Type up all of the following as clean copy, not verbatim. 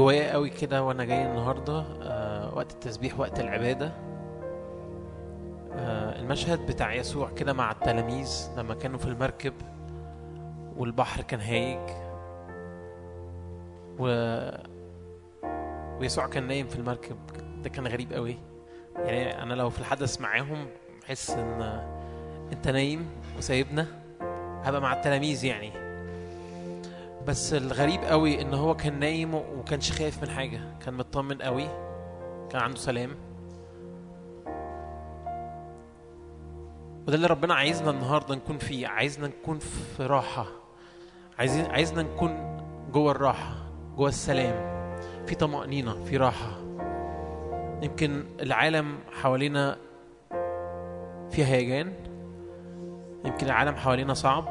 جوايا قوي كده وانا جاي النهارده وقت التسبيح وقت العباده. المشهد بتاع يسوع كده مع التلاميذ لما كانوا في المركب والبحر كان هايج ويسوع كان نايم في المركب. ده كان غريب قوي. يعني انا لو في الحدث معاهم بحس ان انت نايم وسايبنا، هبقى مع التلاميذ يعني. بس الغريب قوي ان هو كان نايم وكانش خايف من حاجه، كان مطمن قوي، كان عنده سلام. وده اللي ربنا عايزنا النهارده نكون فيه. عايزنا نكون في راحه، عايزنا نكون جوه الراحه، جوه السلام، في طمأنينة، في راحه. يمكن العالم حوالينا فيه هيجان، يمكن العالم حوالينا صعب،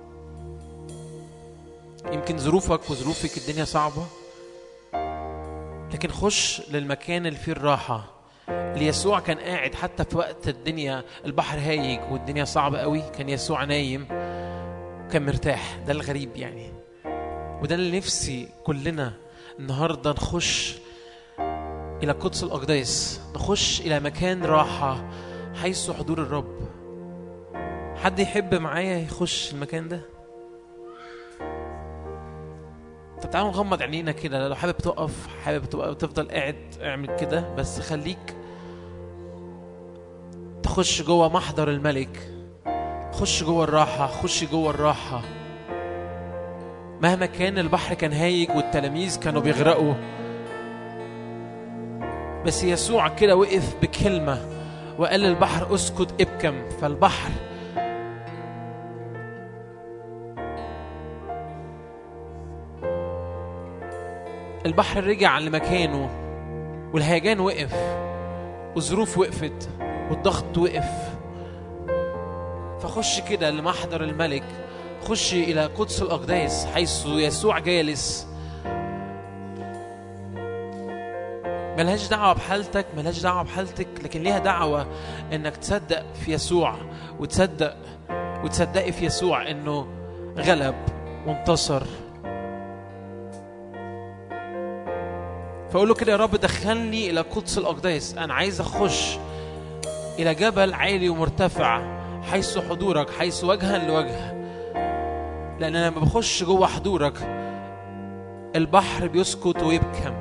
يمكن ظروفك وظروفك الدنيا صعبة، لكن خش للمكان اللي فيه الراحة. اللي يسوع كان قاعد حتى في وقت الدنيا البحر هايج والدنيا صعبة قوي، كان يسوع نايم وكان مرتاح. ده الغريب يعني. وده اللي نفسي كلنا النهاردة نخش إلى قدس الأقداس، نخش إلى مكان راحة حيث حضور الرب. حد يحب معايا يخش المكان ده؟ طب تعالوا نغمض عينينا كده. لو حابب تقف، حابب تفضل قاعد، اعمل كده، بس خليك تخش جوه محضر الملك. خش جوه الراحة، خش جوه الراحة. مهما كان البحر كان هايج والتلاميذ كانوا بيغرقوا، بس يسوع كده وقف بكلمة وقال للبحر اسكت ابكم، فالبحر رجع لمكانه، والهيجان وقف، والظروف وقفت، والضغط وقف. فخش كده لمحضر الملك، خش إلى قدس الأقداس حيث يسوع جالس. ملهاش دعوة بحالتك، ملهاش دعوة بحالتك، لكن ليها دعوة إنك تصدق في يسوع، وتصدقي في يسوع إنه غلب وانتصر. فأقول له كده: يا رب دخلني إلى قدس الأقداس. أنا عايز أخش إلى جبل عالي ومرتفع حيث حضورك، حيث وجها لوجه. لأن أنا لما بخش جوه حضورك البحر بيسكت ويبكم.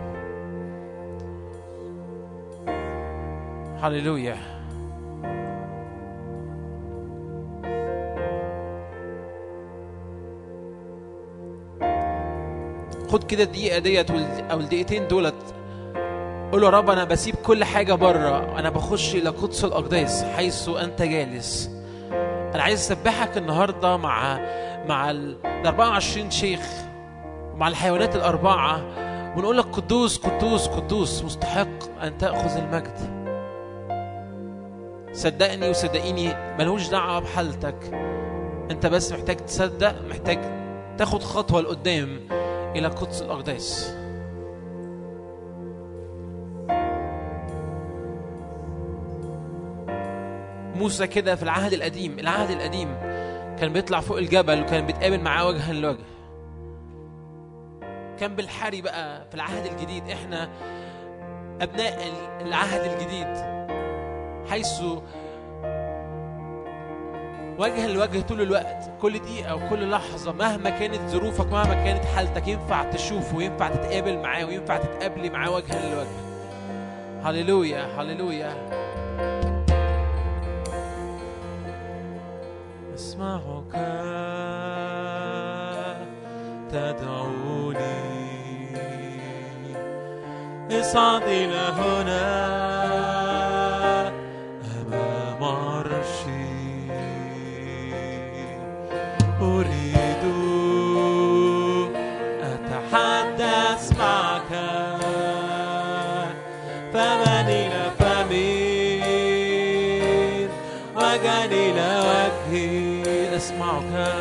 هللويا. خد كده الدقيقة ديت أو الدقيقتين دولت، قول له: يا رب أنا بسيب كل حاجة بره، أنا بخش إلى قدس الأقداس حيث أنت جالس. أنا عايز أسبحك النهاردة مع ال 24 شيخ ومع الحيوانات الأربعة، ونقول لك: قدوس قدوس قدوس، مستحق أن تأخذ المجد. صدقني وصدقيني، ملوش دعوة بحالتك، أنت بس محتاج تصدق، محتاج تاخد خطوة لقدام إلى قدس الأقداس. موسى كده في العهد القديم كان بيطلع فوق الجبل وكان بيتقابل معاه وجها لوجه. كان بالحري بقى في العهد الجديد. احنا أبناء العهد الجديد حيث وجها لوجه طول الوقت، كل دقيقة وكل لحظة، مهما كانت ظروفك، مهما كانت حالتك، ينفع تشوفه وينفع تتقابل معاه وينفع تتقابلي معاه وجها لوجه. هللويا هللويا. أسمعك تدعوني، اصعد إلى هنا أمام عرشي، أريد أتحدث معك، فمن إلى فمي وجهي إلى وجهي. أسمعك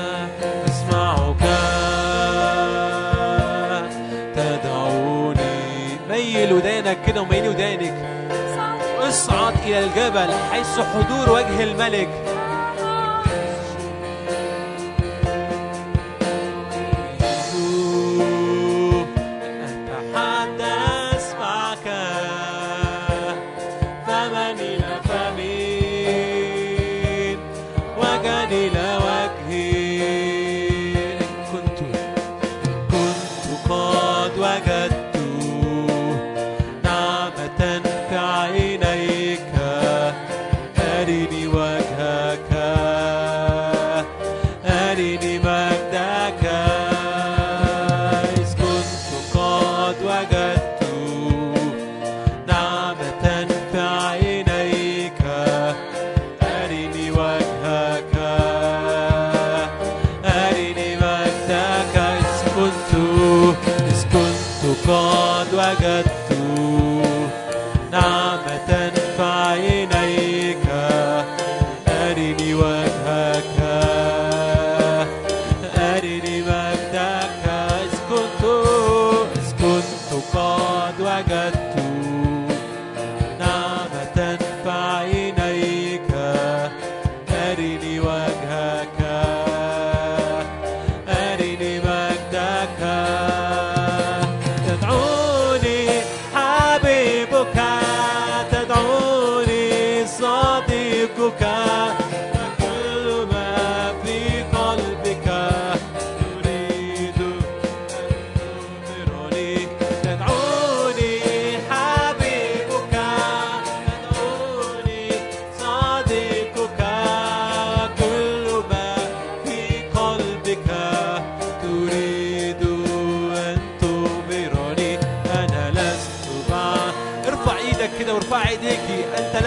تدعوني. ميل ودانك كده وميل ودانك، اصعد إلى الجبل حيث حضور وجه الملك. أتحدث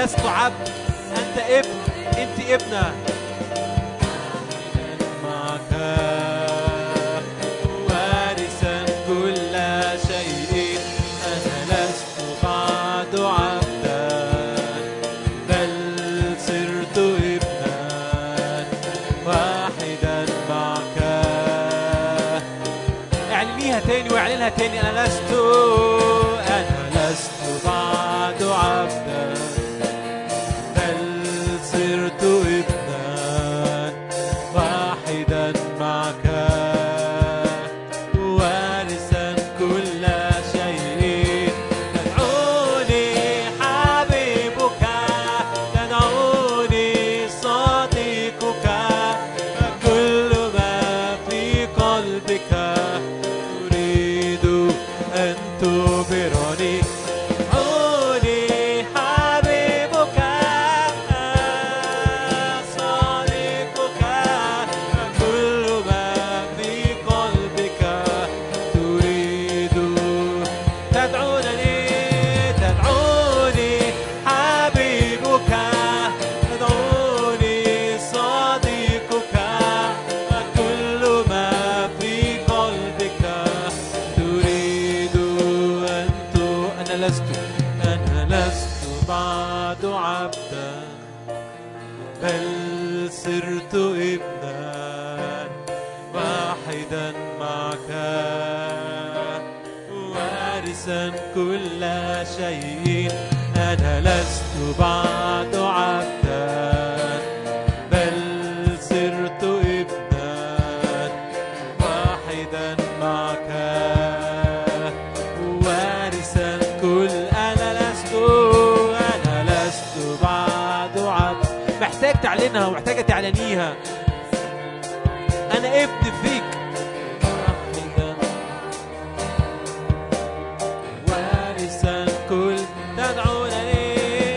أنا لست عبد، أنت ابن، أنت ابنة. معك وارثا كل شيء، أنا لست بعد عبدا بل صرت ابنا واحدا معك. اعلنيها تاني واعلنها تاني. أنا لست بعد عبدا بل صرت ابنا واحدا معك وارثا كل شيء. تدعوني حبيبك، تدعوني صديقك، فكل ما في قلبك تريد أن تبرني. بعد عبدا بل صرت ابنا واحدا معك وارثا كل شيء. أنا لست بعد عبدا بل صرت ابنا واحدا معك وارثا كل. محتاج تعلنها ومحتاجة تعلنيها. أنا ابن فيك وارثا كل. تدعونني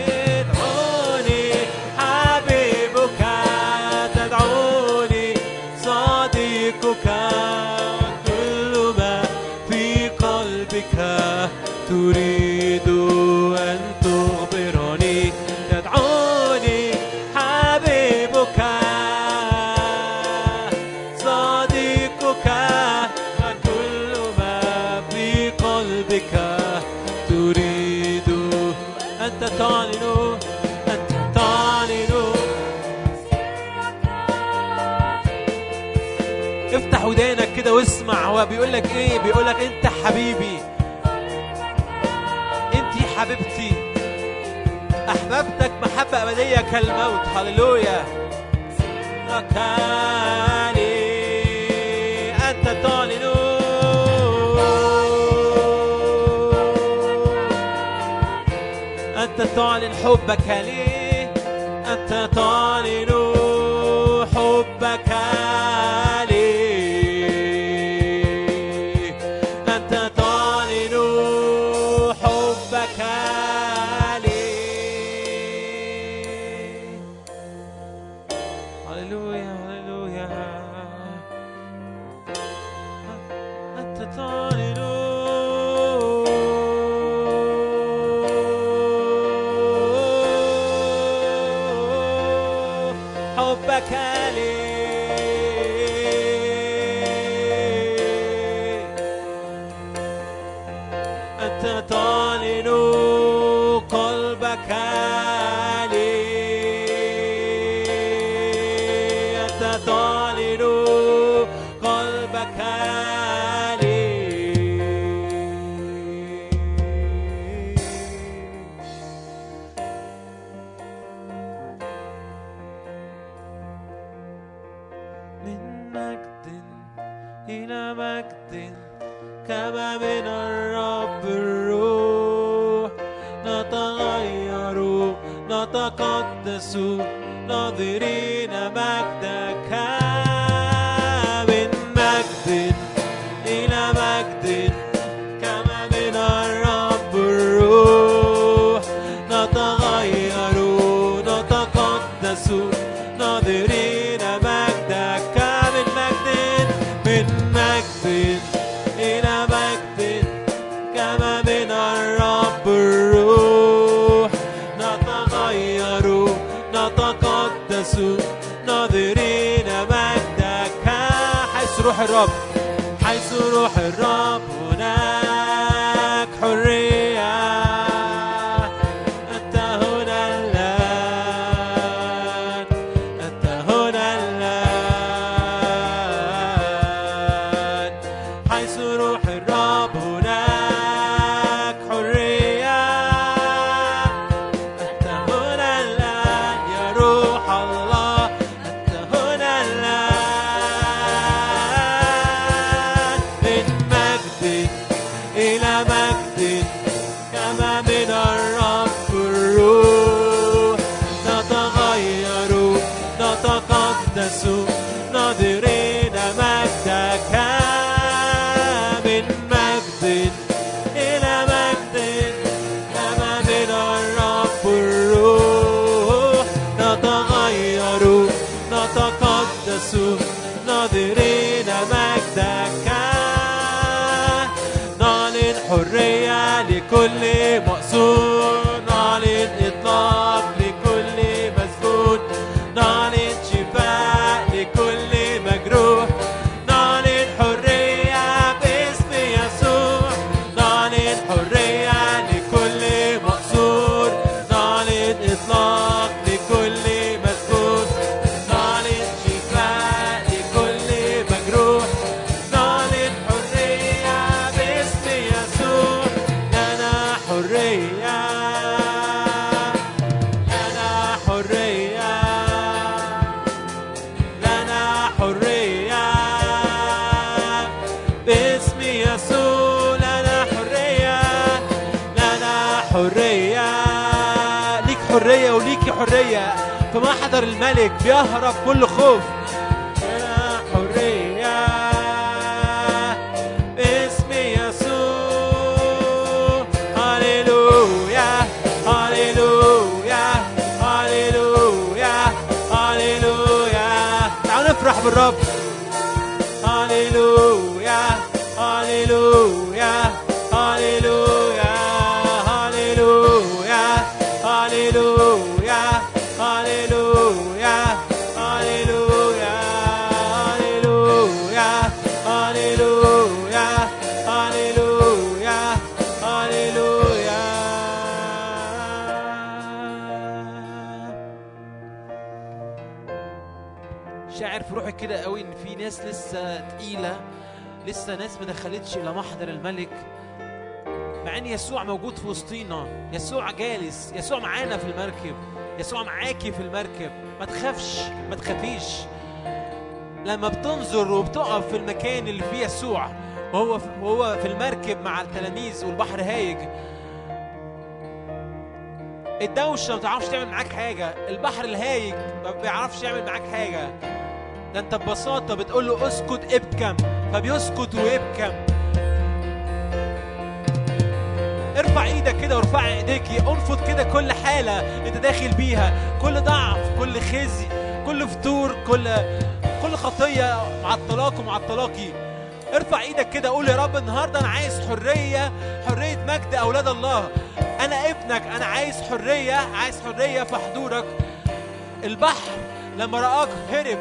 حبيبك، تدعوني صديقك، كل ما في قلبك تريد أن تخبرني. تدعوني حبيبك صديقك، كل ما في قلبك تريد. أنت تعلن، أنت تعلن. افتح ودانك كده واسمع. هو بيقول لك ايه؟ بيقول لك انت حبيبي، انت حبيبتي، أحببتك محبة أبدية كالموت. هللويا. ركاني أنت تعلن، أنت تعلن حبك لي، أنت تعلن حبك لي، أنت تعلن حبك لي. هللويا هللويا. أنت تعلن حبك لي، أنت تعلن قلبك لي، أنت تعلن قلبك لي. من مجد إلى مجد كما من الرب الروح، نتغير نتقدس ناظرين مجدك. من مجد إلى مجد كما من الرب الروح، نتغير نتقدس ناظرين مجدك. من مجد إلى مجد كما من الرب الروح، نتغير الرب. حيث روح الرب هناك حرية. أنت هنا الآن، أنت هنا الآن. حيث روح الرب هناك حرية. أنت هنا الآن يا روح الله، أنت هنا الآن. من مجد إلى مجد كما من الرب الروح. نتغير نتقدس ناظرين مجدك. من مجد إلى مجد كما من الرب الروح. نتغير نتقدس ناظرين مجدك. نعلن حرية لكل مأسور، نعلن إطلاق لكل مسجون، نعلن شفاء لكل مجروح، نعلن حرية باسم يسوع. نعلن حرية لكل مأسور، نعلن إطلاق لكل مسجون، نعلن شفاء لكل مجروح، نعلن حرية باسم يسوع. لنا حرية، لنا حرية، لنا حرية باسم يسوع. لنا حرية، لنا حرية. ليك حرية وليكي حرية. في محضر الملك بيهرب كل خوف. لنا حرية باسم يسوع. هللويا هللويا هللويا هللويا. تعالوا نفرح بالرب. هللويا هللويا هللويا هللويا هللويا هللويا هللويا هللويا هللويا هللويا هللويا. شاعر في روحي كده قوي ان في ناس لسه تقيلة، لسه ناس ما دخلتش الى محضر الملك، مع ان يسوع موجود في وسطينا. يسوع جالس، يسوع معانا في المركب، يسوع معاكي في المركب. ما تخافش، ما تخافيش. لما بتنظر وبتقف في المكان اللي فيه يسوع وهو في المركب مع التلاميذ والبحر هايج، الدوشة ما بتعرفش تعمل معاك حاجة، البحر الهايج ما بيعرفش يعمل معاك حاجة. ده انت ببساطة بتقول له اسكت ابكم، فبيسكت ويبكم. ارفع ايدك كده وارفع ايديكي، انفض كده كل حالة انت داخل بيها، كل ضعف، كل خزي، كل فتور، كل خطية معطلاك ومعطلاكي. ارفع ايدك كده قول يا رب النهارده انا عايز حرية، حرية مجد اولاد الله. انا ابنك، انا عايز حرية، عايز حرية في حضورك. البحر لما رآك هرب.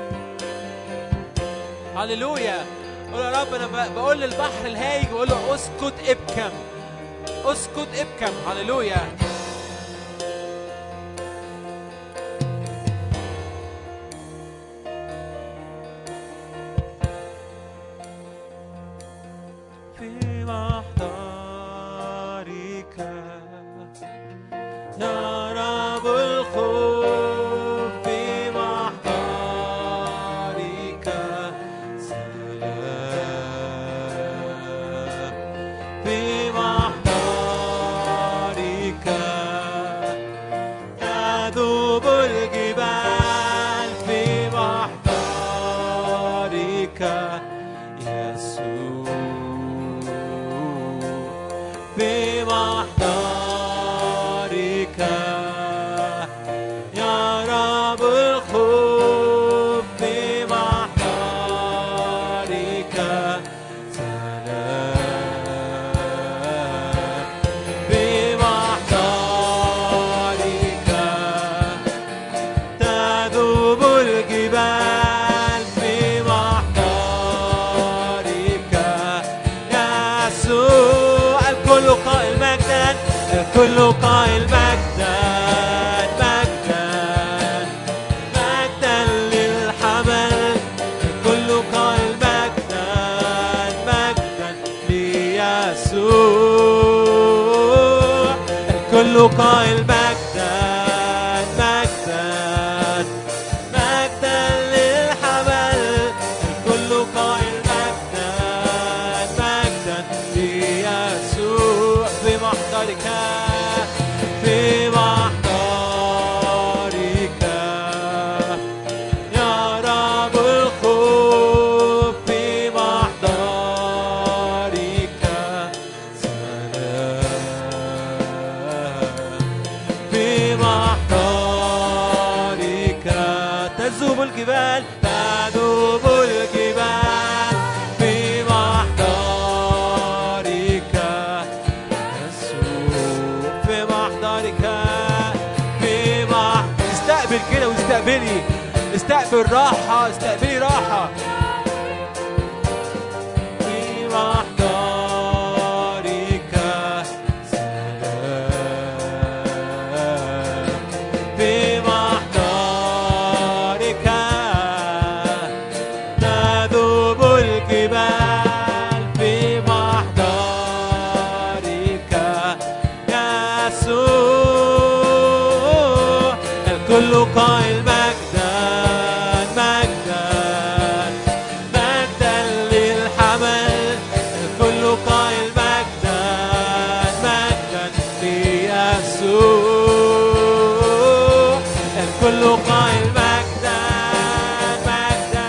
هللويا. قول يا رب انا بقول للبحر الهايج، بقول له اسكت ابكم، اسكت ابكم. هللويا. في محضرك نرى الخوف، في محضرك سلام، في محضرك تذوب الجبال، في محضرك يسوع، في محضرك يا رب الخوف، في محضرك سلام، في محضرك تذوب الجبال، في محضرك الكل قائل مجدا مجدا مجدا للحمل، الكل قائل مجدا مجدا ليسوع، الكل قائل مجدا مجدا مجدا للحمل، الكل قائل مجدا مجدا ليسوع في محضرك في محضرك يا رب الخوف، في محضرك سلام، في محضرك تذوب الجبال تذوب الجبال، في محضرك يسوع، في محضرك في استقبل كده واستقبلي، استقبل راحة، استقبلي راحة في محضرك سلام، في محضرك تذوب الجبال، في محضرك يسوع، الكل قائل مجدا مجدا مجدا للحمل، الكل قائل مجدا مجدا ليسوع، الكل قائل مجدا مجدا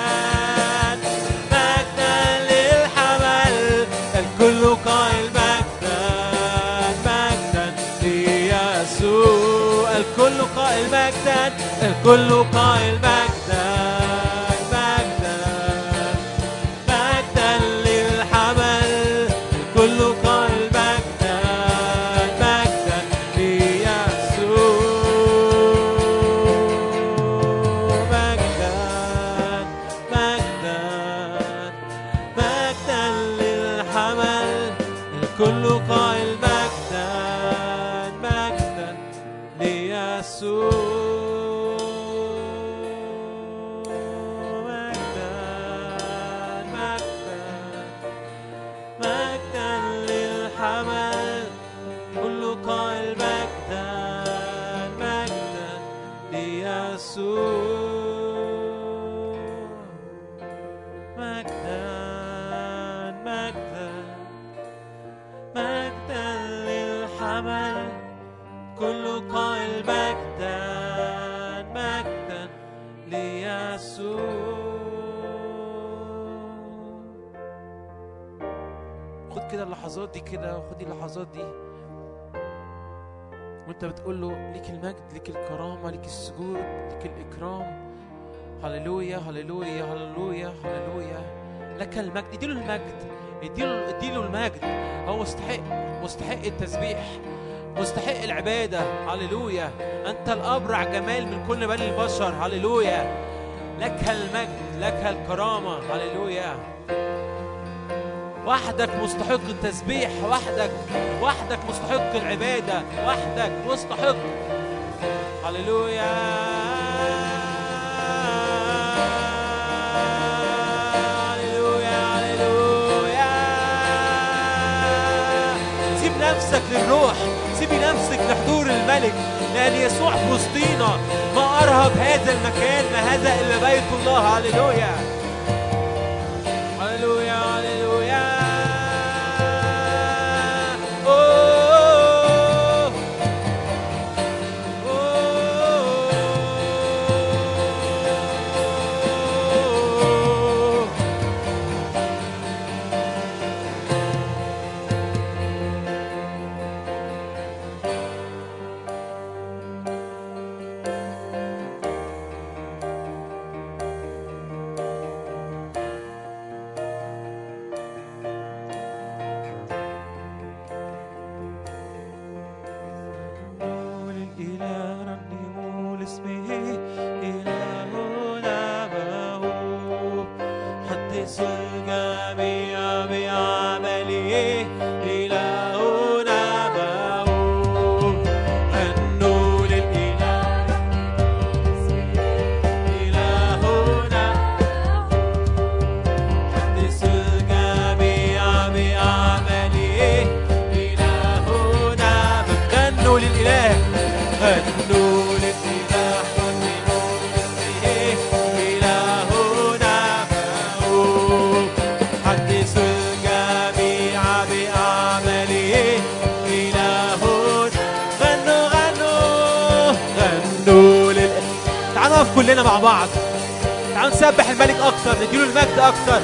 مجدا للحمل، الكل قائل مجدا مجدا ليسوع، الكل قائل مجدا، الكل قائل مجدا مجدا مجدا للحمل، الكل قائل مجدا مجدا ليسوع، مجدا مجدا مجدا للحمل، الكل قائل مجدا مجدا ليسوع، مجدا مجدا مجدا للحمل، كل قائل مجدا مجدا ليسوع، مجدا مجدا مجدا للحمل، كل قائل مجدا مجدا ليسوع. خد كده اللحظات دي كده، وخدي اللحظات دي وانت بتقول له ليك المجد، ليك الكرامة، ليك السجود، ليك الإكرام. هللويا هللويا هللويا هللويا، لك المجد. اديله المجد، اديله المجد. هو مستحق التسبيح، مستحق العبادة. هللويا، أنت الأبرع جمال من كل بني البشر. هللويا، لك المجد، لك الكرامة. هللويا، وحدك مستحق التسبيح، وحدك مستحق العبادة، وحدك مستحق. هللويا، هللويا هللويا. سيب نفسك للروح، سيبي نفسك لحضور الملك، لأن يسوع في وسطينا. ما أرهب هذا المكان، ما هذا إلا بيت الله. هللويا هللويا هللويا. الجميع بعمله إلهنا كلنا مع بعض. تعالوا نسبح الملك أكتر، نديله المجد أكتر.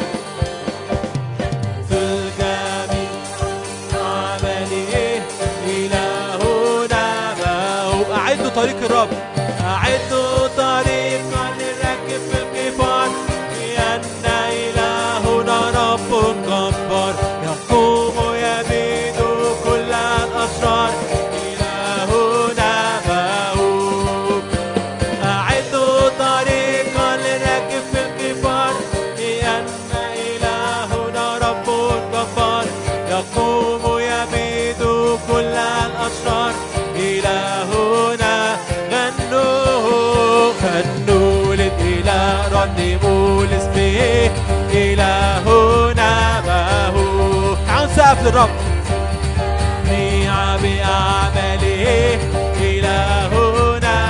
أعدوا طريق الرب، أعدوا طريقا للراكب في الكفار، لأن إلهنا رب جبار يقوم يبيد كل الأشرار. إلهنا موهوب. أعدوا طريقا للراكب في الكفار، لأن إلهنا رب جبار يقوم يبيد كل الأشرار. إلهنا غنوا للإله، رنموا لاسمه. إلهنا موهوب. تعالوا نسقف للرب. بأعماله إلهنا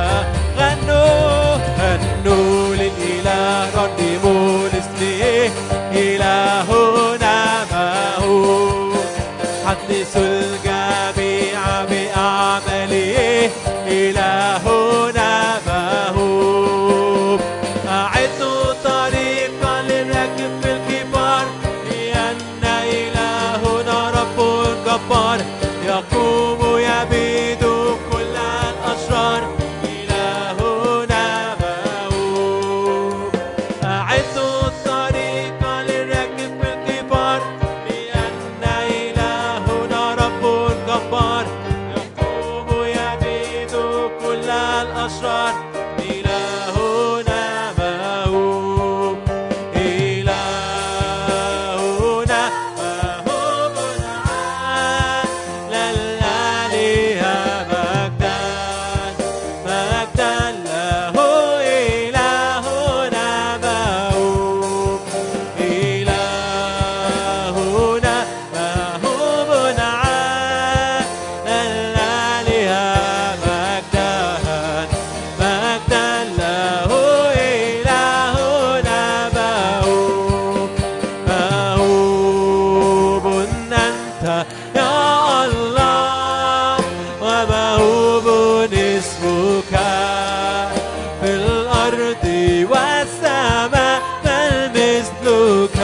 غنوا للإله، رنموا لاسمه. إلهنا موهوب. حدثوا الجميع بأعماله إلهنا موهوب. أعدوا طريقا للراكب في الكبار، لأن إلهنا رب جبار يقوم يبيد كل الأشرار. إلهنا موهوب. أعدوا طريقا للراكب في الكبار، لأن إلهنا رب جبار يقوم يبيد كل الأشرار. إلهنا موهوب. إلهنا موهوب على الآلهة مجدا مجدا له. إلهنا موهوب. إلهنا موهوب على الآلهة مجدا مجدا له. إلهنا موهوب. موهوب أنت يا الله، وموهوب اسمك في الأرض والسماء، بل مثلك.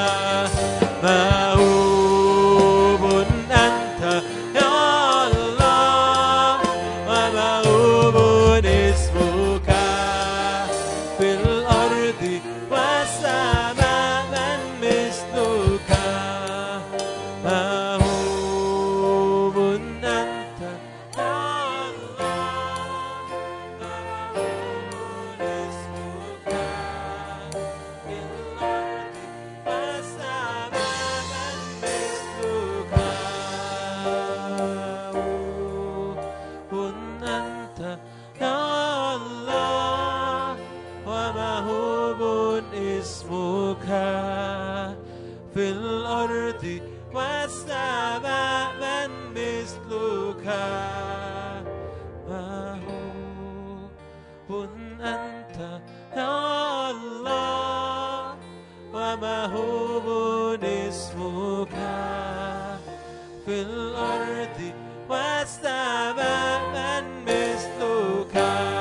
موهوب أنت يا الله، وموهوب اسمك في الأرض والسماء، من مثلك. موهوب أنت يا الله، وموهوب اسمك في الأرض والسماء، من مثلك. موهوب أنت يا الله، وموهوب اسمك في الأرض والسماء، من مثلك. موهوب أنت يا الله، وموهوب اسمك في الأرض والسماء، من مثلك.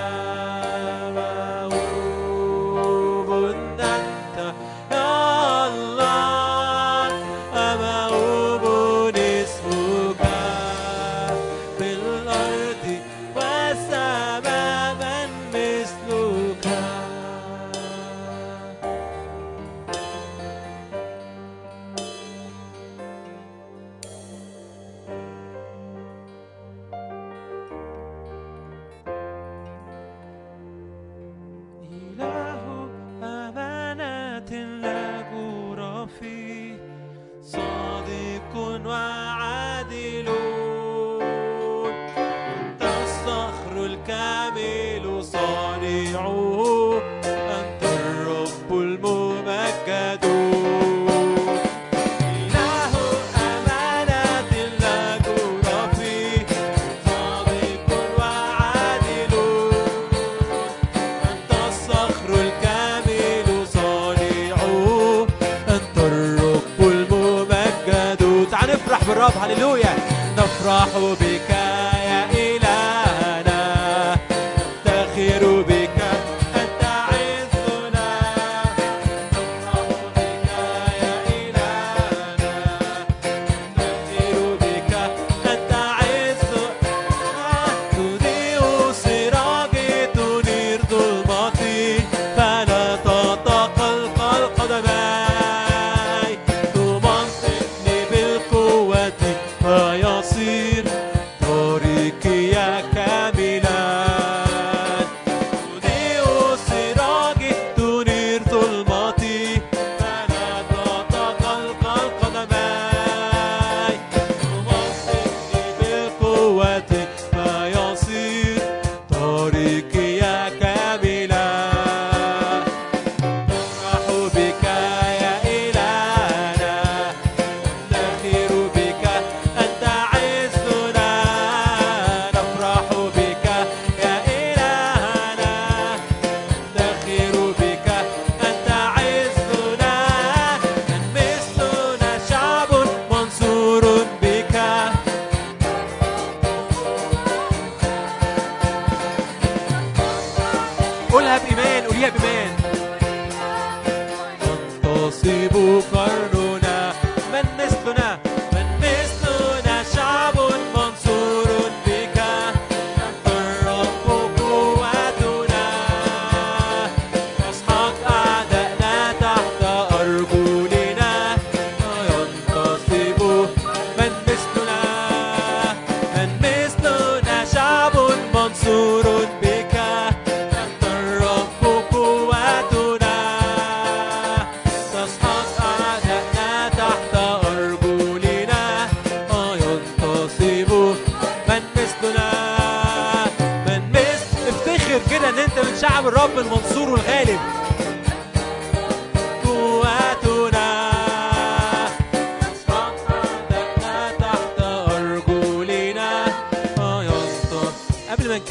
موهوب أنت يا الله، وموهوب اسمك في الأرض والسماء، من مثلك. إله أمانة لا جور فيه، صادق وعادل، أنت الصخر الكامل صانعه، أنت الرب الممجد. إله أمانة لا جور فيه، صادق وعادل، أنت الصخر الكامل صانعه، أنت الرب الممجد. تعال نفرح بالرب. هللويا. نفرح بك يا إلهنا، نفتخر بك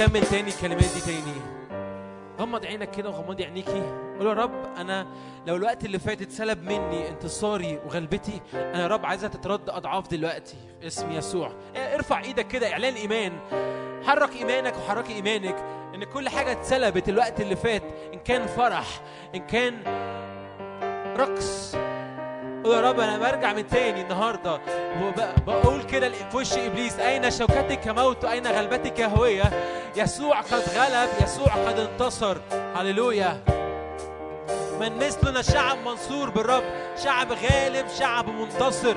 كمل تاني الكلمات دي تاني. غمض عينك كده وغمضي عينيكي. قول يا رب أنا لو الوقت اللي فات اتسلب مني انتصاري وغلبتي، أنا يا رب عايزها تترد أضعاف دلوقتي في اسم يسوع. ارفع إيدك كده إعلان إيمان. حرك إيمانك وحركي إيمانك إن كل حاجة اتسلبت الوقت اللي فات، إن كان فرح، إن كان رقص. قول يا رب أنا برجع من تاني النهاردة وبقول كده في وش إبليس: أين شوكتك يا موت وأين غلبتك يا هوية؟ يسوع قد غلب، يسوع قد انتصر. هللويا. من مثلنا شعب منصور بالرب، شعب غالب، شعب منتصر.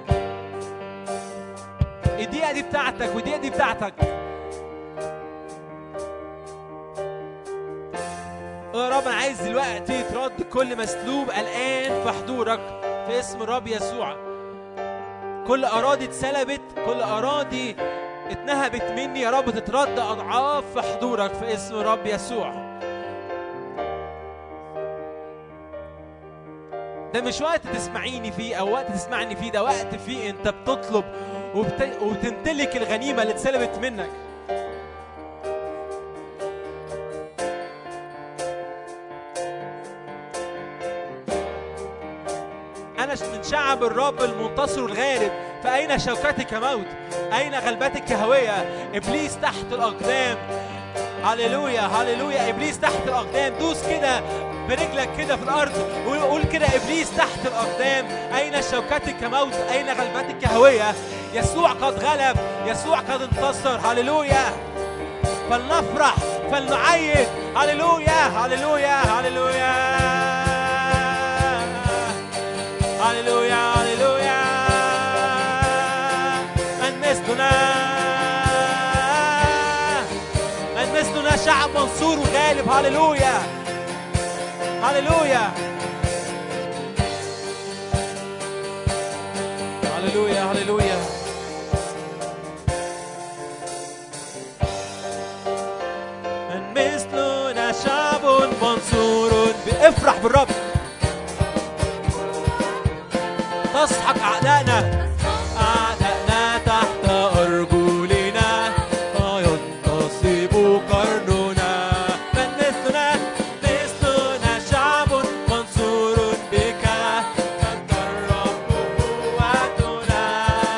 الدقيقة دي بتاعتك والدقيقة دي بتاعتك. يا رب أنا عايز دلوقتي ترد كل مسلوب الآن في حضورك في اسم الرب يسوع. كل أراضي اتسلبت، كل أراضي اتنهبت مني يا رب تترد أضعاف في حضورك في اسم الرب يسوع. ده مش وقت تسمعيني فيه أو وقت تسمعني فيه، ده وقت فيه أنت بتطلب وبتمتلك الغنيمة اللي اتسلبت منك. أنا من شعب الرب المنتصر الغالب، فأين شوكتك يا موت؟ أين غلبتك يا هوية؟ إبليس تحت الأقدام. هللويا هللويا. إبليس تحت الأقدام. دوس كده برجلك كده في الأرض وقول كده: إبليس تحت الأقدام. أين شوكتك يا موت؟ أين غلبتك يا هوية؟ يسوع قد غلب، يسوع قد انتصر. هللويا. فلنفرح، فلنعيد. هللويا هللويا هللويا هللويا هللويا. من مثلنا شعب منصور وغالب. هللويا هللويا هللويا هللويا. من مثلنا شعب منصور. افرح بالرب. تسحق أعدائنا تحت أرجلنا وينتصب قرننا. من مثلنا شعب منصور بك، أنت الرب قوتنا.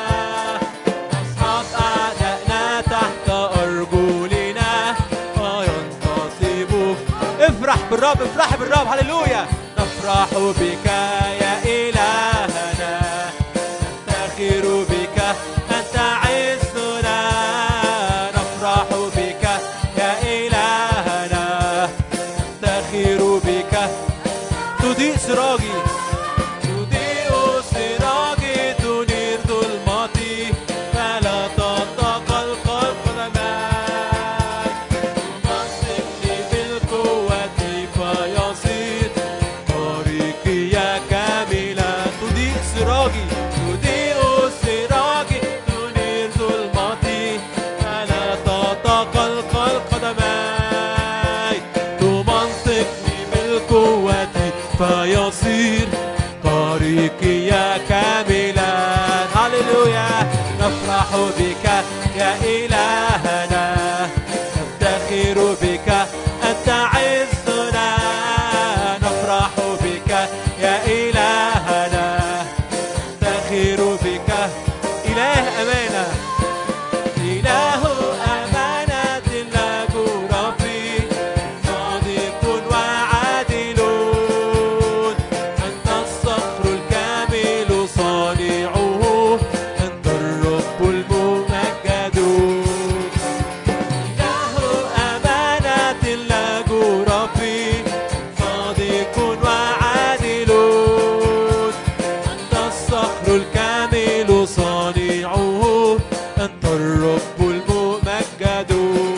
تسحق أعدائنا تحت أرجلنا وينتصب. افرح بالرب، افرح بالرب. هللويا. نفرح بك يا إلهنا، نفتخر بك أنت عزنا. نفرح بك يا إلهنا، نفتخر بك. تضيء سراجي، تضيء سراجي، تنير ظلمتي، فلا تتقلقل قدماي. تمسكني بالقوة فيصير طريقي كاملا. تضيء سراجي، تضيء سراجي، تنير ظلمتي، فلا تتقلقل قدماي. تمنطقني بالقوة فيصير طريقي كاملا. هللويا. نفرح بك يا إلهنا، نفتخر بك أنت عزنا. نفرح بك يا إلهنا، نفتخر بك. إله أمانة، إله أمانة لا جرافي، صادق وعادل. أنت الصخر الكامل صانعه، أنت الرب الممجد. إله أمانة لا جرافي، صادق وعادل. أنت الصخر الكامل صانعه، أنت الرب الممجد.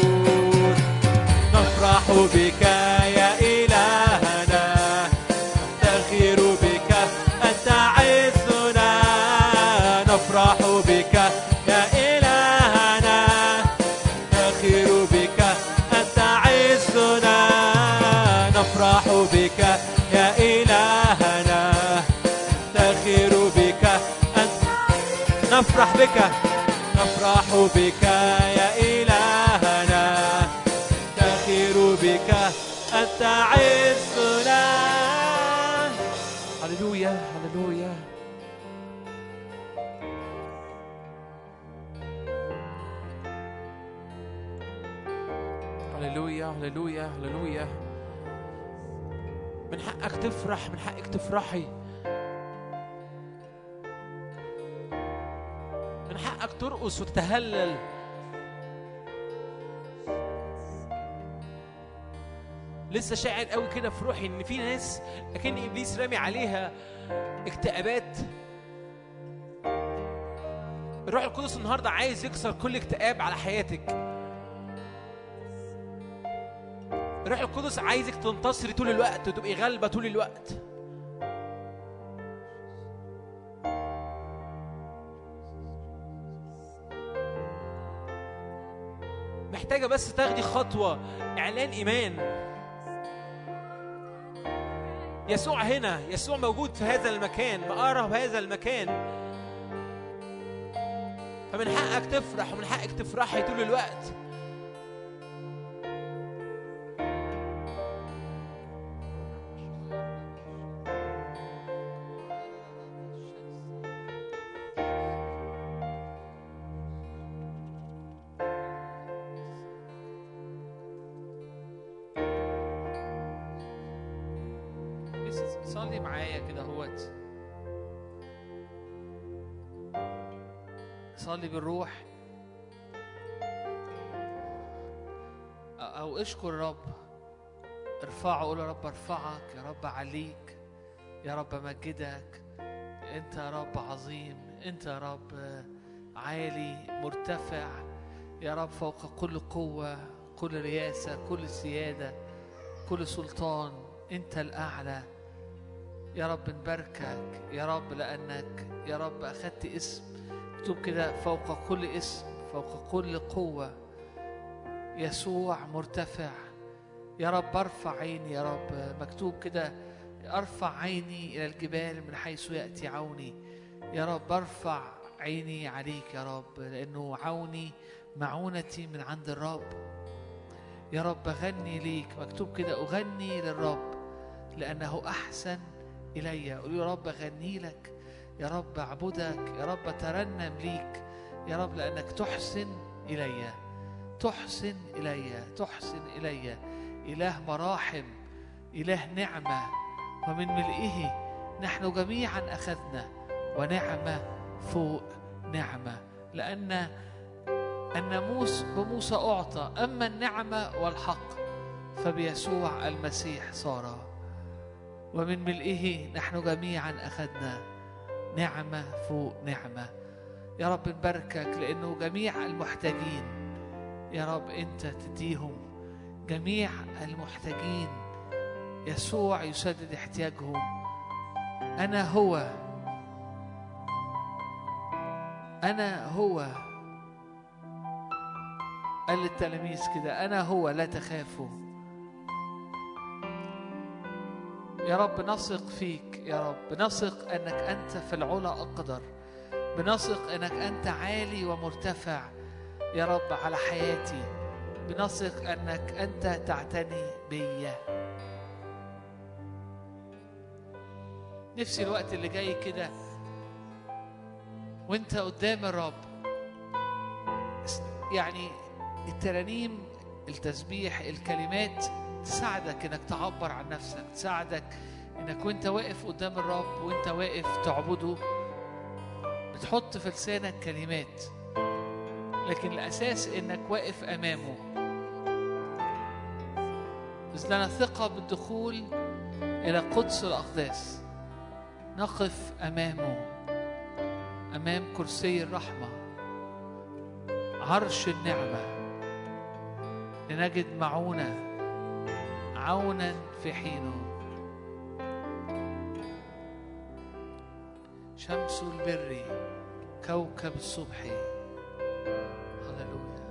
نفرح بك يا إلهنا، نفتخر بك أنت عزنا. نفرح بك يا إلهنا، نفتخر بك أنت عزنا. نفرح بك يا إلهنا، نفتخر بك أنت. نفرح بك، نفرح بك يا إلهنا، هللويا هللويا هللويا. من حقك تفرح، من حقك تفرحي، من حقك ترقص وتتهلل. لسه شاعر قوي كده في روحي ان في ناس اكن ابليس رامي عليها اكتئابات. الروح القدس النهارده عايز يكسر كل اكتئاب على حياتك. الروح القدس عايزك تنتصري طول الوقت وتبقي غالبة طول الوقت. محتاجة بس تاخدي خطوة إعلان إيمان. يسوع هنا، يسوع موجود في هذا المكان، بقرب هذا المكان. فمن حقك تفرح ومن حقك تفرحي طول الوقت. صلي معايا كده هوت، صلي بالروح او اشكر رب. ارفعه، قول يا رب ارفعك، يا رب اعليك، يا رب امجدك. انت يا رب عظيم، انت يا رب عالي مرتفع، يا رب فوق كل قوة، كل رياسة، كل سيادة، كل سلطان. انت الاعلى يا رب. نباركك يا رب لأنك يا رب أخذت اسم، مكتوب كده فوق كل اسم، فوق كل قوة، يسوع مرتفع. يا رب ارفع عيني يا رب، مكتوب كده ارفع عيني إلى الجبال من حيث يأتي عوني. يا رب ارفع عيني عليك يا رب، لأنه عوني معونتي من عند الرب. يا رب أغني ليك، مكتوب كده أغني للرب لأنه أحسن إلي. قول يا رب أغني لك، يا رب أعبدك، يا رب أترنم ليك يا رب، لأنك تحسن إلي، تحسن إلي، تحسن إلي. إله مراحم، إله نعمة، ومن ملئه نحن جميعا أخذنا، ونعمة فوق نعمة. لأن الناموس بموسى أعطى، أما النعمة والحق فبيسوع المسيح صار، ومن ملئه نحن جميعا أخذنا نعمة فوق نعمة. يا رب نباركك لأنه جميع المحتاجين يا رب أنت تديهم، جميع المحتاجين يسوع يسدد احتياجهم. أنا هو، أنا هو، قال للتلاميذ كده أنا هو لا تخافوا. يا رب نثق فيك، يا رب نثق أنك أنت في العلا أقدر، بنثق أنك أنت عالي ومرتفع يا رب على حياتي، بنثق أنك أنت تعتني بيا. نفسي الوقت اللي جاي كده وانت قدام الرب، يعني الترانيم، التسبيح، الكلمات تساعدك انك تعبر عن نفسك، تساعدك انك وانت واقف قدام الرب وانت واقف تعبده بتحط في لسانك كلمات، لكن الأساس انك واقف امامه. إذ لنا ثقة بالدخول إلى قدس الأقداس، نقف أمامه، أمام كرسي الرحمة، عرش النعمة، لنجد معونة، عونا في حينه. شمس البر، كوكب الصبح. هللويا.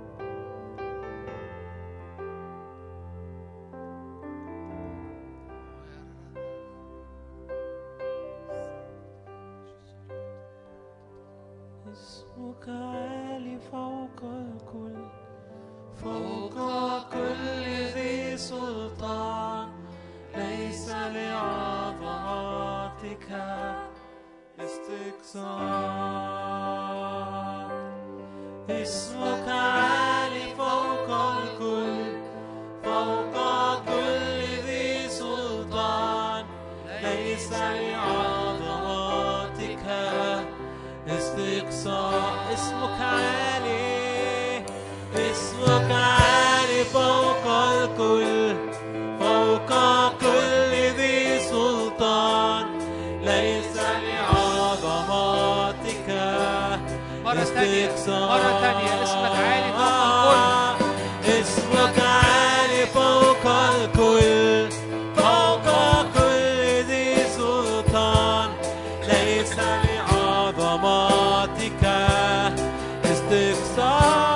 اسمك عالي فوق الكل، فوق كل ذي سلطان، ليس لعظمتك استكثار. اسمك عالي فوق الكل، عظمتك مرة تانية اسمك عالي فوق الكل. اسمك عالي فوق الكل، فوق كل ذي سلطان، ليس لعظمتك استقصاء.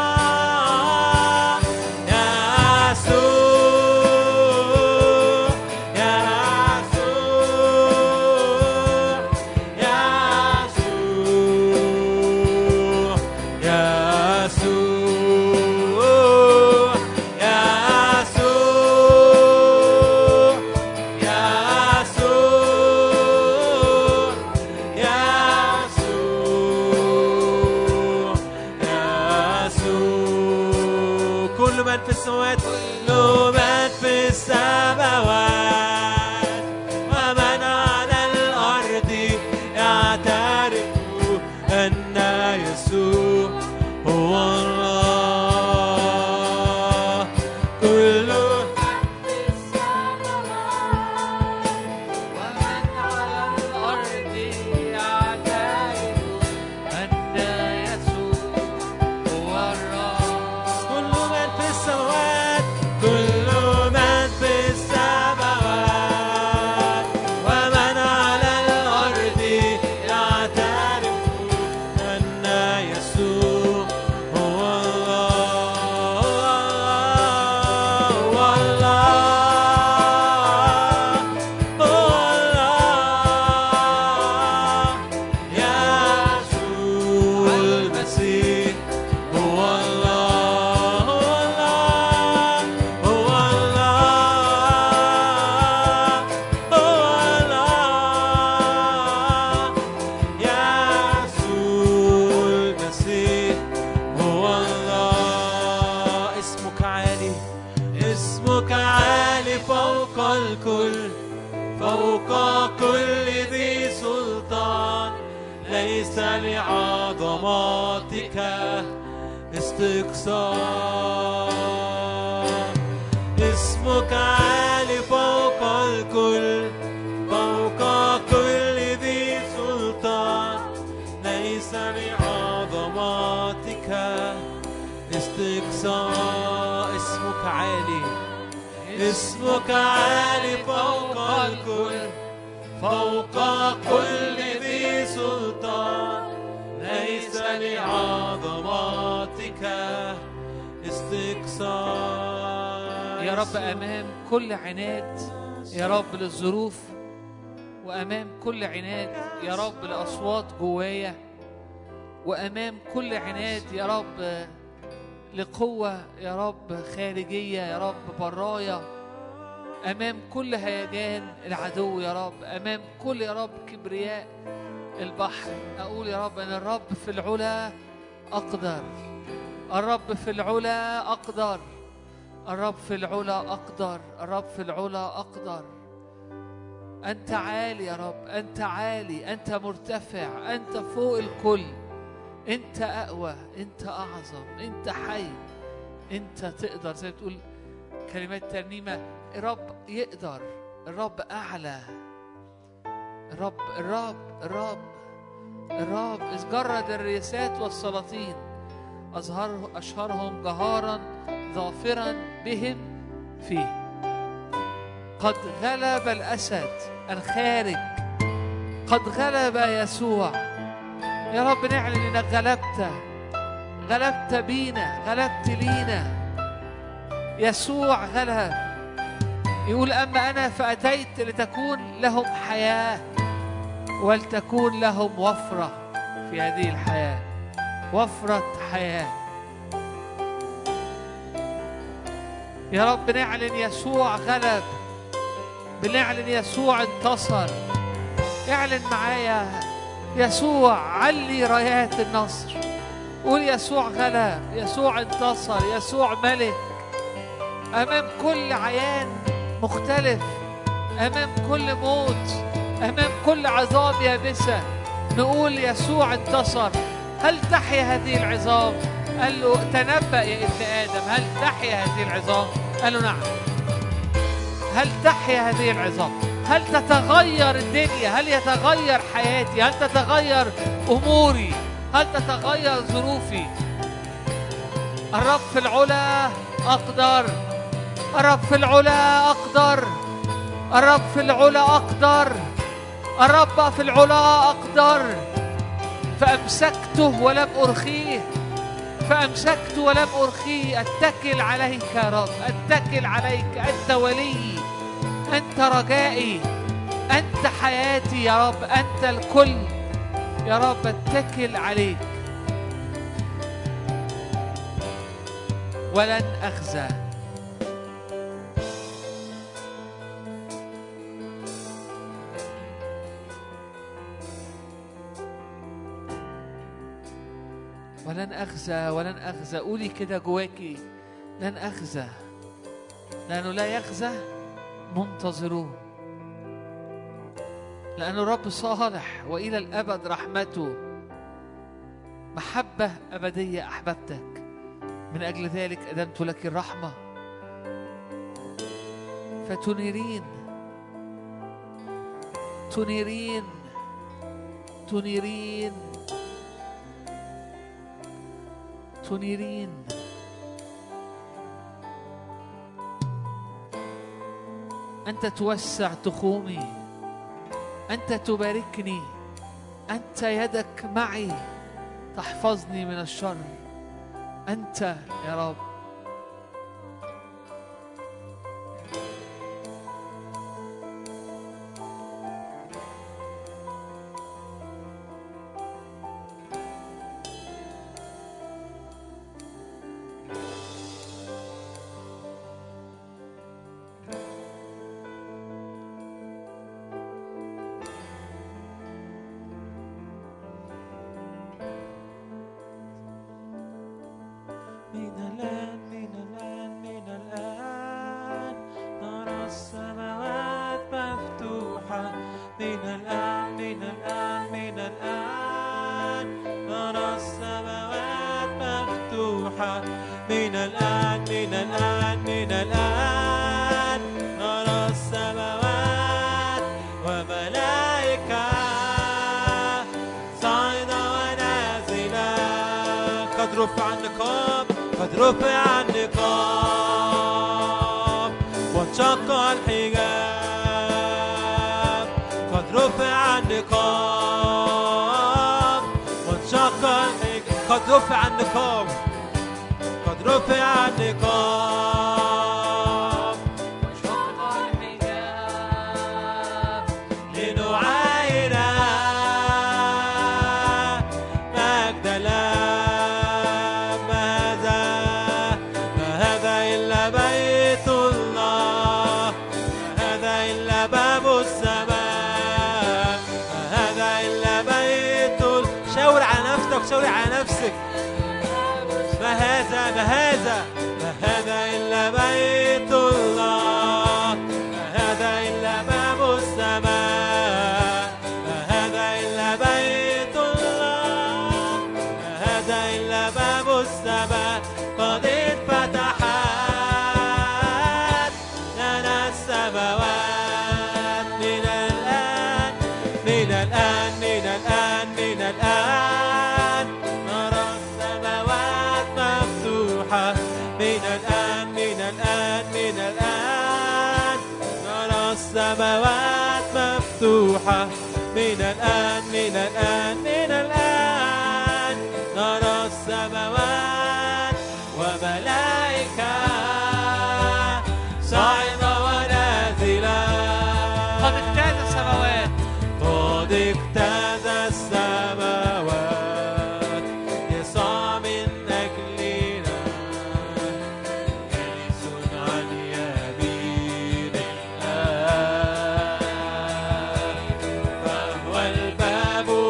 لعظمتك استقصاء. اسمك عالي فوق الكل، فوق كل ذي سلطان، ليس لعظمتك استقصاء. اسمك عالي، اسمك عالي فوق الكل، فوق كل ذي سلطان، ليس لعظمتك استقصاء. يا رب أمام كل عناد يا رب للظروف، وأمام كل عناد يا رب لأصوات جوايا، وأمام كل عناد يا رب لقوة يا رب خارجية يا رب برايا، أمام كل هيجان العدو يا رب، أمام كل يا رب كبرياء البحر، أقول يا رب أن الرب في العلا أقدر، الرب في العلا أقدر، الرب في العلا أقدر، الرب في العلا أقدر. أنت عالي يا رب، أنت عالي، أنت مرتفع، أنت فوق الكل، أنت أقوى، أنت أعظم، أنت حي، أنت تقدر. زي بتقول كلمات ترنيمة، الرب يقدر، الرب أعلى، الرب الرب الرب الرب إذ جرد الرياسات والسلاطين أشهرهم جهارا ظافرا بهم فيه. قد غلب الأسد الخارج، قد غلب يسوع. يا رب نعلن إنك غلبت بينا، غلبت لينا. يسوع غلب. يقول أما أنا فأتيت لتكون لهم حياة ولتكون لهم وفرة في هذه الحياة، وفرة حياة. يا رب نعلن يسوع غلب، بنعلن يسوع انتصر. اعلن معايا يسوع، علي رايات النصر، قول يسوع غلب، يسوع انتصر، يسوع ملك. أمام كل عيان مختلف، أمام كل موت، أمام كل عظام يابسة، نقول يسوع انتصر. هل تحيا هذه العظام؟ قال له تنبأ يا ابن آدم، هل تحيا هذه العظام؟ قال له نعم. هل تحيا هذه العظام؟ هل تتغير الدنيا؟ هل يتغير حياتي؟ هل تتغير أموري؟ هل تتغير ظروفي؟ الرب في العلا أقدر، الرب في العلا أقدر، الرب في العلا أقدر، الرب في العلا أقدر. فأمسكته ولم أرخيه، فأمسكت ولم أرخيه. أتكل عليك يا رب، أتكل عليك. أنت ولي، أنت رجائي، أنت حياتي يا رب، أنت الكل يا رب. أتكل عليك ولن أخزى. ولن أخزى، ولن أخزى. قولي كده جواكي، لن أخزى، لأنه لا يخزى منتظروه، لأنه رب صالح وإلى الأبد رحمته. محبة أبدية أحببتك، من أجل ذلك أدمت لك الرحمة. فتنيرين، تنيرين، تنيرين، تنيرين. أنت توسع تخومي، أنت تباركني، أنت يدك معي تحفظني من الشر. أنت يا رب. رفع النقاب وانشق الحجاب، قد رفع النقاب وانشق الحجاب، قد رفع النقاب، قد رفع النقاب وانشق الحجاب لنعاين مجد الله. شاوري على نفسك. ما هذا ما هذا ما هذا إلا بيت الله، ما هذا إلا باب السماء، ما هذا إلا بيت الله، ما هذا إلا باب السماء. قد انفتحت لنا السماوات من الآن، من الآن، من الآن، من الآن. من الآن، من الآن، من الآن نرى السماوات مفتوحة. من الآن، من الآن، من الآن نرى السماوات وملائكة صاعدة ونازلة. قد اجتاز السماوات، قد اجتاز السماوات يسوع من أجلنا. فهو الباب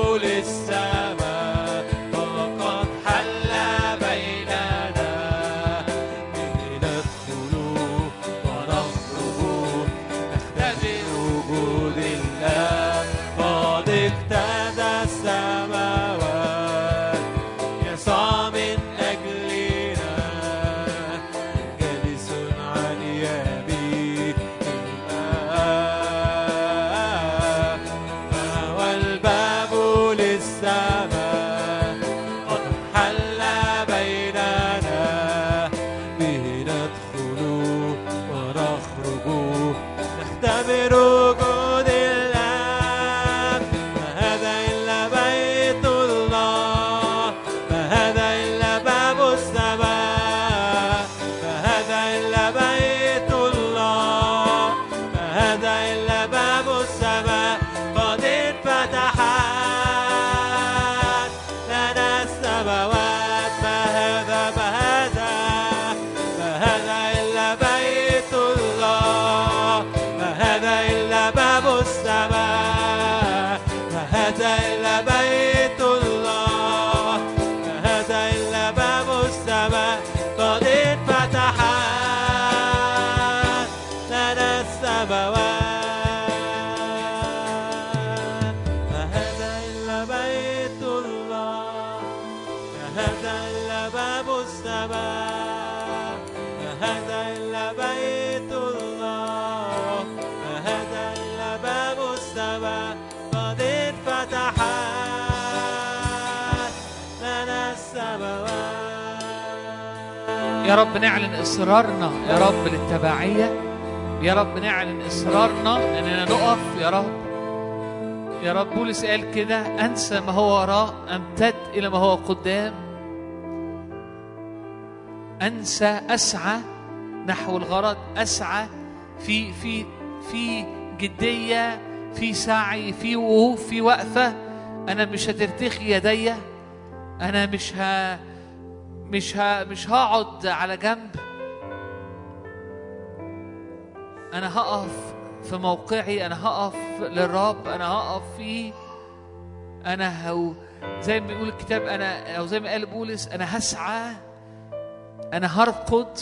إلا بيت الله، ما هذا إلا باب السماء قد انفتحت لنا السماوات. ما هذا إلا بيت الله، ما هذا إلا باب السماء، ما هذا إلا بيت الله، ما هذا إلا باب السماء قد انفتحت لنا السماوات. يا رب نعلن إصرارنا يا رب للتبعية، يا رب نعلن إصرارنا إننا نقف يا رب. يا رب بولس قال كده: أنسى ما هو وراء، أمتد إلى ما هو قدام. أنسى، أسعى نحو الغرض، أسعى في جدية، في سعي، في وقوف، في وقفة. أنا مش هترتخي يدي، أنا مش هقعد على جنب، أنا هقف في موقعي، أنا هقف للرب، أنا هقف فيه. أنا زي ما بيقول الكتاب، أنا أو زي ما قال بولس، أنا هسعى، أنا هرقد.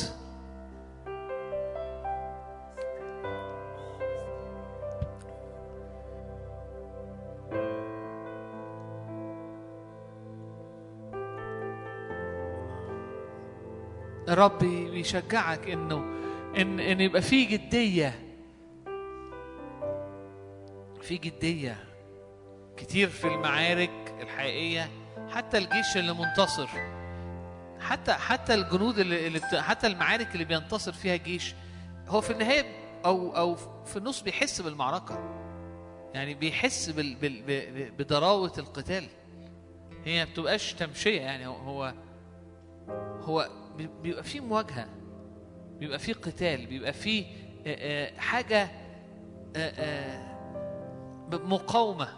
الرب بيشجعك إن يبقى في جدية، في جدية كتير في المعارك الحقيقية. حتى الجيش اللي منتصر، حتى الجنود حتى المعارك اللي بينتصر فيها جيش، هو في النهاية أو في النص بيحس بالمعركة، يعني بيحس بضراوة القتال. هي ما بتبقاش تمشية، يعني هو بيبقى فيه مواجهة، بيبقى فيه قتال، بيبقى فيه حاجة مقاومة.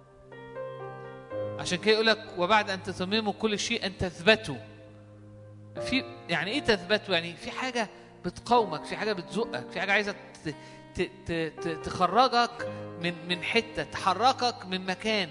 عشان كده يقول لك: وبعد أن تتمموا كل شيء أن تثبتوا. يعني إيه تثبتوا؟ يعني في حاجة بتقاومك، في حاجة بتزقك، في حاجة عايزة تخرجك من حتة، تحركك من مكان.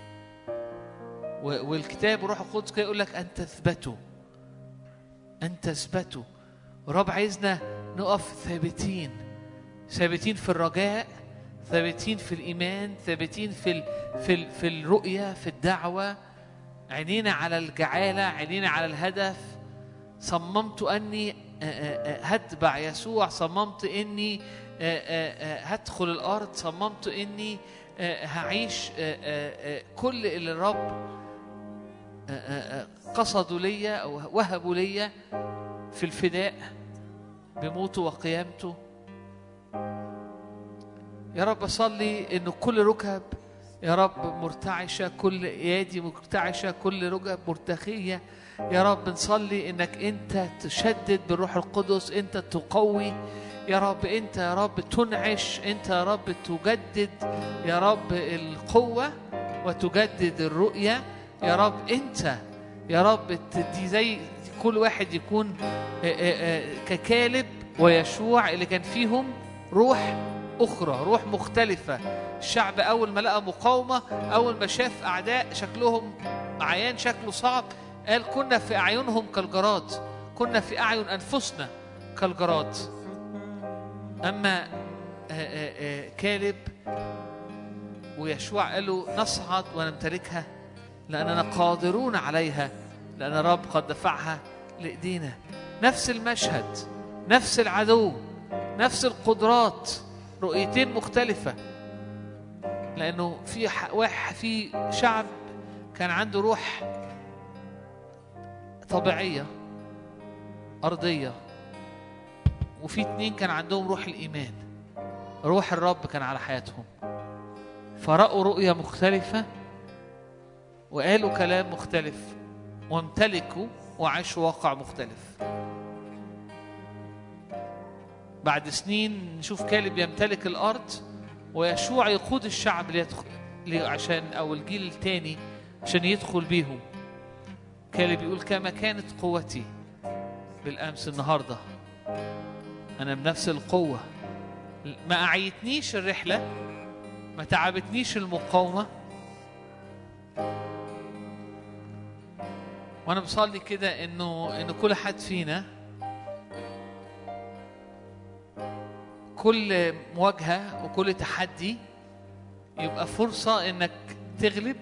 والكتاب وروح القدس كده يقول لك: أن تثبتوا، أن تثبتوا. الرب عايزنا نقف ثابتين، ثابتين في الرجاء، ثابتين في الإيمان، ثابتين في الرؤية، في الدعوة. عينينا على الجعالة، عينينا على الهدف. صممت أني هتبع يسوع، صممت أني هدخل الأرض، صممت أني هعيش كل اللي الرب قصدوا ليا أو وهبوا ليا في الفداء بموته وقيامته. يا رب أصلي إنه كل ركب يا رب مرتعشة، كل ايادي مرتعشة، كل ركب مرتخية. يا رب نصلي إنك أنت تشدد بالروح القدس، أنت تقوي يا رب، أنت يا رب تنعش، أنت يا رب تجدد يا رب القوة وتجدد الرؤية يا رب. أنت يا رب تدي زي كل واحد يكون ككالب ويشوع اللي كان فيهم روح أخرى، روح مختلفة. الشعب أول ما لقى مقاومة، أول ما شاف أعداء شكلهم عيان شكله صعب، قال: كنا في أعينهم كالجراد، كنا في أعين أنفسنا كالجراد. أما كالب ويشوع قالوا: نصعد ونمتلكها لأننا قادرون عليها، لأن الرب قد دفعها لإيدينا. نفس المشهد، نفس العدو، نفس القدرات، رؤيتين مختلفة. لأنه في شعب كان عنده روح طبيعية أرضية، وفي اتنين كان عندهم روح الإيمان، روح الرب كان على حياتهم، فرأوا رؤية مختلفة وقالوا كلام مختلف وامتلكوا وعاشوا واقع مختلف. بعد سنين نشوف كالب يمتلك الأرض ويشوع يقود الشعب عشان أو الجيل الثاني عشان يدخل بيهم. كالب يقول: كما كانت قوتي بالأمس النهاردة أنا بنفس القوة. ما أعيتنيش الرحلة، ما تعبتنيش المقاومة، وانا بصلي كده انه كل حد فينا كل مواجهة وكل تحدي يبقى فرصة انك تغلب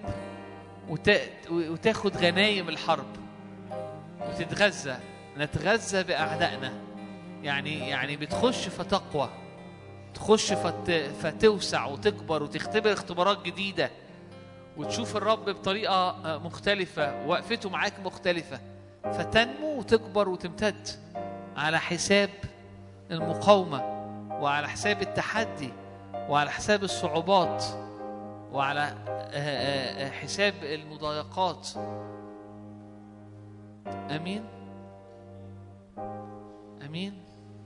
وتاخد غنايم الحرب وتتغذى. نتغذى بأعدائنا، يعني بتخش فتقوى، تخش فتوسع وتكبر وتختبر اختبارات جديدة وتشوف الرب بطريقة مختلفة، وقفته معاك مختلفة، فتنمو وتكبر وتمتد على حساب المقاومة وعلى حساب التحدي وعلى حساب الصعوبات وعلى حساب المضايقات. أمين أمين.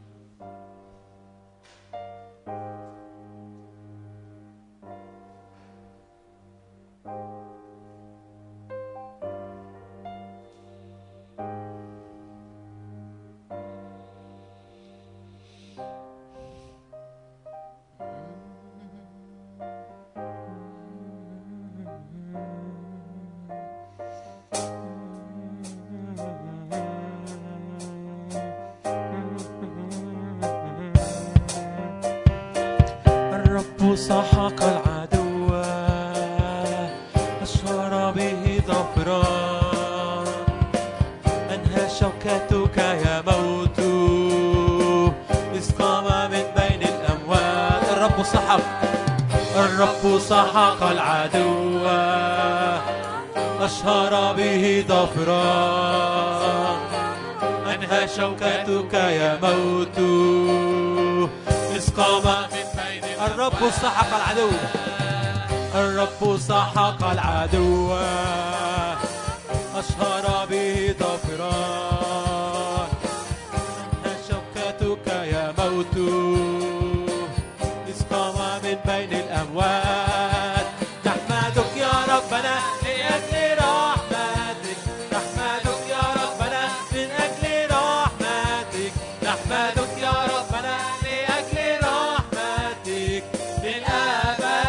سحق العدو أشهر به ظفرا أنهى شوكتك يا موت إذ قام من بين الأموات. الرب سحق العدو أشهر به ظفرا أنهى شوكتك يا موت إذ قام من بين الرب سحق العدو. الرب سحق العدو أشهر به ظفرا أنهى شوكتك يا موت إذ قام من بين الأموات. نحمدك يا ربنا لأجل رحمتك، نحمدك يا ربنا من أجل رحمتك، نحمدك يا ربنا لأجل رحمتك للأبد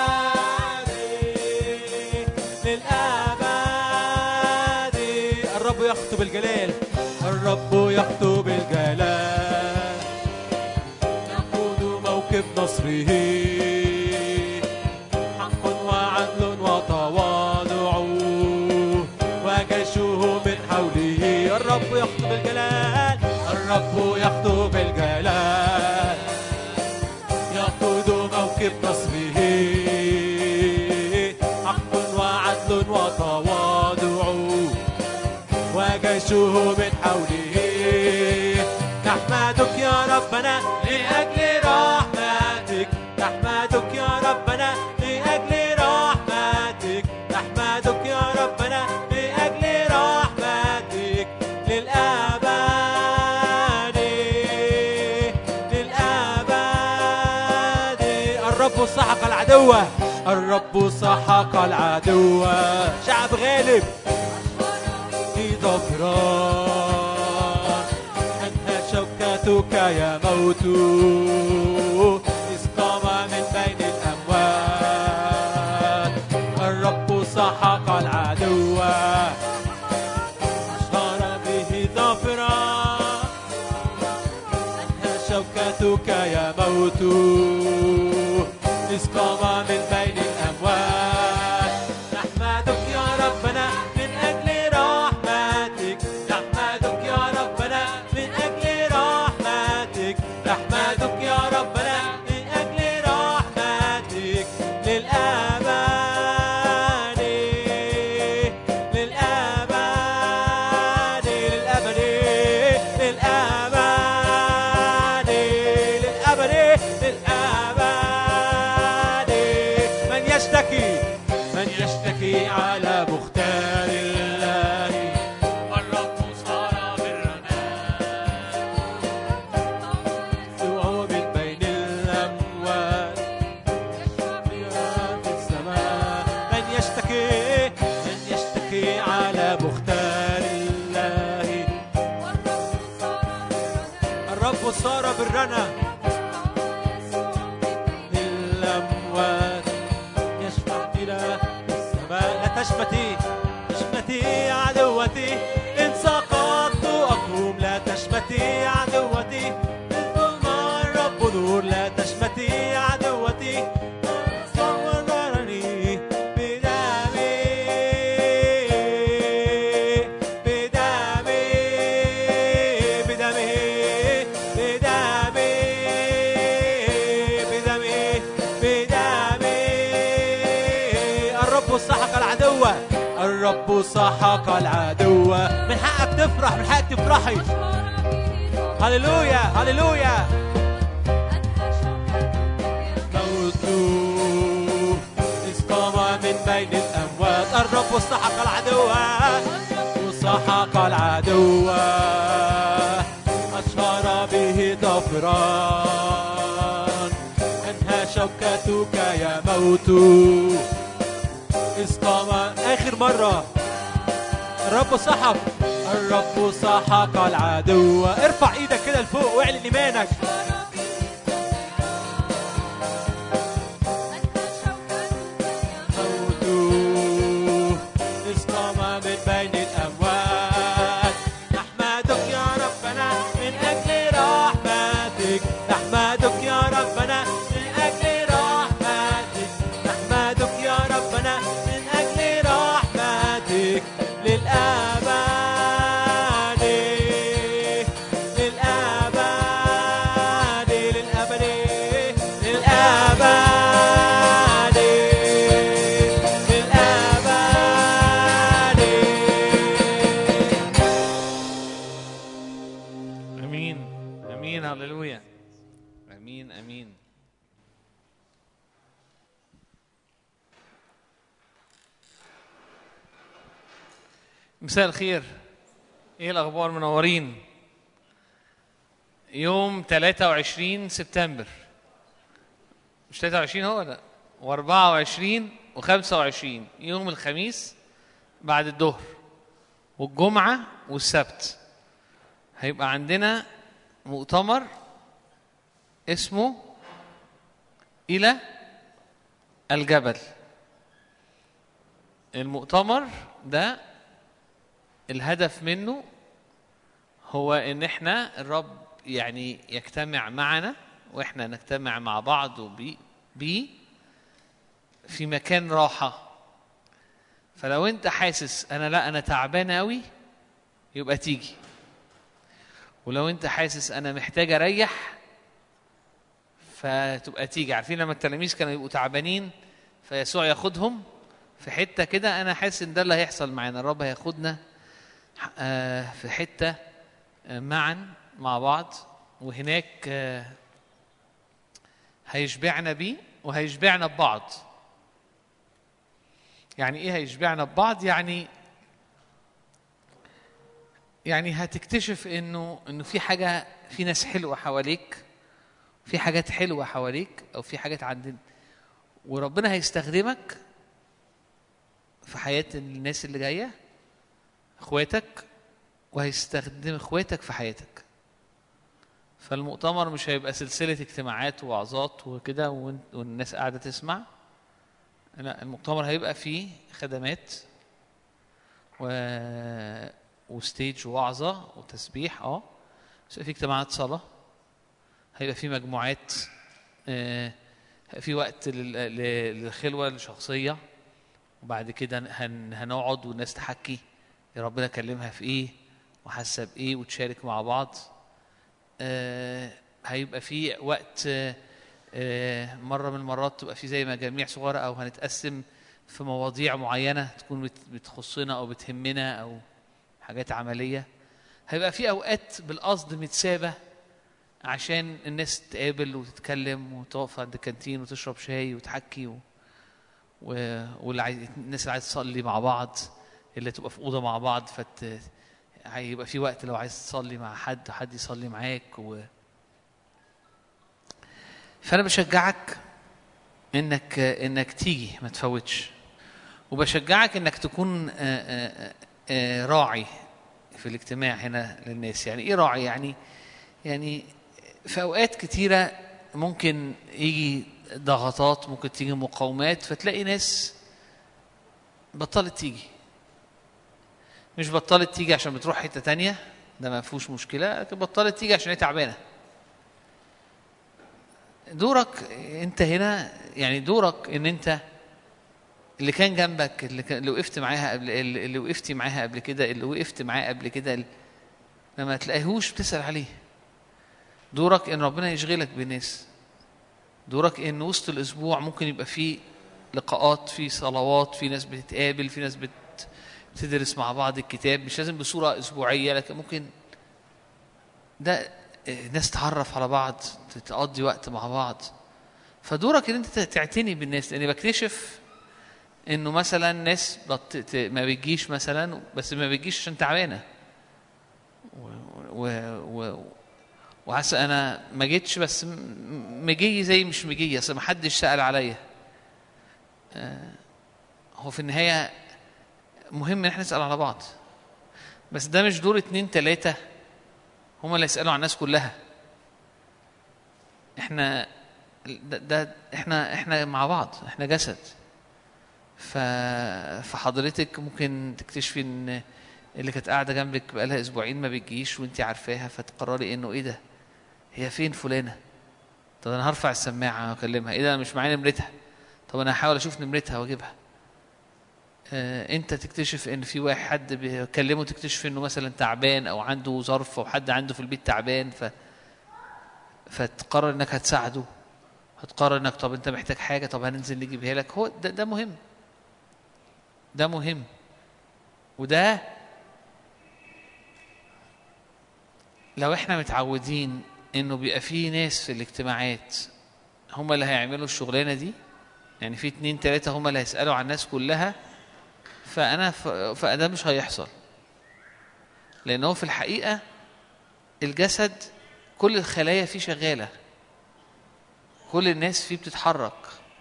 للأبد. الرب يخطب الجلال، الرب يخطب الجلال، يقود موكب نصره، حق وعدل وتواضع وجيشه من حوله. الرب يخطب الجلال، الرب يخطب الجلال، يقود موكب نصره، حق وعدل وتواضع وجيشه من حوله. نحمدك يا ربنا لأجل رحمتك، نحمدك يا ربنا لأجل رحمتك، نحمدك يا ربنا لأجل رحمتك للأبد للأبد. الرب سحق العدو، الرب سحق العدو، شعب غالب في ظفران أنهى شوكتك يا موت إذ قام من بين الأموات. الرب سحق العدو أشهر به ظفران أنهى شوكتك يا موت إذ قام من بين الأموات. نحمدك يا ربنا من أجل رحمتك، نحمدك يا ربنا من أجل رحمتك، نحمدك يا ربنا من أجل رحمتك للأبد للأبد للأبد للأبد للأبد للأبد. من يشتكي على مختار الله، والرب صار برنا وهو من بين الأموات في السماء. من يشتكي على مختار الله، الرب صار برنا للأموات يشفع إلى السماء. لا تشمتي عدوة عدوتي، إن سقطت أقوم لا تشمتي عدوتي، الرب نور لا تشمتي عدوتي، صورني بدمي بدمي بدمي بدمي بدمي بدمي. الرب سحق العدو، الرب سحق العدو. من حقك تفرح، من حقك تفرحي. هللويا هللويا. موت قام من بين الأموات. الرب سحق العدو، الرب سحق العدو، أشهر به ظافران. أنهى شوكتك يا موت. قام آخر مرة. الرب سحق، الرب سحق العدو. ارفع ايدك كده لفوق واعلن ايمانك. موت قام من بين الاموات. نحمدك يا ربنا من اجل رحمتك، نحمدك يا ربنا من اجل رحمتك، نحمدك يا ربنا من اجل رحمتك للأبد. هللويا. امين امين. مساء الخير. ايه الاخبار؟ منورين. يوم 23 سبتمبر، مش 23 هو لا، و24 و25 يوم الخميس بعد الظهر والجمعة والسبت هيبقى عندنا مؤتمر اسمه إلى الجبل. المؤتمر ده الهدف منه هو ان احنا الرب يعني يجتمع معنا واحنا نجتمع مع بعض وبي في مكان راحة. فلو انت حاسس انا تعبان قوي يبقى تيجي، ولو انت حاسس انا محتاج اريح فتبقى تيجي. عارفين لما التلاميذ كانوا يبقوا تعبانين فيسوع ياخدهم في حتة كده؟ انا حاسس ان ده اللي هيحصل معانا. الرب هياخدنا في حتة معا مع بعض، وهناك هيشبعنا بيه وهيشبعنا ببعض. يعني ايه هيشبعنا ببعض؟ يعني هتكتشف انه في حاجة، في ناس حلوة حواليك، في حاجات حلوة حواليك، او في حاجات عندنا، وربنا هيستخدمك في حياة الناس اللي جاية، اخواتك، وهيستخدم اخواتك في حياتك. فالمؤتمر مش هيبقى سلسلة اجتماعات ووعظات وكده والناس قاعدة تسمع. لا، المؤتمر هيبقى فيه خدمات وستيج ووعظة وتسبيح. بس هيبقى فيه اجتماعات صلاة، هيبقى فيه مجموعات، هيبقى فيه وقت للخلوة الشخصية، وبعد كده هنقعد والناس تحكي يا ربنا كلمها في ايه وحاسه بايه وتشارك مع بعض. هيبقى في وقت مره من المرات تبقى في زي مجاميع صغيره، او هنتقسم في مواضيع معينه تكون بتخصنا او بتهمنا او حاجات عمليه. هيبقى في اوقات بالقصد متسابه عشان الناس تقابل وتتكلم وتقف عند الكانتين وتشرب شاي وتحكي والناس اللي عايز تصلي مع بعض، اللي تبقى في أوضة مع بعض، هيبقى في وقت لو عايز تصلي مع حد يصلي معاك فأنا بشجعك إنك تيجي ما تفوتش، وبشجعك إنك تكون راعي في الاجتماع هنا للناس. يعني إيه راعي؟ يعني في أوقات كتيرة ممكن يجي ضغطات، ممكن تيجي مقاومات، فتلاقي ناس بطلت تيجي. مش بطلت تيجي عشان بتروح حته تانية، ده ما فيهوش مشكله، لكن بطلت تيجي عشان هي تعبانه. دورك انت هنا، يعني دورك ان انت اللي كان جنبك، اللي وقفت معاها قبل، اللي وقفتي معاها قبل كده، اللي وقفت معاه قبل كده، لما تلاقيهوش بتسأل عليه. دورك ان ربنا يشغلك بالناس. دورك ان وسط الاسبوع ممكن يبقى فيه لقاءات، في صلوات، في ناس بتتقابل، في ناس بتدرس مع بعض الكتاب، مش لازم بصورة اسبوعية، لكن ممكن ده ناس تعرف على بعض، تقضي وقت مع بعض. فدورك ان انت تعتني بالناس. لاني بكتشف انه مثلا ناس ما بتجيش مثلا، بس ما بتجيش عشان تعبانه، وحاسس انا ما جيتش، بس مجي زي مش مجي، اصل ما حدش سأل عليا. هو في النهايه مهم ان احنا نسأل على بعض، بس ده مش دور 2 3 هم اللي يسألوا عن الناس كلها. احنا احنا مع بعض، احنا جسد. فحضرتك ممكن تكتشفي ان اللي كانت قاعده جنبك بقالها اسبوعين ما بتجيش وانت عارفاها، فتقرري انه ايه ده، هي فين فلانه؟ طب انا هرفع السماعه واكلمها. ايه ده، مش معايا نمرتها؟ طب انا هحاول اشوف نمرتها واجيبها. انت تكتشف ان في واحد حد بيكلمه، تكتشف انه مثلا تعبان او عنده ظرف، او حد عنده في البيت تعبان، فتقرر انك هتساعده. هتقرر انك طب انت محتاج حاجه، طب هننزل نجيبها لك. هو ده مهم، ده مهم. وده لو احنا متعودين انه بيبقى فيه ناس في الاجتماعات هم اللي هيعملوا الشغلانه دي، يعني في 2 3 هم اللي هيسألوا عن الناس كلها، فده مش هيحصل. لأنه في الحقيقة الجسد كل الخلايا فيه شغالة، كل الناس فيه بتتحرك.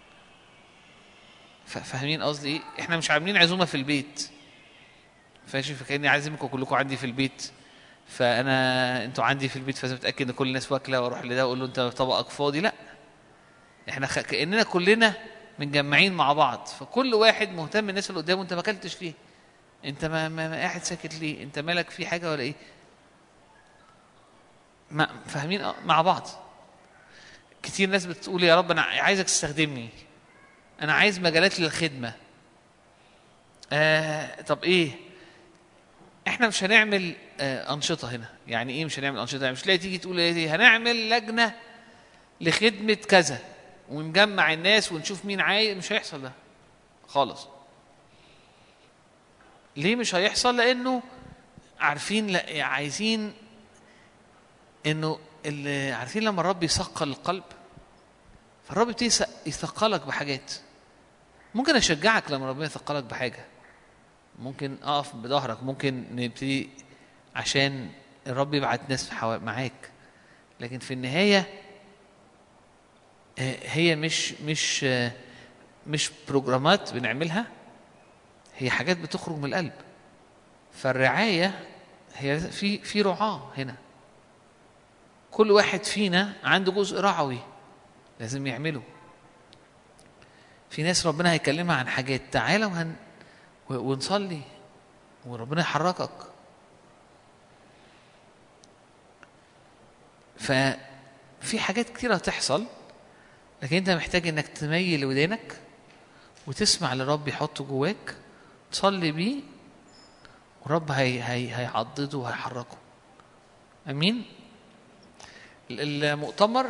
فاهمين قصدي ايه؟ احنا مش عاملين عزومة في البيت، فاشي فكأني عازمكم كلكم عندي في البيت، انتوا عندي في البيت، فلازم اتأكد ان كل الناس واكلة، واروح لده واقول له انت طبقك فاضي. لا، احنا كأننا كلنا متجمعين مع بعض، فكل واحد مهتم الناس اللي قدامه. انت ما اكلتش ليه؟ انت ما قاعد ساكت ليه؟ انت مالك في حاجه ولا ايه؟ فاهمين مع بعض. كتير ناس بتقول يا رب انا عايزك تستخدمني، انا عايز مجالات للخدمه. طب ايه؟ احنا مش هنعمل انشطه هنا. يعني ايه مش هنعمل انشطه؟ يعني مش لاقي تيجي تقول ايه هنعمل لجنه لخدمه كذا ونجمع الناس ونشوف مين عايز. مش هيحصل ده خالص. ليه مش هيحصل؟ لانه عارفين، لا عايزين انه اللي عارفين لما الرب يثقل القلب، فالرب يبتدي يثقلك بحاجات. ممكن اشجعك لما ربنا يثقلك بحاجه، ممكن اقف بظهرك، ممكن نبتدي عشان الرب يبعت ناس معاك. لكن في النهايه هي مش بروجرامات بنعملها، هي حاجات بتخرج من القلب. فالرعايه هي في رعاه هنا، كل واحد فينا عنده جزء رعوي لازم يعمله. في ناس ربنا هيكلمها عن حاجات، تعالى ونصلي وربنا يحركك. ففي حاجات كتيرة تحصل، لكن انت محتاج انك تميل ودانك وتسمع للرب يحطه جواك، تصلي بيه، ورب هيعضده وهيحركه. امين. المؤتمر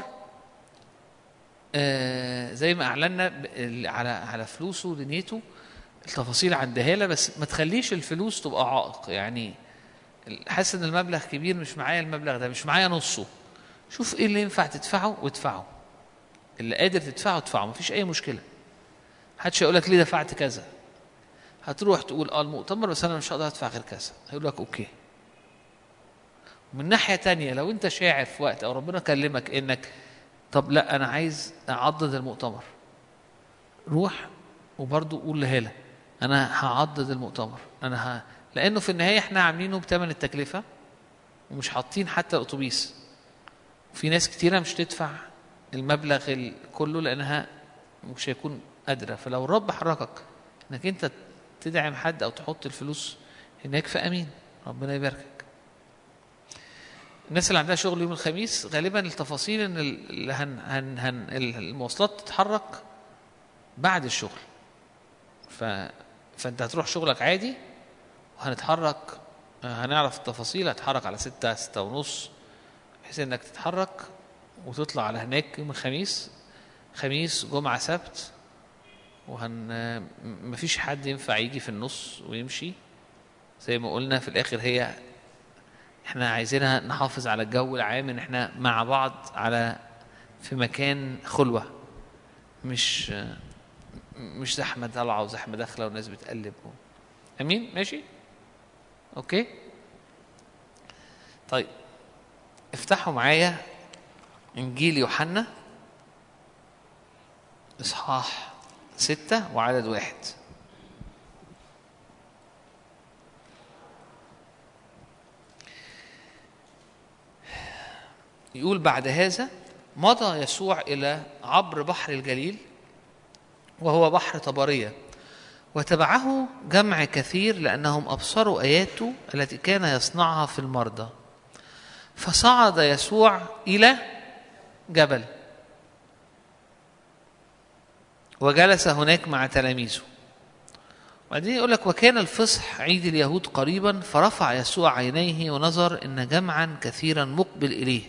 زي ما اعلنا على فلوسه ودنيته، التفاصيل عندها لها، بس ما تخليش الفلوس تبقى عائق. يعني حاسس ان المبلغ كبير، مش معايا المبلغ ده، مش معايا نصه، شوف ايه اللي ينفع تدفعه وادفعه، اللي قادر تدفعه ادفعه، مفيش اي مشكله. محدش هيقول لك ليه دفعت كذا. هتروح تقول المؤتمر بس انا مش هقدر ادفع غير كذا، هيقول لك اوكي. من ناحيه تانية لو انت شاعر في وقت او ربنا كلمك انك طب لا انا عايز اعضد المؤتمر، روح وبرضه قول لهالة انا هعضد المؤتمر، لانه في النهايه احنا عاملينه بثمن التكلفه ومش حاطين حتى الاتوبيس. في ناس كتيره مش تدفع المبلغ كله لانها مش هيكون قادره. فلو الرب حركك انك انت تدعم حد او تحط الفلوس هناك في أمين. ربنا يباركك. الناس اللي عندها شغل يوم الخميس غالبا التفاصيل ان المواصلات تتحرك بعد الشغل، فانت هتروح شغلك عادي وهنتحرك، هنعرف التفاصيل. هتحرك على 6 6:30 بحيث انك تتحرك وتطلع على هناك يوم الخميس، خميس جمعة سبت، مفيش حد ينفع يجي في النص ويمشي. زي ما قلنا في الاخر هي احنا عايزينها نحافظ على الجو العام ان احنا مع بعض في مكان خلوة، مش زحمة طالعة وزحمة داخلة والناس بتقلب. امين؟ ماشي؟ اوكي؟ طيب افتحوا معايا انجيل يوحنا اصحاح 6 وعدد 1. يقول: بعد هذا مضى يسوع إلى عبر بحر الجليل وهو بحر طبرية، وتبعه جمع كثير لأنهم أبصروا آياته التي كان يصنعها في المرضى. فصعد يسوع إلى جبل وجلس هناك مع تلاميذه. وبعدين يقول لك: وكان الفصح عيد اليهود قريبا، فرفع يسوع عينيه ونظر إن جمعا كثيرا مقبل إليه.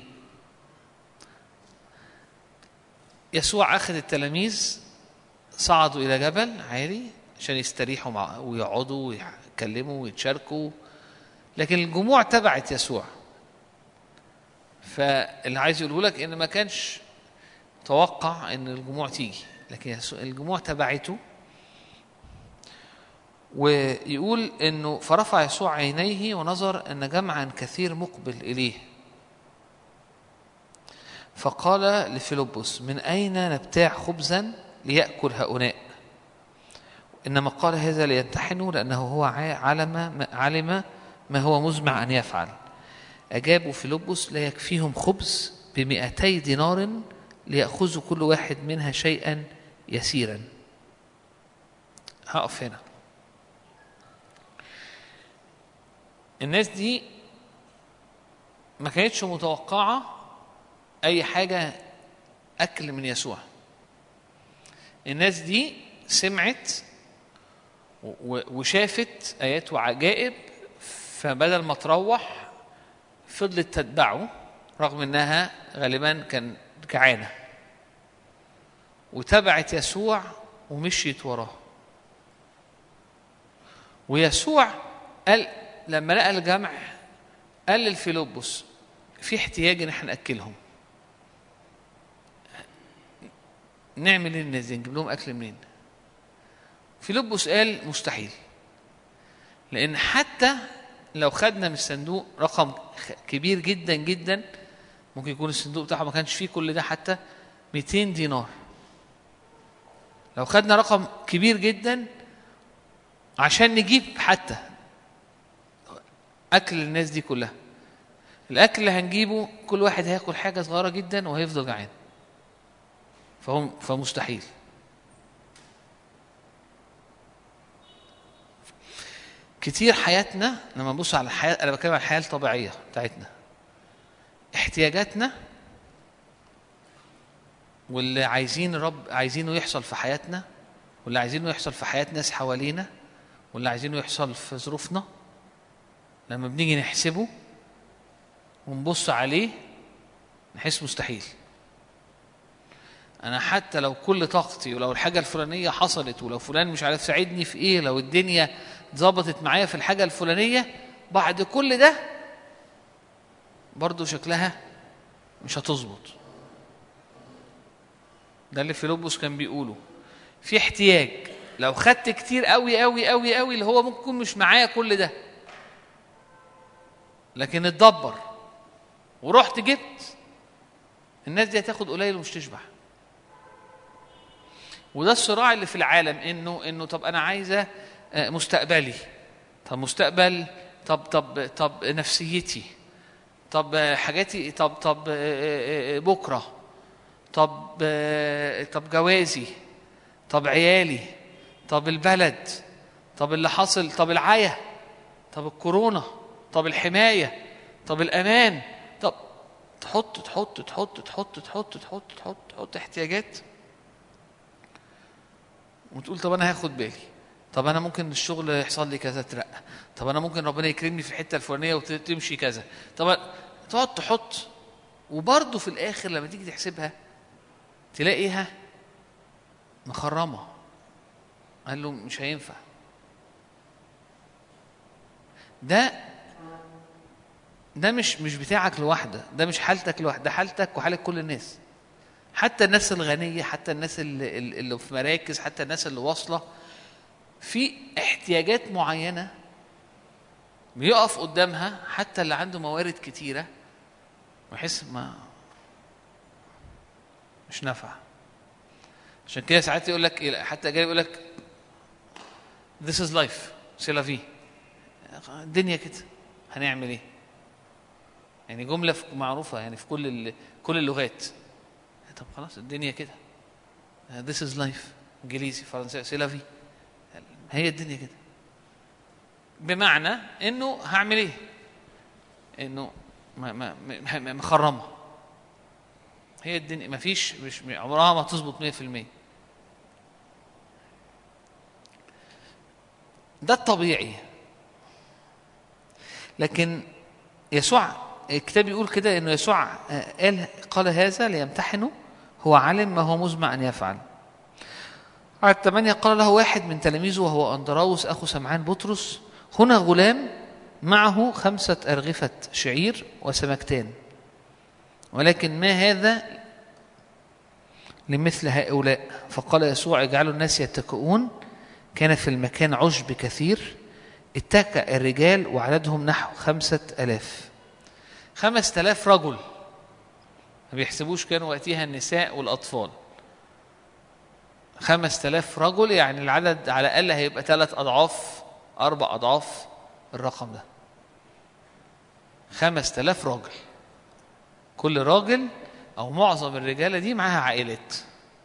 يسوع أخذ التلاميذ صعدوا إلى جبل عالي عشان يستريحوا ويقعدوا ويتكلموا ويتشاركوا، لكن الجموع تبعت يسوع. فاللي عايز يقوله لك إن ما كانش توقع إن الجموع تيجي، لكن الجموع تبعته. ويقول إنه فرفع يسوع عينيه ونظر أن جمعا كثير مقبل إليه، فقال لفيلبس: من أين نبتاع خبزا ليأكل هؤلاء؟ إنما قال هذا ليمتحنوا لأنه هو علم ما هو مزمع أن يفعل. أجابوا فيلبس: لا يكفيهم خبز ب200 دينار ليأخذوا كل واحد منها شيئا يسيرا. هقف هنا. الناس دي ما كانتش متوقعة أي حاجة أكل من يسوع. الناس دي سمعت وشافت آيات وعجائب، فبدل ما تروح فضلت تتبعه رغم أنها غالبا كان جعانة، وتبعت يسوع ومشيت وراه. ويسوع قال لما لقى الجمع قال للفيلبس: في احتياج ان احنا ناكلهم. نعمل ايه الناس دي؟ نجيب لهم اكل منين؟ فيلبس قال: مستحيل، لان حتى لو خدنا من الصندوق رقم كبير جدا جدا، ممكن يكون الصندوق بتاعه ما كانش فيه كل ده، حتى 200 دينار. لو خدنا رقم كبير جدا عشان نجيب حتى أكل الناس دي كلها، الأكل اللي هنجيبه كل واحد هياكل حاجة صغيرة جدا وهيفضل جعان، فمستحيل. كتير حياتنا لما نبص على الحياة، أنا بتكلم عن الحياة الطبيعية بتاعتنا، احتياجاتنا واللي عايزين الرب عايزينه يحصل في حياتنا، واللي عايزينه يحصل في حياة ناس حوالينا، واللي عايزينه يحصل في ظروفنا، لما بنيجي نحسبه ونبص عليه نحس مستحيل. أنا حتى لو كل طاقتي، ولو الحاجة الفلانية حصلت، ولو فلان مش عارف ساعدني في إيه، لو الدنيا ضبطت معايا في الحاجة الفلانية، بعد كل ده برضو شكلها مش هتظبط. ده اللي فيلبس كان بيقوله. في احتياج لو خدت كتير قوي قوي قوي قوي اللي هو ممكن مش معايا كل ده، لكن اتدبر ورحت جبت، الناس دي هتاخد قليل ومش تشبع. وده الصراع اللي في العالم، انه طب انا عايزه مستقبلي، طب مستقبل، طب نفسيتي، طب حاجاتي، طب بكره، طب جوازي، طب عيالي، طب البلد، طب اللي حصل، طب العيا، طب الكورونا، طب الحماية، طب الأمان، طب تحط تحط تحط تحط تحط تحط تحط تحط احتياجات وتقول طب أنا هاخد بالي، طب أنا ممكن الشغل يحصل لي كذا ترقى، طب أنا ممكن ربنا يكرمني في الحتة الفلانية وتمشي كذا، طب تقعد تحط، وبرضه في الآخر لما تيجي تحسبها تلاقيها مخرمة. قال له مش هينفع. ده مش بتاعك لوحده، ده مش حالتك لوحده، ده حالتك وحالة كل الناس، حتى الناس الغنية، حتى الناس اللي في مراكز، حتى الناس اللي واصلة في احتياجات معينة بيقف قدامها، حتى اللي عنده موارد كتيرة ويحس مش نافع. عشان كده ساعات يقول لك، حتى جاي يقول لك this is life c'est la vie، الدنيا كده هنعمل ايه؟ يعني جملة معروفة يعني في كل اللغات. طب خلاص الدنيا كده this is life، انجليزي فرنسي c'est la vie، هي الدنيا كده، بمعنى انه هعمل ايه؟ انه مخرمة، هي الدنيا مفيش، مش عمرها ما تظبط 100%. ده الطبيعي. لكن يسوع الكتاب يقول كده انه يسوع قال هذا ليمتحنه، هو علم ما هو مزمع ان يفعل. عدد 8 قال له واحد من تلاميذه وهو أندراوس أخو سمعان بطرس: هنا غلام معه 5 أرغفة شعير وسمكتان، ولكن ما هذا لمثل هؤلاء؟ فقال يسوع: اجعلوا الناس يتكئون. كان في المكان عشب كثير، اتكأ الرجال وعددهم نحو 5000. 5000 رجل، ما بيحسبوش كانوا وقتها النساء والأطفال. 5000 رجل يعني العدد على الأقل هيبقى 3 أضعاف 4 أضعاف الرقم ده. 5000 راجل، كل راجل أو معظم الرجالة دي معاها عائلات،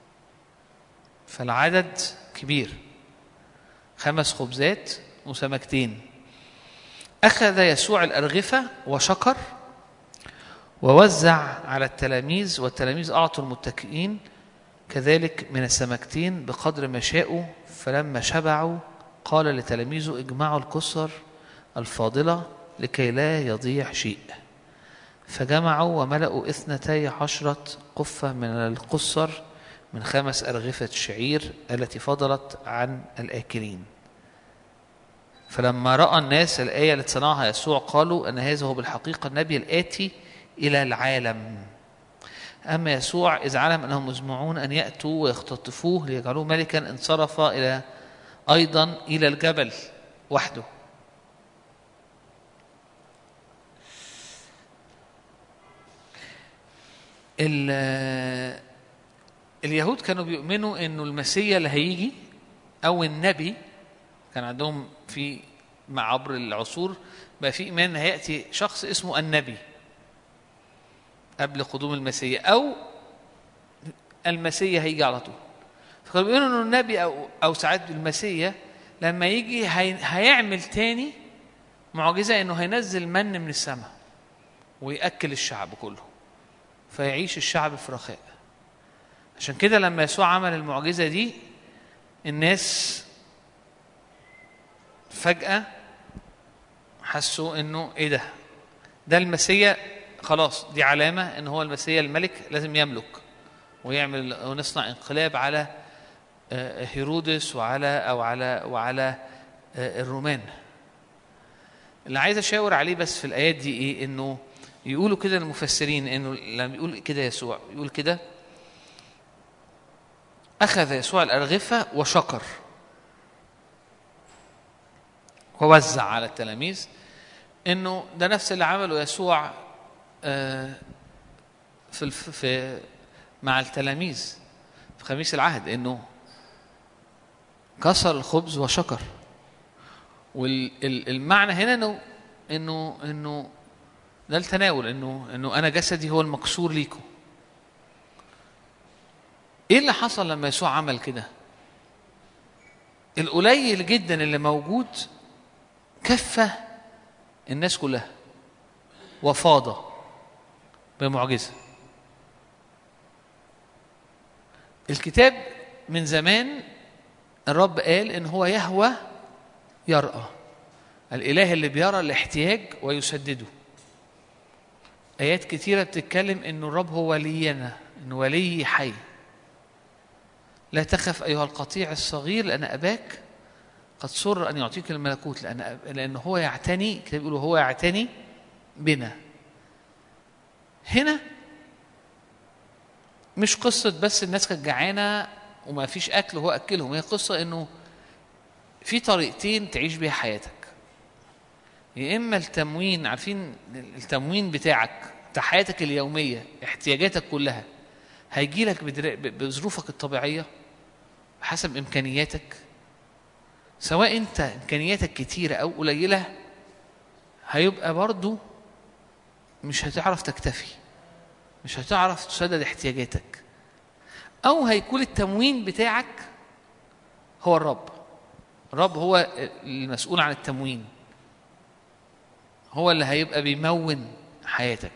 فالعدد كبير. 5 خبزات وسمكتين. أخذ يسوع الأرغفة وشكر ووزع على التلاميذ، والتلاميذ أعطوا المتكئين كذلك من السمكتين بقدر ما شاءوا. فلما شبعوا قال لتلاميذه: اجمعوا الكسر الفاضلة لكي لا يضيع شيء. فجمعوا وملأوا 12 قفة من القصر من 5 أرغفة شعير التي فضلت عن الآكلين. فلما رأى الناس الآية التي صنعها يسوع قالوا أن هذا هو بالحقيقة النبي الآتي إلى العالم. أما يسوع إذ علم أنهم مزمعون أن يأتوا ويختطفوه ليجعلوه ملكا انصرف أيضا إلى الجبل وحده. اليهود كانوا بيؤمنوا أنه المسيح اللي هيجي أو النبي، كان عندهم في عبر العصور بقى في إيمان هيأتي شخص اسمه النبي قبل قدوم المسيح، أو المسيح هيجي على طول. فكانوا بيقولوا أنه النبي أو ساعات المسيح لما يجي هيعمل تاني معجزة، أنه هينزل من من السماء ويأكل الشعب كله فيعيش الشعب في رخاء. عشان كده لما يسوع عمل المعجزة دي الناس فجأة حسوا أنه إيه ده المسيح، خلاص دي علامة أن هو المسيح الملك لازم يملك ويعمل ونصنع انقلاب على هيرودس وعلى الرومان. اللي عايز أشاور عليه بس في الآيات دي إيه؟ إنه يقولوا كده المفسرين، إنه لما يقول كده يسوع يقول كده: أخذ يسوع الأرغفة وشكر ووزع على التلاميذ. إنه ده نفس اللي عمله يسوع في مع التلاميذ في خميس العهد، إنه كسر الخبز وشكر. والمعنى هنا إنه ده التناول، إنه أنا جسدي هو المكسور ليكم. إيه اللي حصل لما يسوع عمل كده؟ القليل جدا اللي موجود كفى الناس كلها وفاض بمعجزة. الكتاب من زمان الرب قال إن هو يهوى يرأى، الإله اللي بيرى الاحتياج ويسدده. آيات كتيرة بتتكلم إنه الرب هو ولينا، إنه ولي حي. لا تخف أيها القطيع الصغير لأن أباك قد سر أن يعطيك الملكوت، لأن هو يعتني، كتاب بيقولوا هو يعتني بنا. هنا مش قصة بس الناس كانت جعانة وما فيش أكل وهو أكلهم، هي قصة إنه في طريقتين تعيش بيها حياتك. يا إما التموين، عارفين التموين بتاعك بتاع حياتك اليومية، احتياجاتك كلها هيجي لك بظروفك الطبيعية بحسب إمكانياتك، سواء أنت إمكانياتك كتيرة أو قليلة هيبقى برضو مش هتعرف تكتفي، مش هتعرف تسدد احتياجاتك. أو هيكون التموين بتاعك هو الرب هو المسؤول عن التموين، هو اللي هيبقى بيمون حياتك.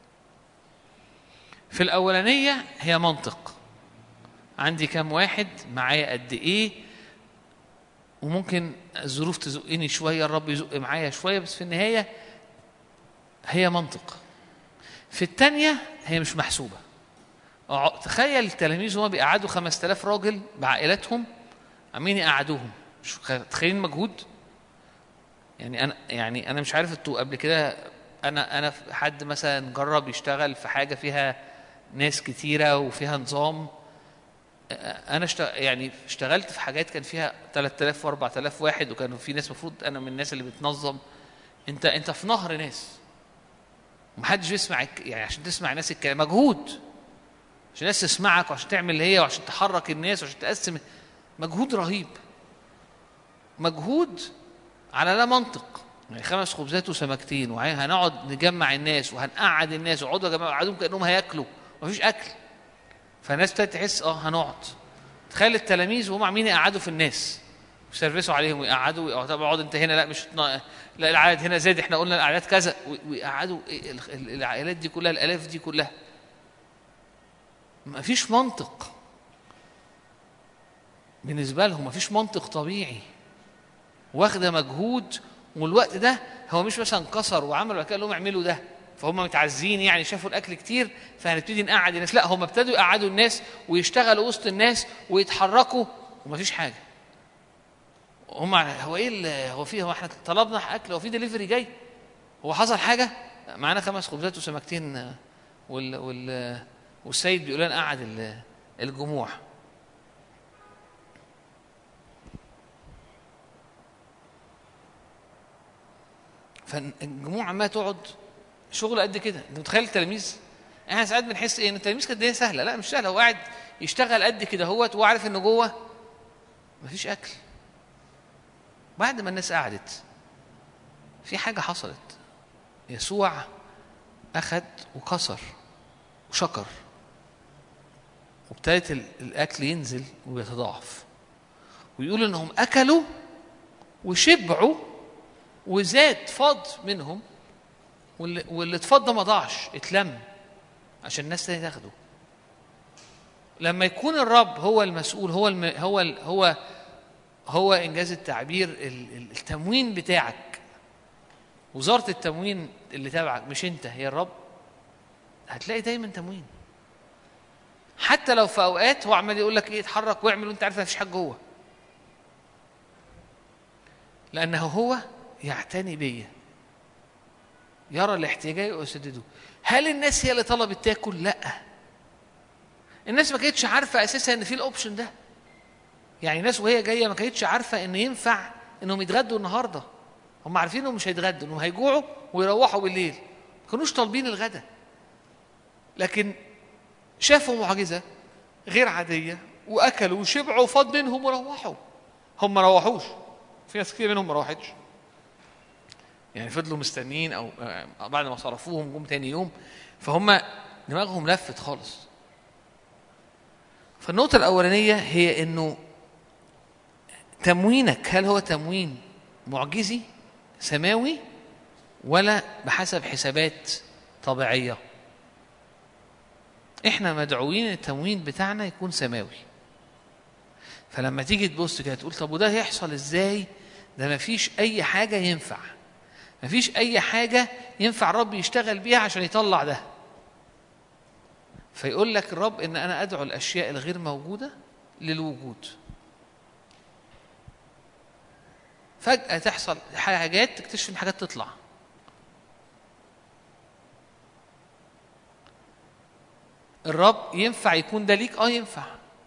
في الأولانية هي منطق، عندي كام واحد، معايا قد إيه، وممكن الظروف تزقني شوية، الرب يزق معايا شوية، بس في النهاية هي منطق. في الثانية هي مش محسوبة. تخيل التلاميذ هما بيقعدوا 5000 راجل بعائلاتهم، عمين يقعدوهم، مش تخيلين مجهود؟ يعني أنا مش عارف انتوا قبل كده، أنا حد مثلا جرب يشتغل في حاجة فيها ناس كتيرة وفيها نظام. أنا اشتغلت في حاجات كان فيها 3000 و4000 واحد، وكانوا في ناس مفروض أنا من الناس اللي بتنظم. أنت في نهر ناس ومحدش يسمع، يعني عشان تسمع ناس الكلام مجهود، عشان الناس تسمعك وعشان تعمل اللي هي وعشان تحرك الناس وعشان تقسم، مجهود رهيب، مجهود على لا منطق. يعني 5 خبزات وسمكتين وهنقعد نجمع الناس وهنقعد الناس ويقعدوا يا جماعه قعدوهم كانهم هياكلوا ومفيش اكل، فالناس ابتدت تحس هنقعد. تخيل التلاميذ وهم عاملين يقعدوا في الناس ويسرفسوا عليهم ويقعدوا، طب اقعد انت هنا، لا مش لا العدد هنا زاد، احنا قلنا الاعداد كذا، ويقعدوا العائلات دي كلها، الالاف دي كلها، مفيش منطق بالنسبه لهم، مفيش منطق طبيعي، واخده مجهود. والوقت ده هو مش مثلا كسر وعملوا كده لهم اعملوا ده فهم متعزين، يعني شافوا الاكل كتير فهنبتدي نقعد الناس، لا هم ابتدوا يقعدوا الناس ويشتغلوا وسط الناس ويتحركوا ومفيش حاجه. هم هو ايه هو احنا طلبنا اكل، هو في دليفري جاي، هو حصل حاجه؟ معانا 5 خبزات وسمكتين والسيد بيقول لنا قعد الجموع. فالجموع عماله تقعد شغل قد كده. انت متخيل التلاميذ؟ احنا ساعات بنحس ان التلاميذ كانت الدنيا سهله، لا مش سهله، هو قاعد يشتغل قد كده هوت وعارف ان جوه مفيش اكل. بعد ما الناس قعدت في حاجه حصلت، يسوع اخذ وكسر وشكر، وابتدت الاكل ينزل ويتضاعف، ويقول انهم اكلوا وشبعوا وزاد فاض منهم، واللي اتفضى ما ضاعش، اتلم عشان الناس تاني تاخده. لما يكون الرب هو المسؤول، هو انجاز التعبير التموين بتاعك، وزارة التموين اللي تابعك مش انت، هي الرب، هتلاقي دايما تموين. حتى لو في اوقات هو عمال يقول لك ايه اتحرك واعمل وانت عارف مفيش حاجه جوه، لانه هو يعتني بيا، يرى الاحتياجات ويسدده. هل الناس هي اللي طلبت تاكل؟ لا، الناس ما كانتش عارفه اساسا ان في الاوبشن ده. يعني الناس وهي جايه ما كانتش عارفه ان ينفع انهم يتغدوا النهارده، هم عارفين انهم مش هيتغدوا، انهم هيجوعوا ويروحوا بالليل، ما كانوش طالبين الغدا، لكن شافوا معجزه غير عاديه واكلوا وشبعوا وفاض منهم وروحوا. هم ما روحوش، في ناس كتير منهم ما روحتش، يعني فضلوا مستنيين او بعد ما صرفوهم جم تاني يوم، فهم دماغهم لفت خالص. فالنقطة الأولانية هي إنه تموينك هل هو تموين معجزي سماوي ولا بحسب حسابات طبيعية. احنا مدعوين التموين بتاعنا يكون سماوي. فلما تيجي تبص كده تقول طب وده هيحصل ازاي؟ ده مفيش اي حاجة ينفع، مفيش اي حاجة ينفع الرب يشتغل بيها عشان يطلع ده. فيقول لك الرب ان انا ادعو الاشياء الغير موجودة للوجود. فجأة تحصل حاجات تكتشف ان حاجات تطلع. الرب ينفع يكون ده ليك؟ ينفع.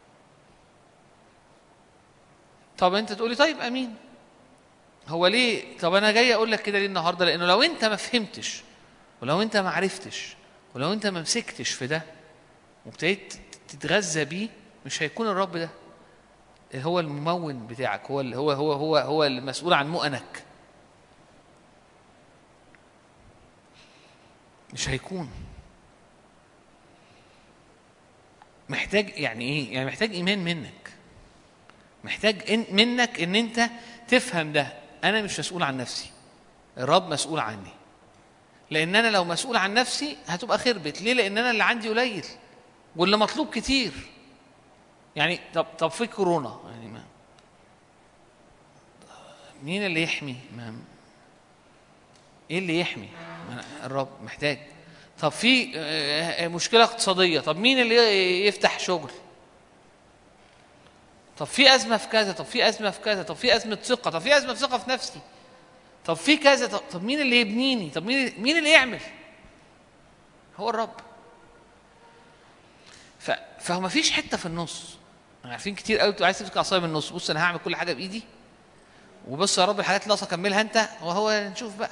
طب انت تقولي طيب امين. هو ليه؟ طب انا جاي اقول لك كده ليه النهارده؟ لانه لو انت ما فهمتش، ولو انت ما عرفتش، ولو انت ما مسكتش في ده وابتديت تتغذى بيه، مش هيكون الرب ده هو الممون بتاعك، هو المسؤول عن مؤنك. مش هيكون. محتاج يعني ايه؟ يعني محتاج ايمان منك، محتاج منك ان انت تفهم ده. انا مش مسؤول عن نفسي، الرب مسؤول عني. لان انا لو مسؤول عن نفسي هتبقى خربت. ليه؟ لان انا اللي عندي قليل واللي مطلوب كتير. يعني طب في كورونا، يعني ما مين اللي يحمي؟ ايه اللي يحمي؟ الرب محتاج. طب في مشكلة اقتصادية، طب مين اللي يفتح شغل؟ طب في أزمة في كذا، طب في أزمة في كذا، طب في أزمة ثقة، طب في أزمة ثقة في نفسي، طب في كذا، طب مين اللي يبنيني؟ طب مين اللي يعمل؟ هو الرب. فهو ما فيش حتة في النص. عارفين كتير قوي عايز تمسك عصاية من النص. بص أنا هعمل كل حاجة بإيدي، وبص يا رب الحاجات اللي ناقصة كملها أنت، وهو نشوف بقى.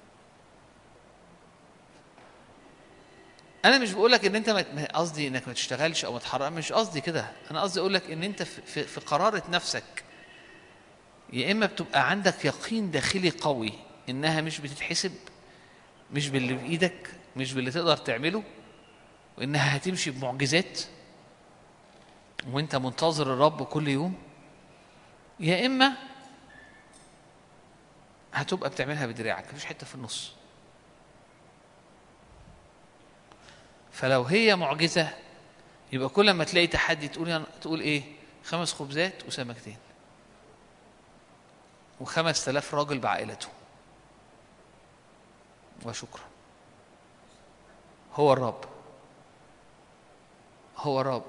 أنا مش بقولك إن أنت قصدي إنك ما تشتغلش أو ما تتحرك، مش قصدي كده. أنا قصدي أقولك إن أنت في قرارة نفسك يا إما بتبقى عندك يقين داخلي قوي إنها مش بتتحسب، مش باللي بإيدك، مش باللي تقدر تعمله، وإنها هتمشي بمعجزات وإنت منتظر الرب كل يوم، يا إما هتبقى بتعملها بدراعك. مفيش حتة في النص. فلو هي معجزة يبقى كل ما تلاقي تحدي تقول إيه؟ 5 خبزات وسمكتين و5000 راجل بعائلته، وشكرا. هو الرب، هو الرب.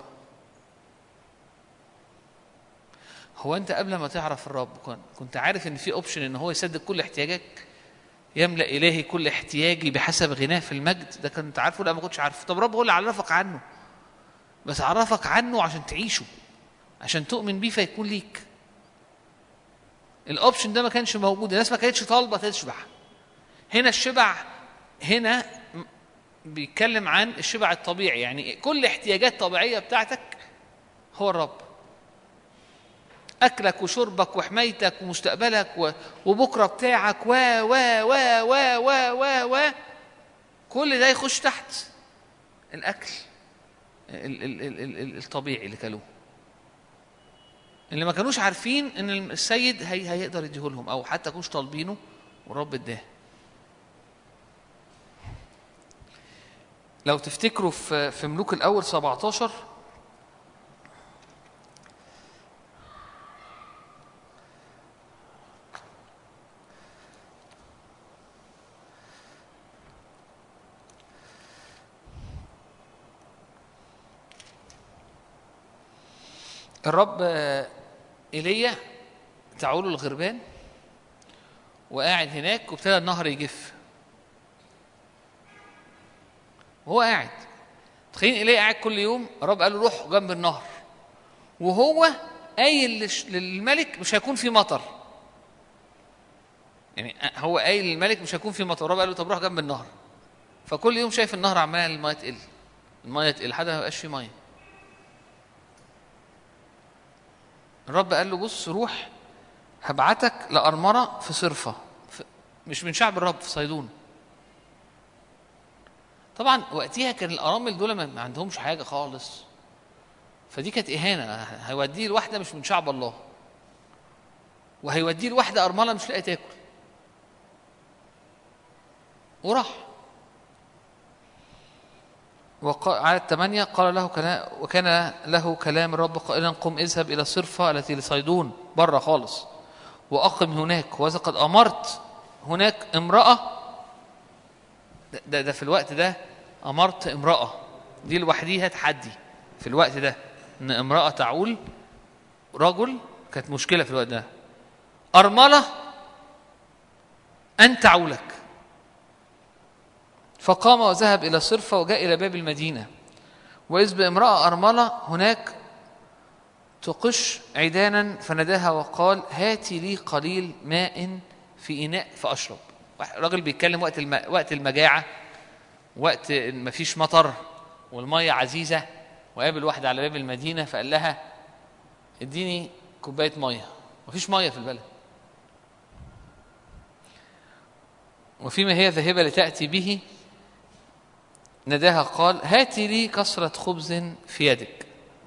هو أنت قبل ما تعرف الرب كنت عارف إن في أوبشن إن هو يسدد كل احتياجك؟ يملأ إلهي كل احتياجي بحسب غناه في المجد. ده كنت عارفه؟ لا ما كنتش عارفه. طب الرب هو اللي عرفك عنه، بس عرفك عنه عشان تعيشه، عشان تؤمن بيه فيكون ليك. الأوبشن ده ما كانش موجود، الناس ما كانتش طالبة تشبع. هنا الشبع، هنا بيتكلم عن الشبع الطبيعي، يعني كل احتياجات طبيعية بتاعتك هو الرب. أكلك وشربك وحمايتك ومستقبلك وبكرة بتاعك و و و و و و و كل ده يخش تحت الأكل الطبيعي اللي كلوه، اللي ما كانوش عارفين إن السيد هيقدر يديهولهم، أو حتى كانوش طالبينه والرب اداه. لو تفتكروا في ملوك الأول 17 الرب إيليا تعوله الغربان وقاعد هناك، وابتدى النهر يجف وهو قاعد. تخيل إيليا قاعد كل يوم، الرب قال له روح جنب النهر، وهو قايل للملك مش هيكون في مطر. يعني هو قايل للملك مش هيكون في مطر، الرب قال له طب روح جنب النهر. فكل يوم شايف النهر عمال الميه تقل، الميه تقل لحد ما بقاش في ميه. الرب قال له بص روح هبعتك لأرمرة في صرفة، مش من شعب الرب، في صيدون. طبعا وقتها كان الأرامل دول ما عندهمش حاجة خالص، فدي كانت إهانة. هيوديه الواحدة مش من شعب الله، وهيوديه الواحدة أرملة مش لاقي تاكل. وراح. عدد 8 قال له وكان له كلام الرب قائلا قم اذهب إلى صرفة التي لصيدون بره خالص وأقم هناك، وإذا قد أمرت هناك امرأة. ده في الوقت ده أمرت امرأة، دي لوحديها تحدي في الوقت ده، إن امرأة تعول رجل، كانت مشكلة في الوقت ده. أرملة أن تعولك. فقام وذهب إلى صرفة وجاء إلى باب المدينة، وإذ بامرأة أرملة هناك تقش عيدانا، فناداها وقال هاتي لي قليل ماء في إناء فأشرب. راجل بيتكلم وقت المجاعة، وقت ما فيش مطر والمية عزيزة، وقابل واحدة على باب المدينة فقال لها اديني كوباية مية. مفيش مية في البلد، وفيما هي ذاهبة لتأتي به ناداها قال هاتي لي كسرة خبز في يدك.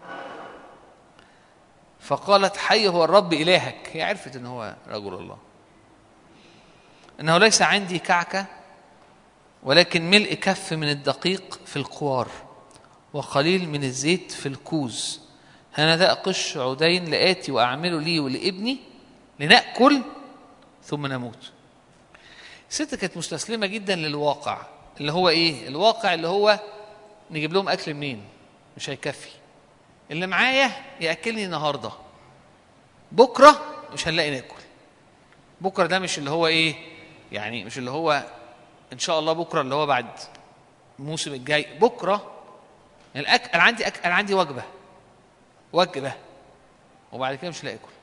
فقالت حي هو الرب إلهك. هي عرفت إن هو رجل الله. إنه ليس عندي كعكة ولكن ملء كف من الدقيق في القوار وقليل من الزيت في الكوز. هنذا أقش عودين لآتي وأعمله لي ولابني لنأكل ثم نموت. الست كانت مستسلمة جدا للواقع، اللي هو إيه؟ الواقع اللي هو نجيب لهم أكل منين؟ مش هيكفي. اللي معايا يأكلني النهاردة، بكرة مش هنلاقي ناكل. بكرة ده مش اللي هو إيه؟ يعني مش اللي هو إن شاء الله بكرة اللي هو بعد الموسم الجاي. بكرة الأكل أنا عندي وجبة وبعد كده مش لاقي أكل.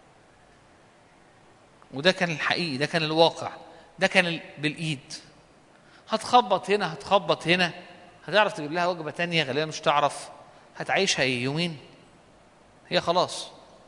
وده كان الحقيقي، ده كان الواقع، ده كان بالإيد. هتخبط هنا هتخبط هنا، هتعرف تجيب لها وجبة تانية غالبا مش تعرف. هتعيشها يومين هي خلاص.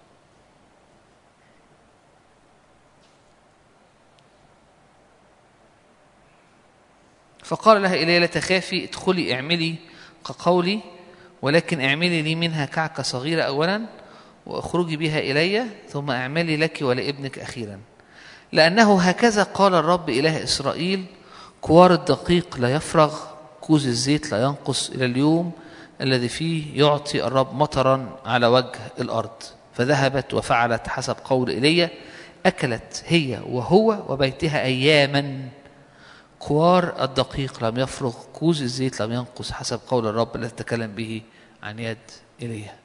فقال لها إلي لا تخافي ادخلي اعملي كقولي، ولكن اعملي لي منها كعكة صغيرة أولا واخرجي بها إلي، ثم اعملي لك ولابنك أخيرا. لأنه هكذا قال الرب إله إسرائيل كوار الدقيق لا يفرغ، كوز الزيت لا ينقص إلى اليوم الذي فيه يعطي الرب مطرا على وجه الأرض. فذهبت وفعلت حسب قول إيليا، أكلت هي وهو وبيتها أياما. كوار الدقيق لم يفرغ، كوز الزيت لم ينقص، حسب قول الرب الذي تكلم به عن يد إيليا.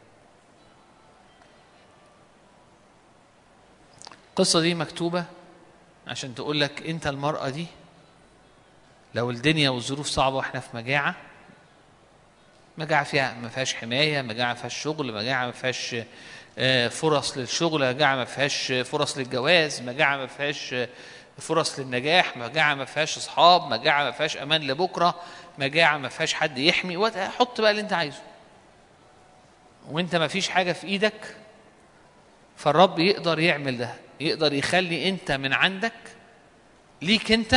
القصة دي مكتوبة عشان تقول لك أنت المرأة دي لو الدنيا والظروف صعبة وإحنا في مجاعة فيها ما فيهاش حماية، مجاعة ما فيهاش شغل، مجاعة ما فيهاش فرص للشغل، مجاعة ما فيهاش فرص للجواز، مجاعة ما فيهاش فرص للنجاح، مجاعة ما فيهاش أصحاب، مجاعة ما فيهاش أمان لبكرة، مجاعة ما فيهاش حد يحمي. حط بقى اللي أنت عايزه، وأنت ما فيش حاجة في إيدك. فالرب يقدر يعمل ده، يقدر يخلي أنت من عندك ليك أنت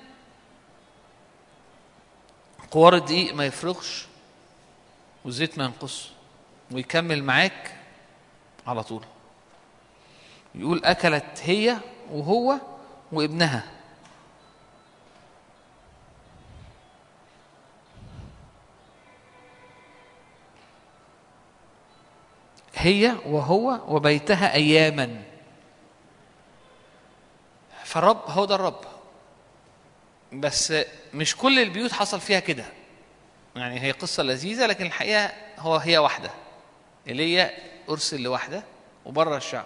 قوار الدقيق ما يفرغش والزيت ما ينقص، ويكمل معاك على طول. يقول أكلت هي وهو وابنها. هي وهو وبيتها أياما. فالرب هو ده الرب، بس مش كل البيوت حصل فيها كده. يعني هي قصة لذيذة، لكن الحقيقة هي واحدة. إيليا أرسل لوحده وبره الشعب.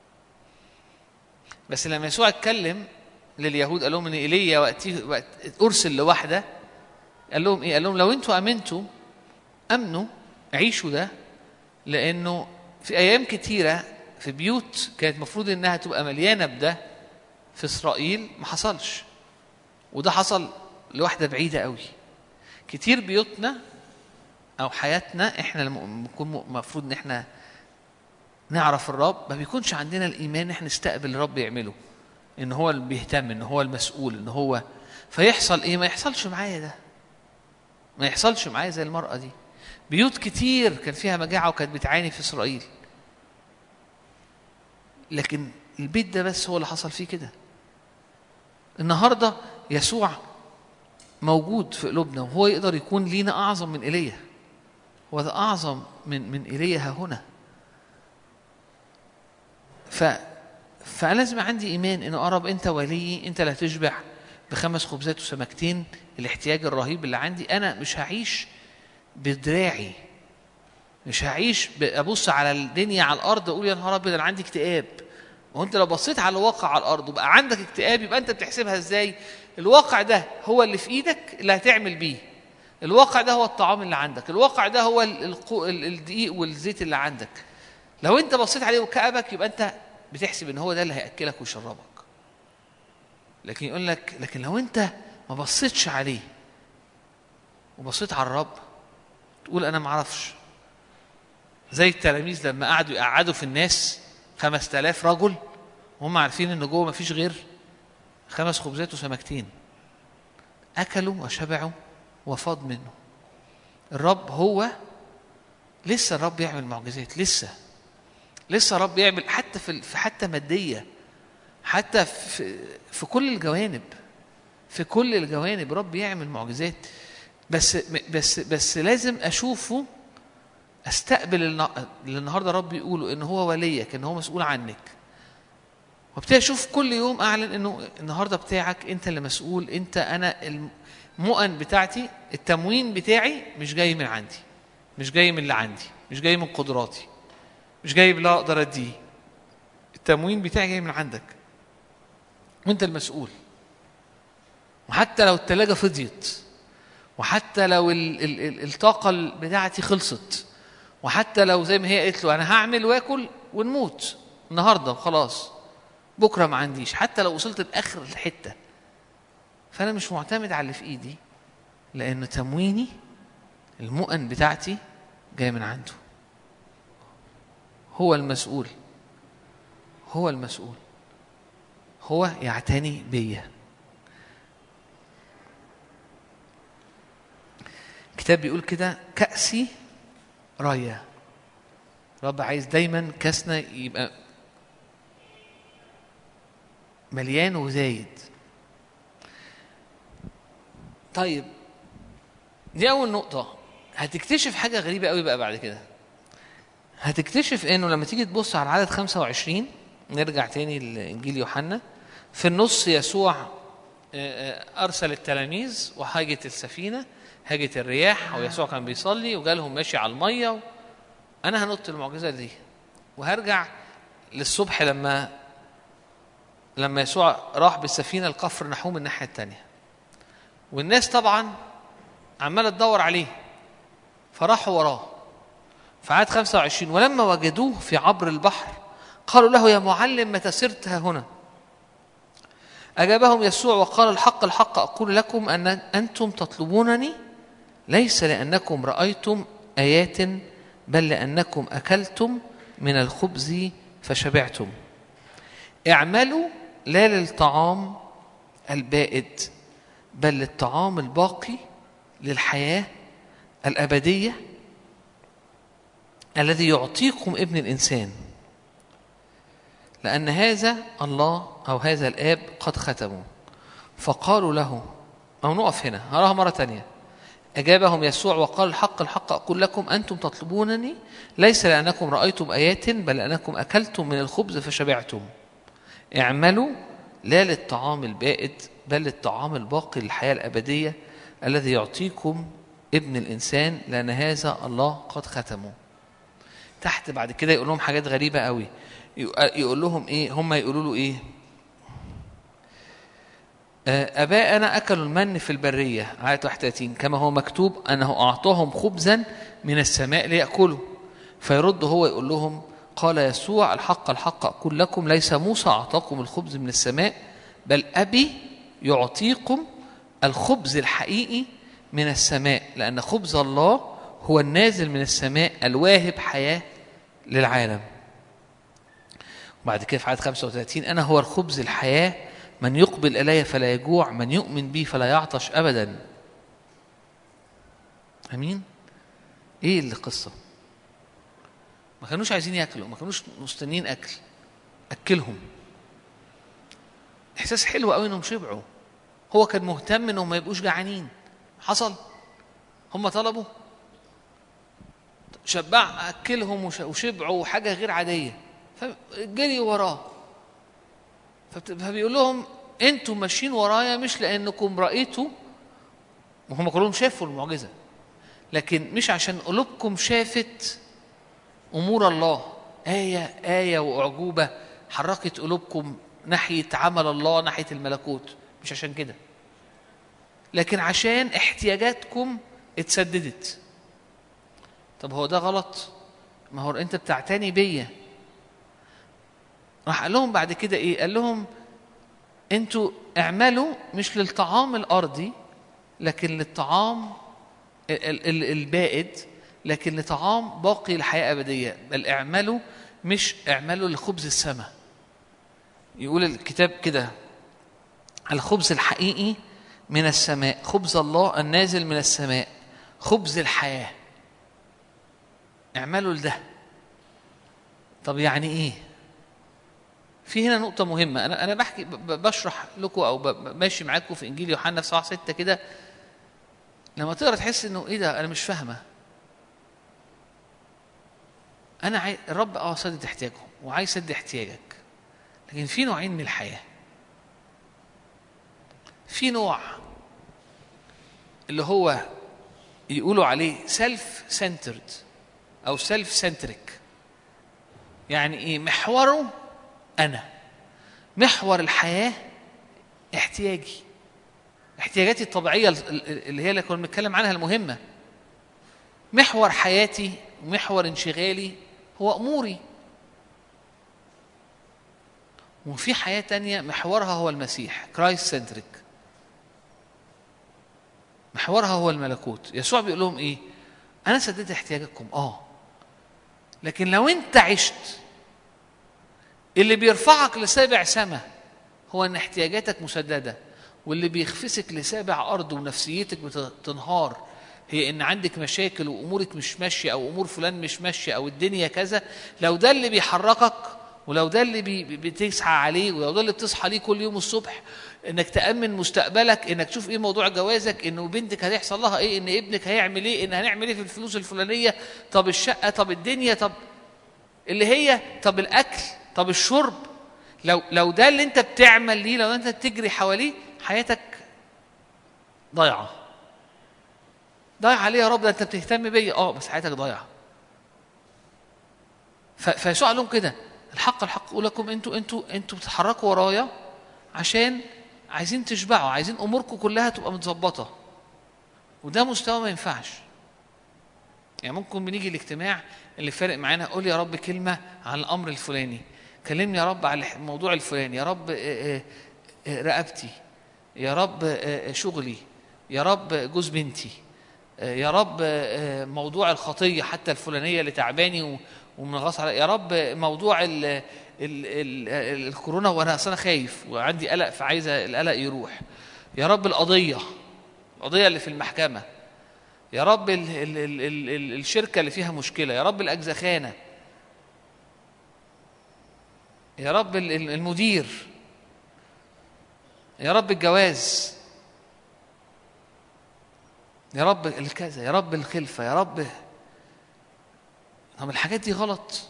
بس لما يسوع اتكلم لليهود قال لهم ان إيليا وقت أرسل لوحده، قال لهم ايه؟ قال لهم لو انتوا امنوا عيشوا ده. لانه في ايام كتيرة في بيوت كانت مفروض انها تبقى مليانة بده في اسرائيل ما حصلش، وده حصل لوحدة بعيدة قوي. كتير بيوتنا او حياتنا احنا بنكون مفروض ان احنا نعرف الرب، ما بيكونش عندنا الايمان ان احنا نستقبل الرب يعمله، ان هو اللي بيهتم، ان هو المسؤول، ان هو فيحصل ايه؟ ما يحصلش معايا ده، ما يحصلش معايا زي المرأة دي. بيوت كتير كان فيها مجاعة وكانت بتعاني في اسرائيل، لكن البيت ده بس هو اللي حصل فيه كده. النهارده يسوع موجود في قلوبنا، وهو يقدر يكون لينا أعظم من إيليا. هو ده أعظم من إيليا ها هنا. فأنا لازم عندي إيمان إنه أقرب أنت ولي، أنت اللي هتشبع ب5 خبزات وسمكتين الاحتياج الرهيب اللي عندي. أنا مش هعيش بدراعي، مش هعيش أبص على الدنيا على الأرض أقول يا نهار أبيض أنا عندي اكتئاب. وأنت لو بصيت على الواقع على الأرض وبقى عندك اكتئاب، يبقى أنت بتحسبها إزاي؟ الواقع ده هو اللي في إيدك اللي هتعمل بيه. الواقع ده هو الطعام اللي عندك، الواقع ده هو الدقيق والزيت اللي عندك. لو أنت بصيت عليه وكأبك، يبقى أنت بتحسب إن هو ده اللي هيأكلك ويشربك. لكن يقول لك لكن لو أنت ما بصيتش عليه وبصيت على الرب، تقول أنا ما أعرفش. زي التلاميذ لما قعدوا يقعدوا في الناس 5000 رجل وهم عارفين إن جوه ما فيش غير 5 خبزات وسمكتين، أكلوا وشبعوا وفاض منه. الرب هو لسه الرب يعمل معجزات، لسه الرب يعمل حتى مادية، حتى في كل الجوانب، في كل الجوانب رب يعمل معجزات. بس لازم أشوفه، أستقبل اللي النهاردة رب يقوله إن هو وليك، إن هو مسؤول عنك. وابتدي أشوف كل يوم أعلن إنه النهاردة بتاعك، أنت اللي مسؤول. أنا المؤن بتاعتي، التموين بتاعي مش جاي من عندي، مش جاي من اللي عندي، مش جاي من قدراتي، مش جاي باللي أقدر أديه. التموين بتاعي جاي من عندك، وأنت المسؤول. وحتى لو الثلاجة فضيت، وحتى لو الطاقة بتاعتي خلصت، وحتى لو زي ما هي قلت له أنا هعمل واكل ونموت النهاردة خلاص، بكرة ما عنديش، حتى لو وصلت لآخر الحتة، فأنا مش معتمد على اللي في إيدي، لأن تمويني المؤن بتاعتي جاي من عنده. هو المسؤول، هو المسؤول، هو يعتني بيا. الكتاب بيقول كده كأسي راية. رب عايز دايما كاسنا يبقى مليان وزايد. طيب دي أول نقطة. هتكتشف حاجة غريبة قوي بقى بعد كده. هتكتشف إنه لما تيجي تبص على العدد 25، نرجع تاني لإنجيل يوحنا، في النص يسوع أرسل التلاميذ وهاجت السفينة، هاجت الرياح، ويسوع كان بيصلي وجالهم ماشي على المية. أنا هنط المعجزة دي وهرجع للصبح لما يسوع راح بالسفينة القفر نحوم الناحية التانية، والناس طبعا عمالة تدور عليه، فراحوا وراه. فعاد 25 ولما وجدوه في عبر البحر قالوا له يا معلم متى سرت هنا؟ أجابهم يسوع وقال الحق الحق أقول لكم أن أنتم تطلبونني ليس لأنكم رأيتم آيات، بل لأنكم أكلتم من الخبز فشبعتم. اعملوا لا للطعام البائد، بل للطعام الباقي للحياة الأبدية الذي يعطيكم ابن الإنسان، لأن هذا الله أو هذا الآب قد ختموا. فقالوا له، أو نقف هنا هراها مرة تانية. أجابهم يسوع وقال الحق الحق أقول لكم أنتم تطلبونني ليس لأنكم رأيتم آيات، بل لأنكم أكلتم من الخبز فشبعتم. اعملوا لا للطعام البائد، بل للطعام الباقي للحياة الأبدية الذي يعطيكم ابن الإنسان، لأن هذا الله قد ختموا. تحت بعد كده يقول لهم حاجات غريبة قوي. يقول لهم إيه؟ هم يقولوا له إيه؟ أباءنا أكلوا المن في البرية، آية 31، كما هو مكتوب أنه أعطاهم خبزا من السماء ليأكلوا. فيرد هو يقول لهم قال يسوع الحق الحق أقول لكم ليس موسى أعطاكم الخبز من السماء، بل أبي يعطيكم الخبز الحقيقي من السماء، لأن خبز الله هو النازل من السماء الواهب حياة للعالم. وبعد كده في عدد 35 أنا هو الخبز الحياة، من يقبل إلي فلا يجوع، من يؤمن بي فلا يعطش أبدا. أمين؟ إيه القصة؟ ما كانوش عايزين يأكلوا، ما كانوش مستنين أكل، أكلهم. إحساس حلو قوي إنهم شبعوا، هو كان مهتم انهم ما يبقوش جعانين. حصل؟ هم طلبوا، شبع، اكلهم وشبعوا حاجه غير عاديه، فجري وراه. فبيقول لهم انتوا ماشيين ورايا مش لانكم رايتوا، وهم كلهم شافوا المعجزه، لكن مش عشان قلوبكم شافت امور الله، ايه واعجوبه حركت قلوبكم ناحيه عمل الله، ناحيه الملكوت. مش عشان كده، لكن عشان احتياجاتكم اتسددت. طب هو ده غلط؟ ما هو انت بتعتني بيا. راح قال لهم بعد كده ايه؟ قال لهم انتوا اعملوا مش للطعام الارضي لكن للطعام البائد، لكن لطعام باقي الحياه ابديه. بل اعملوا، مش اعملوا لخبز السماء. يقول الكتاب كده: الخبز الحقيقي من السماء، خبز الله النازل من السماء، خبز الحياه. اعملوا لده. طب يعني ايه؟ في هنا نقطة مهمة. أنا بحكي بشرح لكم أو ماشي معاكم في إنجيل يوحنا في صح 6 كده، لما تقرأ تحس إنه إيه ده؟ أنا مش فاهمة. أنا الرب سدد احتياجهم وعايز يسد احتياجك، لكن في نوعين من الحياة. في نوع اللي هو يقولوا عليه سيلف سنترد أو سيلف سنتريك. يعني إيه؟ محوره أنا، محور الحياة احتياجاتي الطبيعية اللي هي اللي كنا بنتكلم عنها المهمة. محور حياتي ومحور انشغالي هو أموري. وفي حياة تانية محورها هو المسيح، كرايست سنتريك، محورها هو الملكوت. يسوع بيقول لهم إيه؟ أنا سددت احتياجاتكم لكن لو أنت عشت اللي بيرفعك لسابع سماء هو ان احتياجاتك مسدده، واللي بيخفسك لسابع ارض ونفسيتك بتنهار هي ان عندك مشاكل وامورك مش ماشيه او امور فلان مش ماشيه او الدنيا كذا. لو ده اللي بيحركك، ولو ده اللي بتسعى عليه، ولو ده اللي بتصحى ليه كل يوم الصبح، انك تامن مستقبلك، انك تشوف ايه موضوع جوازك، انه بنتك هيحصل لها ايه، ان ابنك هيعمل ايه، ان هنعمل ايه في الفلوس الفلانيه، طب الشقه، طب الدنيا، طب اللي هي، طب الاكل، طب الشرب، لو ده اللي انت بتعمل ليه، لو انت تجري حواليه، حياتك ضايعه. ضايعه ليه يا رب؟ ده انت بتهتم بيا، بس حياتك ضايعه. فيسوع قال لهم كده: الحق اقول لكم انتوا بتتحركوا ورايا عشان عايزين تشبعوا، عايزين اموركم كلها تبقى متظبطه، وده مستوى ما ينفعش. يعني ممكن بنيجي الاجتماع اللي فارق معانا، قول يا رب كلمه عن الامر الفلاني، كلمني يا رب على الموضوع الفلاني، يا رب رقبتي، يا رب شغلي، يا رب جوز بنتي، يا رب موضوع الخطيه حتى الفلانيه اللي تعباني ومنغص على، يا رب موضوع الكورونا وانا اصلا خايف وعندي قلق فعايزه القلق يروح، يا رب القضيه اللي في المحكمه، يا رب الشركه اللي فيها مشكله، يا رب الاجزخانه، يا رب المدير، يا رب الجواز، يا رب الكذا، يا رب الخلفه، يا رب. طب الحاجات دي غلط؟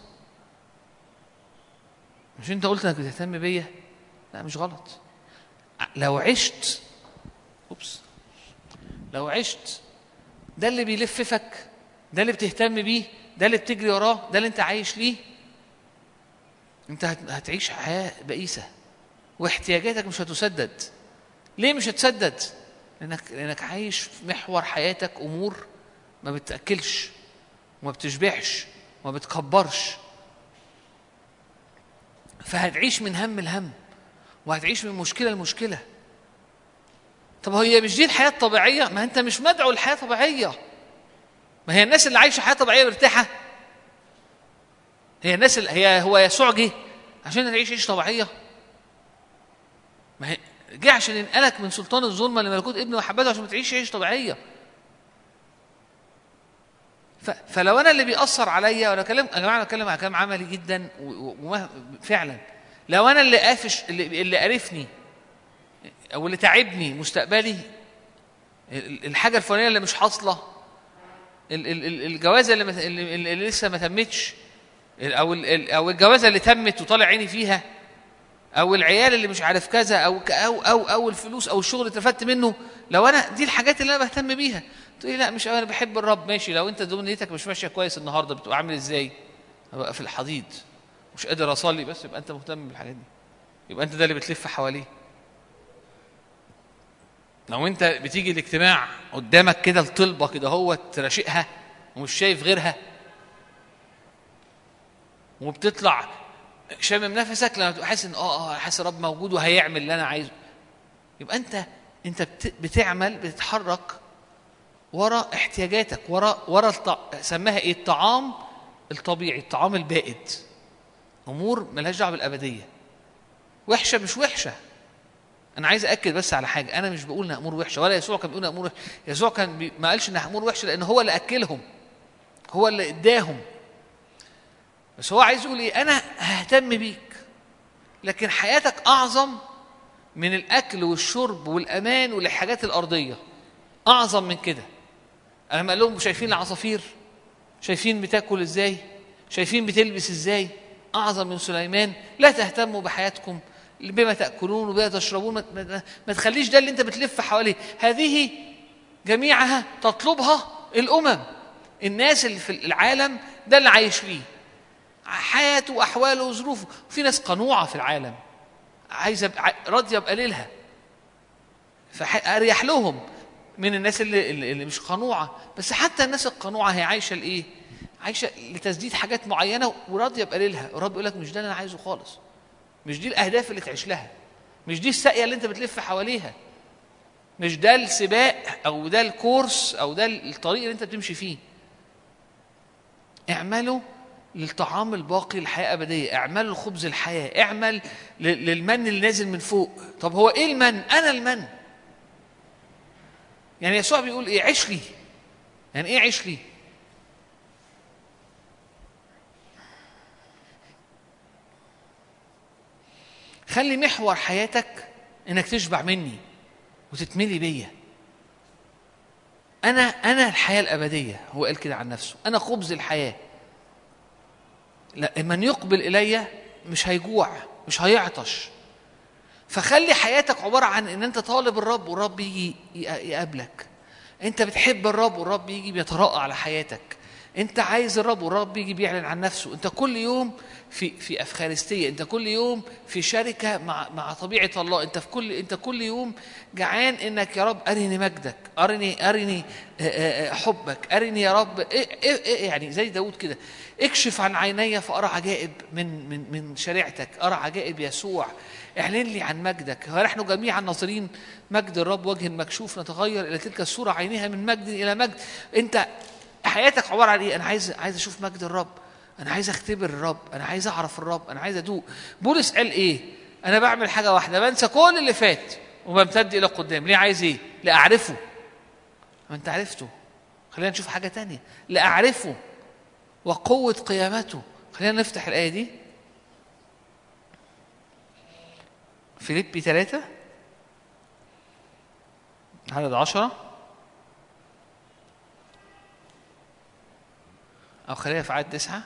مش انت قلت انك بتهتم بيا؟ لا مش غلط. لو عشت ده اللي بيلففك، ده اللي بتهتم بيه، ده اللي بتجري وراه، ده اللي انت عايش ليه، انت هتعيش حياة بئيسة واحتياجاتك مش هتسدد. ليه مش هتسدد؟ لانك عايش في محور حياتك امور ما بتأكلش وما بتشبعش وما بتكبرش، فهتعيش من هم لهم وهتعيش من مشكلة لمشكلة. طب هي مش دي الحياة الطبيعية؟ ما انت مش مدعو للحياة طبيعية. ما هي الناس اللي عايشة حياة طبيعية مرتاحة؟ هي الناس اللي هو يسوع جه عشان تعيش عيش طبيعية؟ ما هي جه عشان ينقلك من سلطان الظلمة لملكوت ابنه وحبته عشان تعيش عيش طبيعية. فلو انا اللي بيأثر عليا، وانا يا جماعه انا بتكلم على كلام عملي جدا وفعلا، لو انا اللي قافش اللي قرفني او اللي تعبني مستقبلي، الحاجه الفلانيه اللي مش حاصله، الجوازه اللي لسه ما تمتش، او الجوازه اللي تمت وطالع عيني فيها، او العيال اللي مش عارف كذا، او الفلوس او الشغل اللي اترفدت منه. لو انا دي الحاجات اللي انا بهتم بيها، تقولي لا مش انا بحب الرب. ماشي، لو انت دنيتك مش ماشيه كويس النهارده بتبقى عامل ازاي؟ ببقى في الحضيض مش قادر اصلي، بس يبقى انت مهتم بالحاجات دي، يبقى انت ده اللي بتلف حواليه. لو انت بتيجي الاجتماع قدامك كده الطلبه كده هو تراشقها ومش شايف غيرها، وبتطلع شامم نفسك لما تبقى حاسس ان حاسس الرب موجود وهيعمل اللي انا عايزه، يبقى انت بتعمل بتتحرك ورا احتياجاتك، ورا سماها ايه؟ الطعام الطبيعي، الطعام البائد. امور ملهاش دعوه بالابديه. وحشه مش وحشه. انا عايز اكد بس على حاجه، انا مش بقول انها امور وحشه، ولا يسوع كان بيقول انها امور وحشه. يسوع كان ما قالش انها امور وحشه لان هو اللي اكلهم، هو اللي اداهم. بس هو عايز يقول ايه؟ انا ههتم بيك، لكن حياتك اعظم من الاكل والشرب والامان والحاجات الارضيه، اعظم من كده. انا ما قال لهم شايفين العصافير؟ شايفين بتاكل ازاي؟ شايفين بتلبس ازاي؟ اعظم من سليمان. لا تهتموا بحياتكم بما تاكلون وبما تشربون. ما تخليش ده اللي انت بتلف حواليه. هذه جميعها تطلبها الامم، الناس اللي في العالم ده اللي عايش فيه حياته واحواله وظروفه. في ناس قنوعه في العالم عايزه راضيه بقليلها، فاريح لهم من الناس اللي مش قنوعه. بس حتى الناس القنوعه هي عايشه لايه؟ عايشه لتسديد حاجات معينه وراضيه بقليلها. الرب يقول لك مش ده اللي انا عايزه خالص، مش دي الاهداف اللي تعيش لها، مش دي الساقيه اللي انت بتلف حواليها، مش ده السباق او ده الكورس او ده الطريق اللي انت بتمشي فيه. اعملوا للطعام الباقي الحياه ابديه، اعملوا لخبز الحياه، اعمل للمن اللي نازل من فوق. طب هو ايه المن؟ انا المن. يعني يسوع بيقول ايه؟ عيش لي. يعني ايه عيش لي؟ خلي محور حياتك انك تشبع مني وتتملي بيا. انا الحياه الابديه. هو قال كده عن نفسه، انا خبز الحياه. لا، من يقبل الي مش هيجوع مش هيعطش. فخلي حياتك عباره عن ان انت طالب الرب والرب يجي يقابلك، انت بتحب الرب والرب يجي بيتراءى على حياتك، انت عايز الرب والرب يجي بيعلن عن نفسه. انت كل يوم في افخارستيه، انت كل يوم في شركه مع طبيعه الله. انت كل يوم جعان انك يا رب ارني مجدك، ارني حبك، ارني يا رب يعني زي داود كده، اكشف عن عيني فارى عجائب من شريعتك، ارى عجائب يسوع، اعلن لي عن مجدك. ونحن جميعا ناظرين مجد الرب وجه مكشوف، نتغير الى تلك الصوره عينها من مجد الى مجد. انت حياتك عباره عن ايه؟ انا عايز اشوف مجد الرب، انا عايز اختبر الرب، انا عايز اعرف الرب، انا عايز ادوق. بولس قال ايه؟ انا بعمل حاجه واحده، بنسى كل اللي فات وبمتد الى قدام. ليه عايز ايه؟ لاعرفه. ما انت عرفته، خلينا نشوف حاجه تانية. لاعرفه وقوه قيامته. خلينا نفتح الايه دي، فيليبي 3 عدد 10، أو خليها في عدد 9.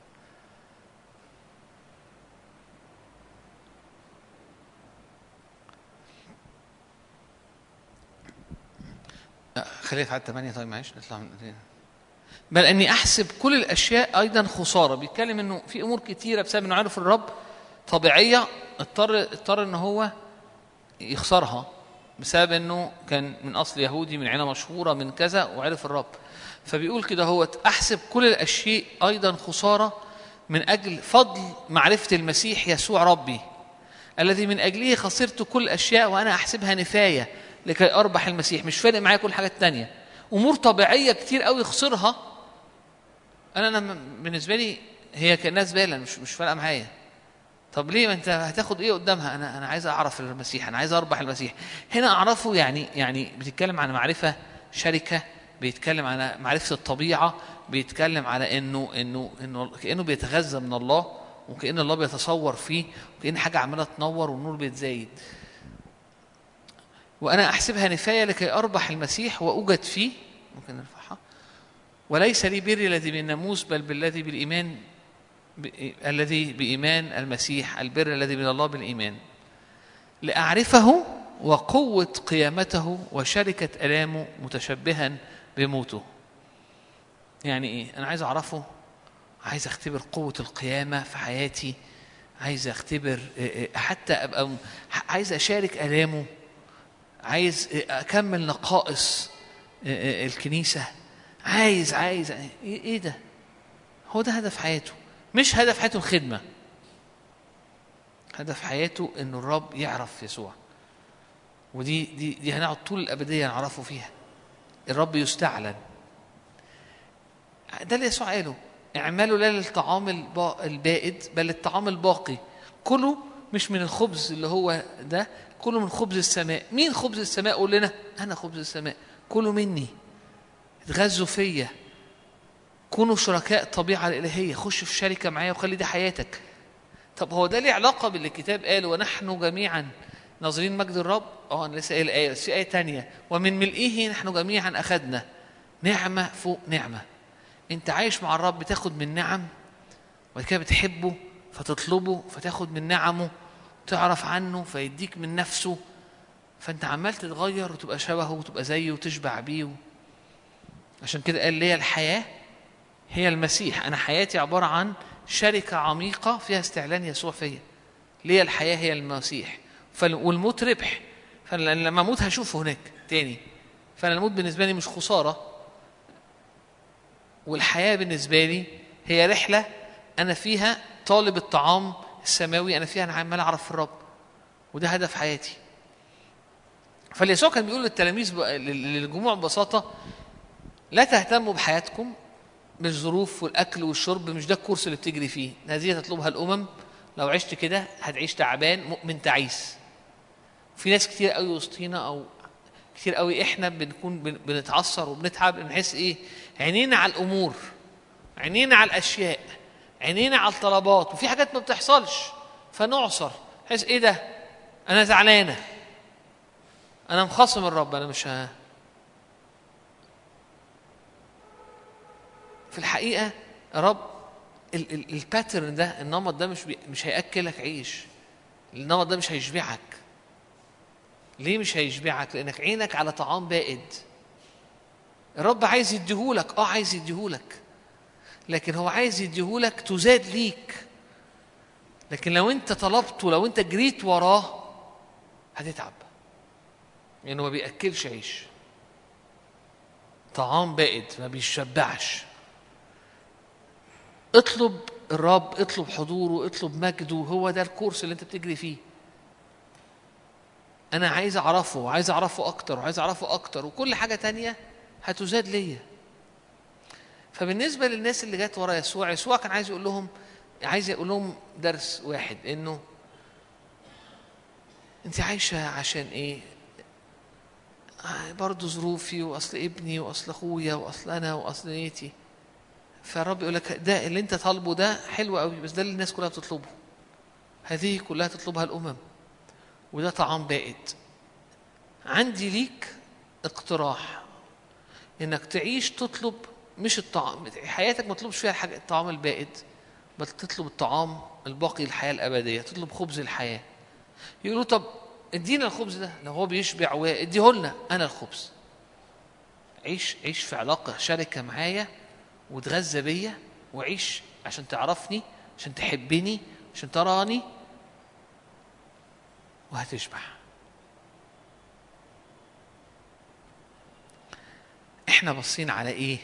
خليها في عدد 8. طيب معلش نطلع من الاثنين. بل أني أحسب كل الأشياء أيضا خسارة. بيتكلم إنه في أمور كتيرة بسبب إنه عارف الرب طبيعية اضطر إنه هو يخسرها بسبب إنه كان من أصل يهودي من عيلة مشهورة من كذا وعرف الرب. فبيقول كده هو أحسب كل الأشياء أيضا خسارة من أجل فضل معرفة المسيح يسوع ربي الذي من أجله خسرت كل الأشياء وأنا أحسبها نفاية لكي أربح المسيح. مش فارق معايا كل حاجة تانية، أمور طبيعية كتير قوي خسرها. أنا بالنسبة لي هي كأنها زبالة، مش فارقة معايا. طب ليه؟ ما أنت هتاخد إيه قدامها؟ أنا عايز أعرف المسيح، أنا عايز أربح المسيح. هنا أعرفه يعني بتتكلم عن معرفة شركة، بيتكلم على معرفة الطبيعة، بيتكلم على إنه كأنه بيتغذى من الله، وكأن الله بيتصور فيه، وكأن حاجة عمالة تنور والنور بيتزايد. وأنا أحسبها نفاية لكي أربح المسيح وأوجد فيه. ممكن نرفعها. وليس لي بري الذي بالناموس بل بالذي بالإيمان، الذي بإيمان المسيح، البر الذي من الله بالإيمان، لأعرفه وقوة قيامته وشركة آلامه متشبها بموته. يعني إيه؟ أنا عايز أعرفه، عايز أختبر قوة القيامة في حياتي، عايز أختبر حتى أبقى عايز أشارك آلامه، عايز أكمل نقائص الكنيسة، عايز إيه ده؟ هو ده هدف حياته. مش هدف حياته الخدمة، هدف حياته إنه الرب يعرف يسوع. ودي هنقعد طول الأبدية نعرفه فيها. الرب يستعلن. ده اللي يسوع قاله: اعملوا لا للطعام البائد بل للطعام الباقي. كلوا مش من الخبز اللي هو ده، كلوا من خبز السماء. مين خبز السماء؟ قول لنا. أنا خبز السماء. كلوا مني، اتغذوا فيا، كونوا شركاء الطبيعة الإلهية، خش في شركة معايا وخلي دي حياتك. طب هو ده ليه علاقة باللي الكتاب قال ونحن جميعا ناظرين مجد الرب؟ أنا لسه قايل آية، بس في آية تانية: ومن ملئه نحن جميعا أخذنا نعمة فوق نعمة. أنت عايش مع الرب بتاخد من نعم، وبعد كده بتحبه فتطلبه فتاخد من نعمه، تعرف عنه فيديك من نفسه، فأنت عمال تتغير وتبقى شبهه وتبقى زيه وتشبع بيه. عشان كده قال لي الحياة هي المسيح. أنا حياتي عبارة عن شركة عميقة فيها استعلان يسوع فيا. ليه الحياة هي المسيح، والموت ربح. فلما أموت هشوفه هناك تاني، فأنا الموت بالنسبة لي مش خسارة، والحياة بالنسبة لي هي رحلة أنا فيها طالب الطعام السماوي، أنا فيها أنا عمال أعرف الرب، وده هدف حياتي. فاليسوع كان بيقول للتلاميذ للجموع ببساطة: لا تهتموا بحياتكم بالظروف والأكل والشرب، مش ده الكورس اللي بتجري فيه، هذه تطلبها الأمم. لو عشت كده هتعيش تعبان مؤمن تعيس. في ناس كتير قوي وسطينا، أو كتير قوي إحنا بنكون بنتعصر وبنتعب، بنحس إيه؟ عينينا على الأمور، عينينا على الأشياء، عينينا على الطلبات، وفي حاجات ما بتحصلش فنعصر، نحس إيه ده؟ أنا زعلانة، أنا مخاصم الرب، أنا مش في الحقيقة رب الباترن ده، النمط ده مش هيأكلك عيش، النمط ده مش هيشبعك. ليه مش هيشبعك؟ لأنك عينك على طعام بائد. الرب عايز يديهولك، عايز يديهولك، لكن هو عايز يديهولك تزاد ليك. لكن لو انت طلبته، لو انت جريت وراه، هتتعب، لأنه ما بيأكلش عيش، طعام بائد ما بيشبعش. اطلب الرب، اطلب حضوره، اطلب مجده، هو ده الكورس اللي انت بتجري فيه. انا عايز اعرفه، وعايز اعرفه اكتر، وعايز اعرفه اكتر، وكل حاجة تانية هتزاد ليا. فبالنسبة للناس اللي جات ورا يسوع كان عايز يقول لهم درس واحد، انه انت عايشة عشان ايه؟ برضو ظروفي، واصل ابني، واصل اخويا، واصل انا، واصل نيتي. فالرب يقول لك ده اللي انت طالبه ده حلو قوي، بس ده اللي الناس كلها بتطلبه، هذه كلها تطلبها الامم، وده طعام بائد. عندي ليك اقتراح، انك تعيش تطلب مش الطعام، حياتك ما تطلبش فيها الطعام البائد، بل تطلب الطعام الباقي، الحياة الأبدية، تطلب خبز الحياة. يقولوا طب ادينا الخبز ده، لو هو بيشبع واديه لنا. أنا الخبز. عيش في علاقة شركة معايا، وتغذى بيا، وعيش عشان تعرفني، عشان تحبني، عشان تراني، وهتشبع. احنا بصين على ايه؟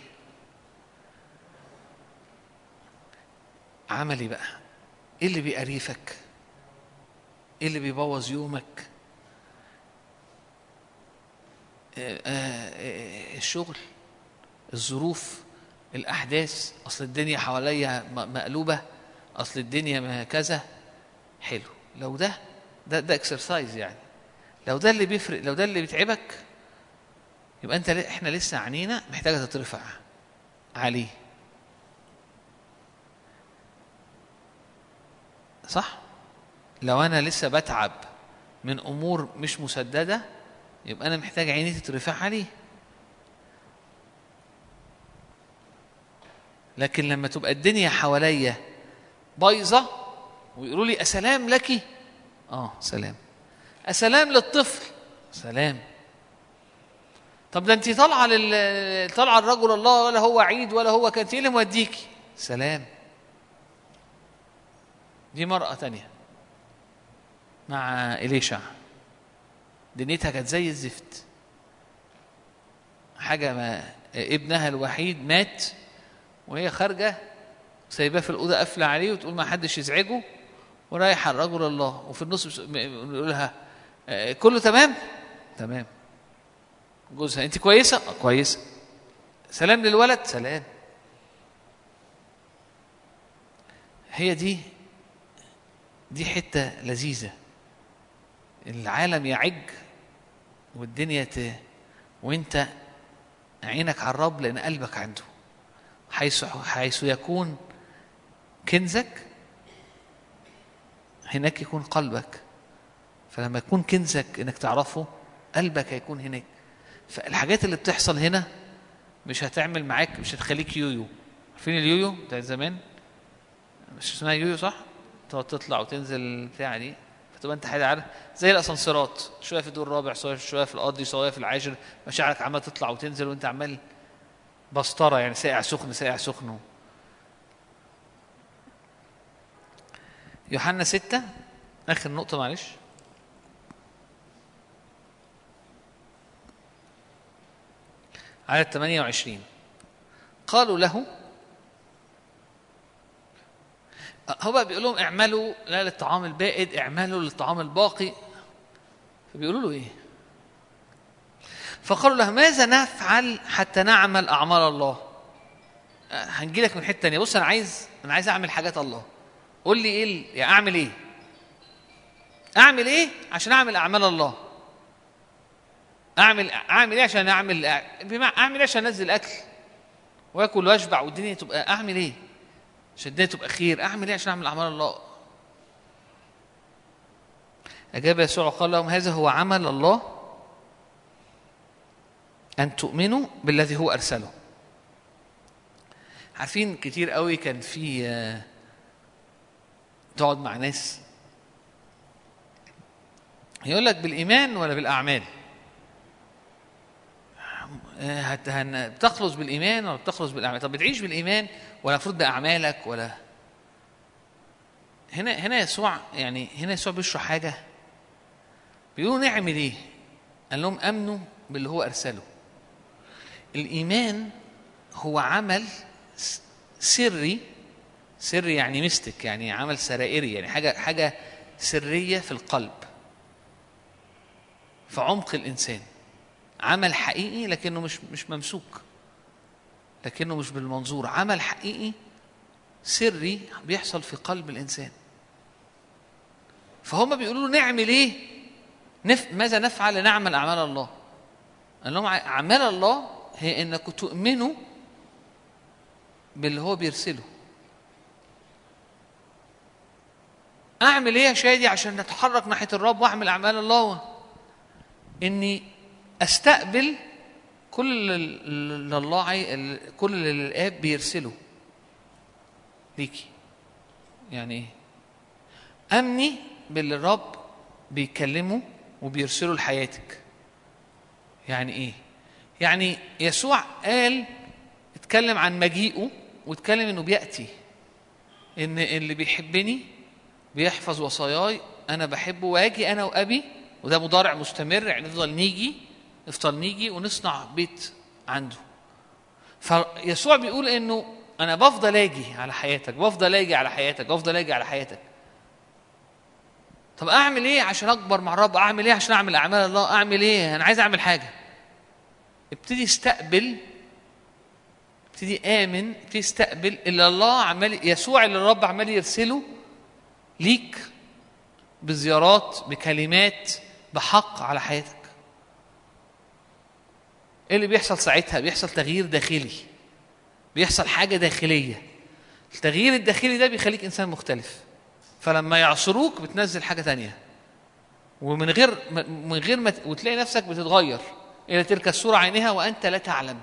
عملي بقى. ايه اللي بيقريفك؟ ايه اللي بيبوظ يومك؟ الشغل، الظروف، الأحداث، أصل الدنيا حواليا مقلوبة، أصل الدنيا ما كذا. حلو، لو ده اكسرسايز يعني، لو ده اللي بيفرق، لو ده اللي بيتعبك، يبقى احنا لسه عينينا محتاجة تترفع عليه. صح؟ لو أنا لسه بتعب من أمور مش مسددة، يبقى أنا محتاج عيني تترفع عليه. لكن لما تبقى الدنيا حواليا بايظة ويقولوا لي أسلام لك، سلام. أسلام للطفل، سلام. طب ده أنت طالعة طالعة الرجل الله، ولا هو عيد ولا هو كانت، إيه اللي موديكي؟ سلام. دي مرأة تانية مع إليشع، دنيتها كانت زي الزفت، حاجة ما ابنها الوحيد مات وهي خارجة سايباه في الأوضة قافلة عليه وتقول ما حدش يزعجه، ورايحة الرجل الله، وفي النص يقول لها كله تمام؟ تمام. جوزها أنت كويسة؟ كويسة. سلام للولد؟ سلام. هي دي حتة لذيذة. العالم يعج والدنيا وانت عينك على الرب، لأن قلبك عنده. حيث يكون كنزك هناك يكون قلبك. فلما يكون كنزك انك تعرفه، قلبك هيكون هناك. فالحاجات اللي بتحصل هنا مش هتعمل معاك، مش هتخليك يويو. عارفين اليويو بتاع زمان؟ مش اسمها يويو صح؟ تقعد تطلع وتنزل بتاع دي، فتبقى انت حاجه عارف زي الاسانسيرات، شويه في الدور الرابع، شويه في الارضي، شويه في العاشر، مشاعرك عماله تطلع وتنزل وانت عمال بسطره، يعني ساقع سخن ساقع سخن. يوحنا 6 اخر نقطه معلش. عدد 28 قالوا له، هو بقى بيقول لهم اعملوا لا للطعام البائد، اعملوا للطعام الباقي. فبيقولوا له ايه؟ فقالوا له ماذا نفعل حتى نعمل اعمال الله؟ هنجي لك من حته ثانيه. بص انا عايز اعمل حاجات الله، قول لي ايه يعني اعمل ايه عشان اعمل اعمال الله؟ اعمل ايه عشان اعمل ايه عشان انزل اكل واكل واشبع والدنيا تبقى، اعمل ايه عشان الدنيا تبقى خير؟ اعمل ايه عشان اعمل اعمال الله؟ اجاب يسوع قال لهم هذا هو عمل الله، ان تؤمنوا بالذي هو ارسله. عارفين كتير قوي كان في تقعد مع ناس يقول لك بالايمان ولا بالاعمال؟ بتخلص بالايمان ولا بتخلص بالاعمال؟ طب بتعيش بالايمان ولا المفروض باعمالك؟ ولا هنا يسوع بيشرح حاجه، بيقولوا نعمل ايه؟ قال لهم امنوا باللي هو ارسله. الايمان هو عمل سري يعني ميستيك، يعني عمل سرائري، يعني حاجه سريه في القلب، في عمق الانسان، عمل حقيقي لكنه مش ممسوك، لكنه مش بالمنظور، عمل حقيقي سري بيحصل في قلب الانسان. فهم بيقولوا نعمل ايه؟ ماذا نفعل لنعمل اعمال الله؟ قال لهم اعمال الله هي انكم تؤمنوا باللي هو بيرسله. اعمل ايه يا شادي عشان نتحرك ناحيه الرب واعمل اعمال الله؟ اني استقبل كل اللي الله كل اللي الاب بيرسله ليكي. يعني ايه؟ امني باللي الرب بيكلمه وبيرسله لحياتك. يعني ايه؟ يعني يسوع اتكلم عن مجيئه واتكلم انه بياتي، ان اللي بيحبني بيحفظ وصاياي، انا بحبه واجي انا وابي، وده مضارع مستمر، يعني نفضل نيجي ونصنع بيت عنده. فيسوع بيقول انه انا بفضل اجي على حياتك، بفضل اجي على حياتك، بفضل اجي على حياتك. طب اعمل ايه عشان اكبر مع الرب؟ اعمل ايه عشان اعمل اعمال الله؟ اعمل ايه؟ انا عايز اعمل حاجه. ابتدي استقبل، ابتدي امن، ابتدي استقبل اللي الله عمال، يسوع اللي الرب عمال يرسله ليك بزيارات، بكلمات، بحق على حياتك. ايه اللي بيحصل ساعتها؟ بيحصل تغيير داخلي، بيحصل حاجه داخليه. التغيير الداخلي ده بيخليك انسان مختلف. فلما يعصروك بتنزل حاجه تانية. ومن غير ما وتلاقي نفسك بتتغير إلى تلك الصورة عينها وأنت لا تعلم.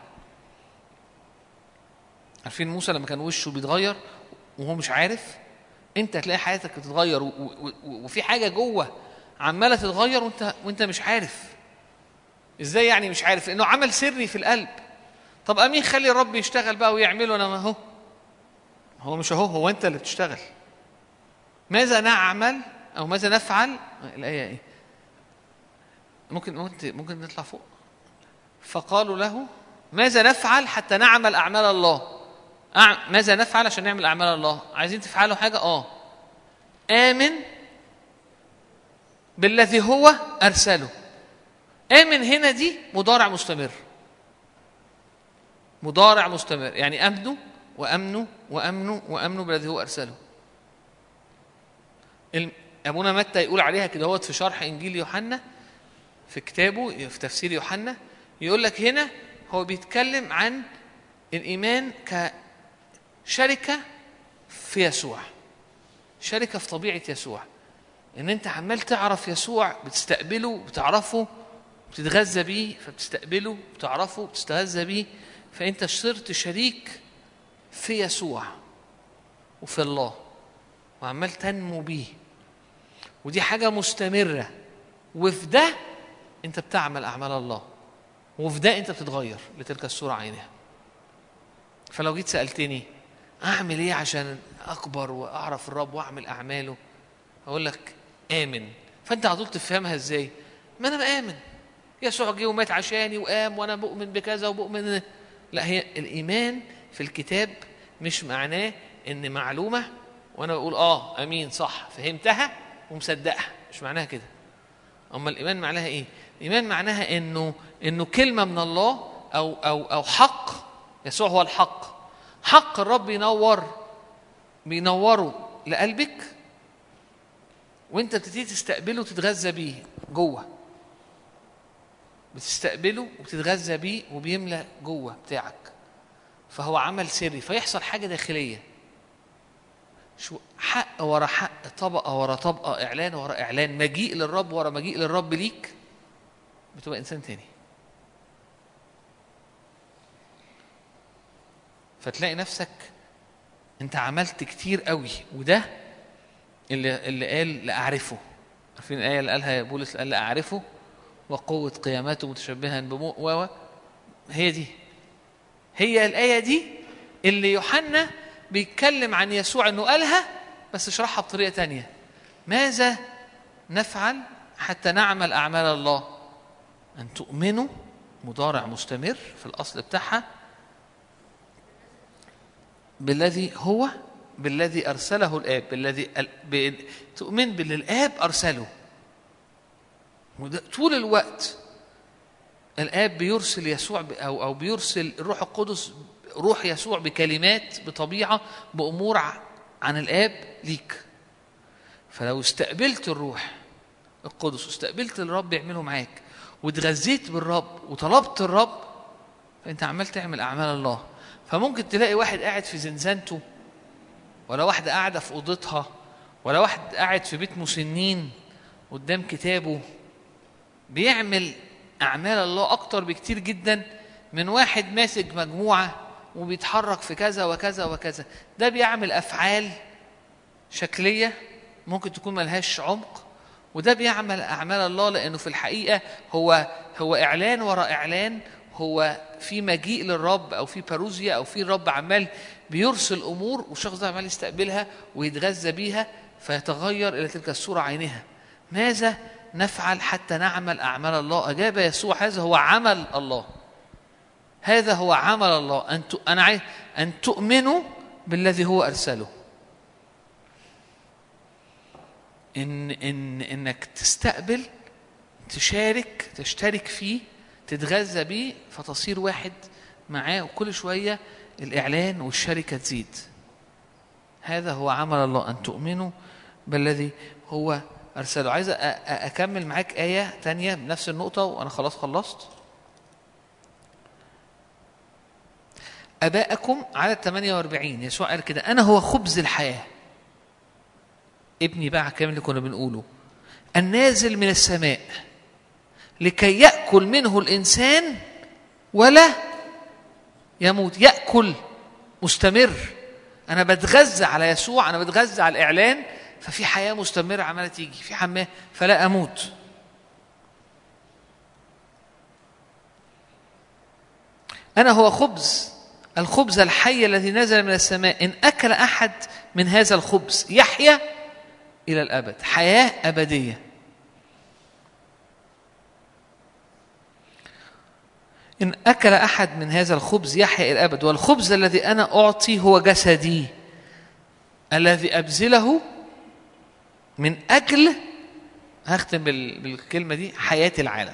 عارفين موسى لما كان وشه بيتغير وهو مش عارف؟ أنت هتلاقي حياتك بتتغير وفي حاجة جوه عمالة تتغير وأنت مش عارف. إزاي يعني مش عارف؟ لأنه عمل سري في القلب. طب أمين خلي الرب يشتغل بقى ويعمله. أنا ما هو مش هو أنت اللي بتشتغل. ماذا نعمل أو ماذا نفعل؟ الآية إيه؟ ممكن نطلع فوق. فقالوا له ماذا نفعل حتى نعمل أعمال الله؟ ماذا نفعل عشان نعمل أعمال الله؟ عايزين تفعلوا حاجة؟ آمن بالذي هو أرسله. آمن هنا دي مضارع مستمر. مضارع مستمر يعني أمنوا وأمنوا وأمنوا وأمنوا بالذي هو أرسله. أبونا متى يقول عليها كده هو في شرح إنجيل يوحنا في كتابه في تفسير يوحنا، يقول لك هنا هو بيتكلم عن الإيمان كشركة في يسوع، شركة في طبيعة يسوع. إن أنت عمال تعرف يسوع، بتستقبله، بتعرفه، بتتغذى بيه، فبتستقبله، بتعرفه، بتستغذى بيه، فأنت صرت شريك في يسوع وفي الله وعمال تنمو بيه، ودي حاجة مستمرة. وفي ده أنت بتعمل أعمال الله، وفي ده أنت بتتغير لتلك الصورة عينها. فلو جيت سألتني أعمل إيه عشان أكبر وأعرف الرب وأعمل أعماله، أقول لك آمن. فأنت على طول تفهمها إزاي؟ ما أنا بآمن يسوع جه ومات عشاني وقام وأنا بؤمن بكذا وبؤمن. لا، هي الإيمان في الكتاب مش معناه إن معلومة وأنا بقول أمين صح فهمتها ومصدقها، مش معناها كده. أما الإيمان معناها إيه؟ الإيمان معناها إنه كلمة من الله أو حق. يسوع هو الحق. حق الرب بينوره لقلبك، وانت بتبتدي تستقبله وتتغذى بيه جوه. بتستقبله وتتغذى بيه وبيملى جوه بتاعك. فهو عمل سري، فيحصل حاجة داخلية، شو حق ورا حق، طبقة ورا طبقة، إعلان ورا إعلان، مجيء للرب ورا مجيء للرب ليك، بتبقى إنسان تاني. فتلاقي نفسك انت عملت كتير قوي. وده اللي قال لأعرفه. عارفين الآية اللي قالها بولس؟ قال لأعرفه وقوة قيامته متشبها بموء. هي دي، هي الآية دي اللي يوحنا بيتكلم عن يسوع انه قالها بس شرحها بطريقة تانية. ماذا نفعل حتى نعمل أعمال الله؟ أن تؤمنوا، مضارع مستمر في الأصل بتاعها، بالذي أرسله الآب، تؤمن باللي الآب أرسله. طول الوقت الآب بيرسل يسوع أو بيرسل الروح القدس، روح يسوع بكلمات، بطبيعة، بأمور عن الآب ليك. فلو استقبلت الروح القدس واستقبلت الرب يعمله معاك وتغذيت بالرب وطلبت الرب، فأنت عمال تعمل أعمال الله. فممكن تلاقي واحد قاعد في زنزانته، ولا واحدة قاعدة في أوضتها، ولا واحد قاعد في بيت مسنين قدام كتابه، بيعمل أعمال الله أكتر بكتير جدا من واحد ماسك مجموعة وبيتحرك في كذا وكذا وكذا. ده بيعمل أفعال شكلية ممكن تكون ملهاش عمق، وده بيعمل أعمال الله لأنه في الحقيقة هو إعلان وراء إعلان، هو في مجيء للرب أو في باروزيا أو في الرب عمال بيرسل أمور والشخص ده عمال يستقبلها ويتغذى بيها فيتغير إلى تلك الصورة عينها. ماذا نفعل حتى نعمل أعمال الله؟ أجاب يسوع هذا هو عمل الله. هذا هو عمل الله، أن تؤمنوا بالذي هو أرسله. إنك تستقبل، تشترك فيه، تتغذى بيه، فتصير واحد معاه، وكل شوية الإعلان والشركة تزيد. هذا هو عمل الله، أن تؤمنوا بالذي هو أرسله. عايز أكمل معاك آية تانية بنفس النقطة وأنا خلاص خلصت. أباءكم عدد 48 يسوع قال كده: أنا هو خبز الحياة. ابني بقى كامل اللي كنا بنقوله. النازل من السماء لكي يأكل منه الإنسان ولا يموت. يأكل مستمر. أنا بتغذى على يسوع، أنا بتغذى على الإعلان، ففي حياة مستمرة عمالة تيجي في حماه فلا أموت. أنا هو خبز، الخبز الحي الذي نزل من السماء، إن أكل أحد من هذا الخبز يحيا إلى الأبد، حياة أبدية. إن أكل أحد من هذا الخبز يحيا إلى الأبد، والخبز الذي أنا أعطي هو جسدي الذي أبذله من أجل، هختم بالكلمة دي، حياة العالم.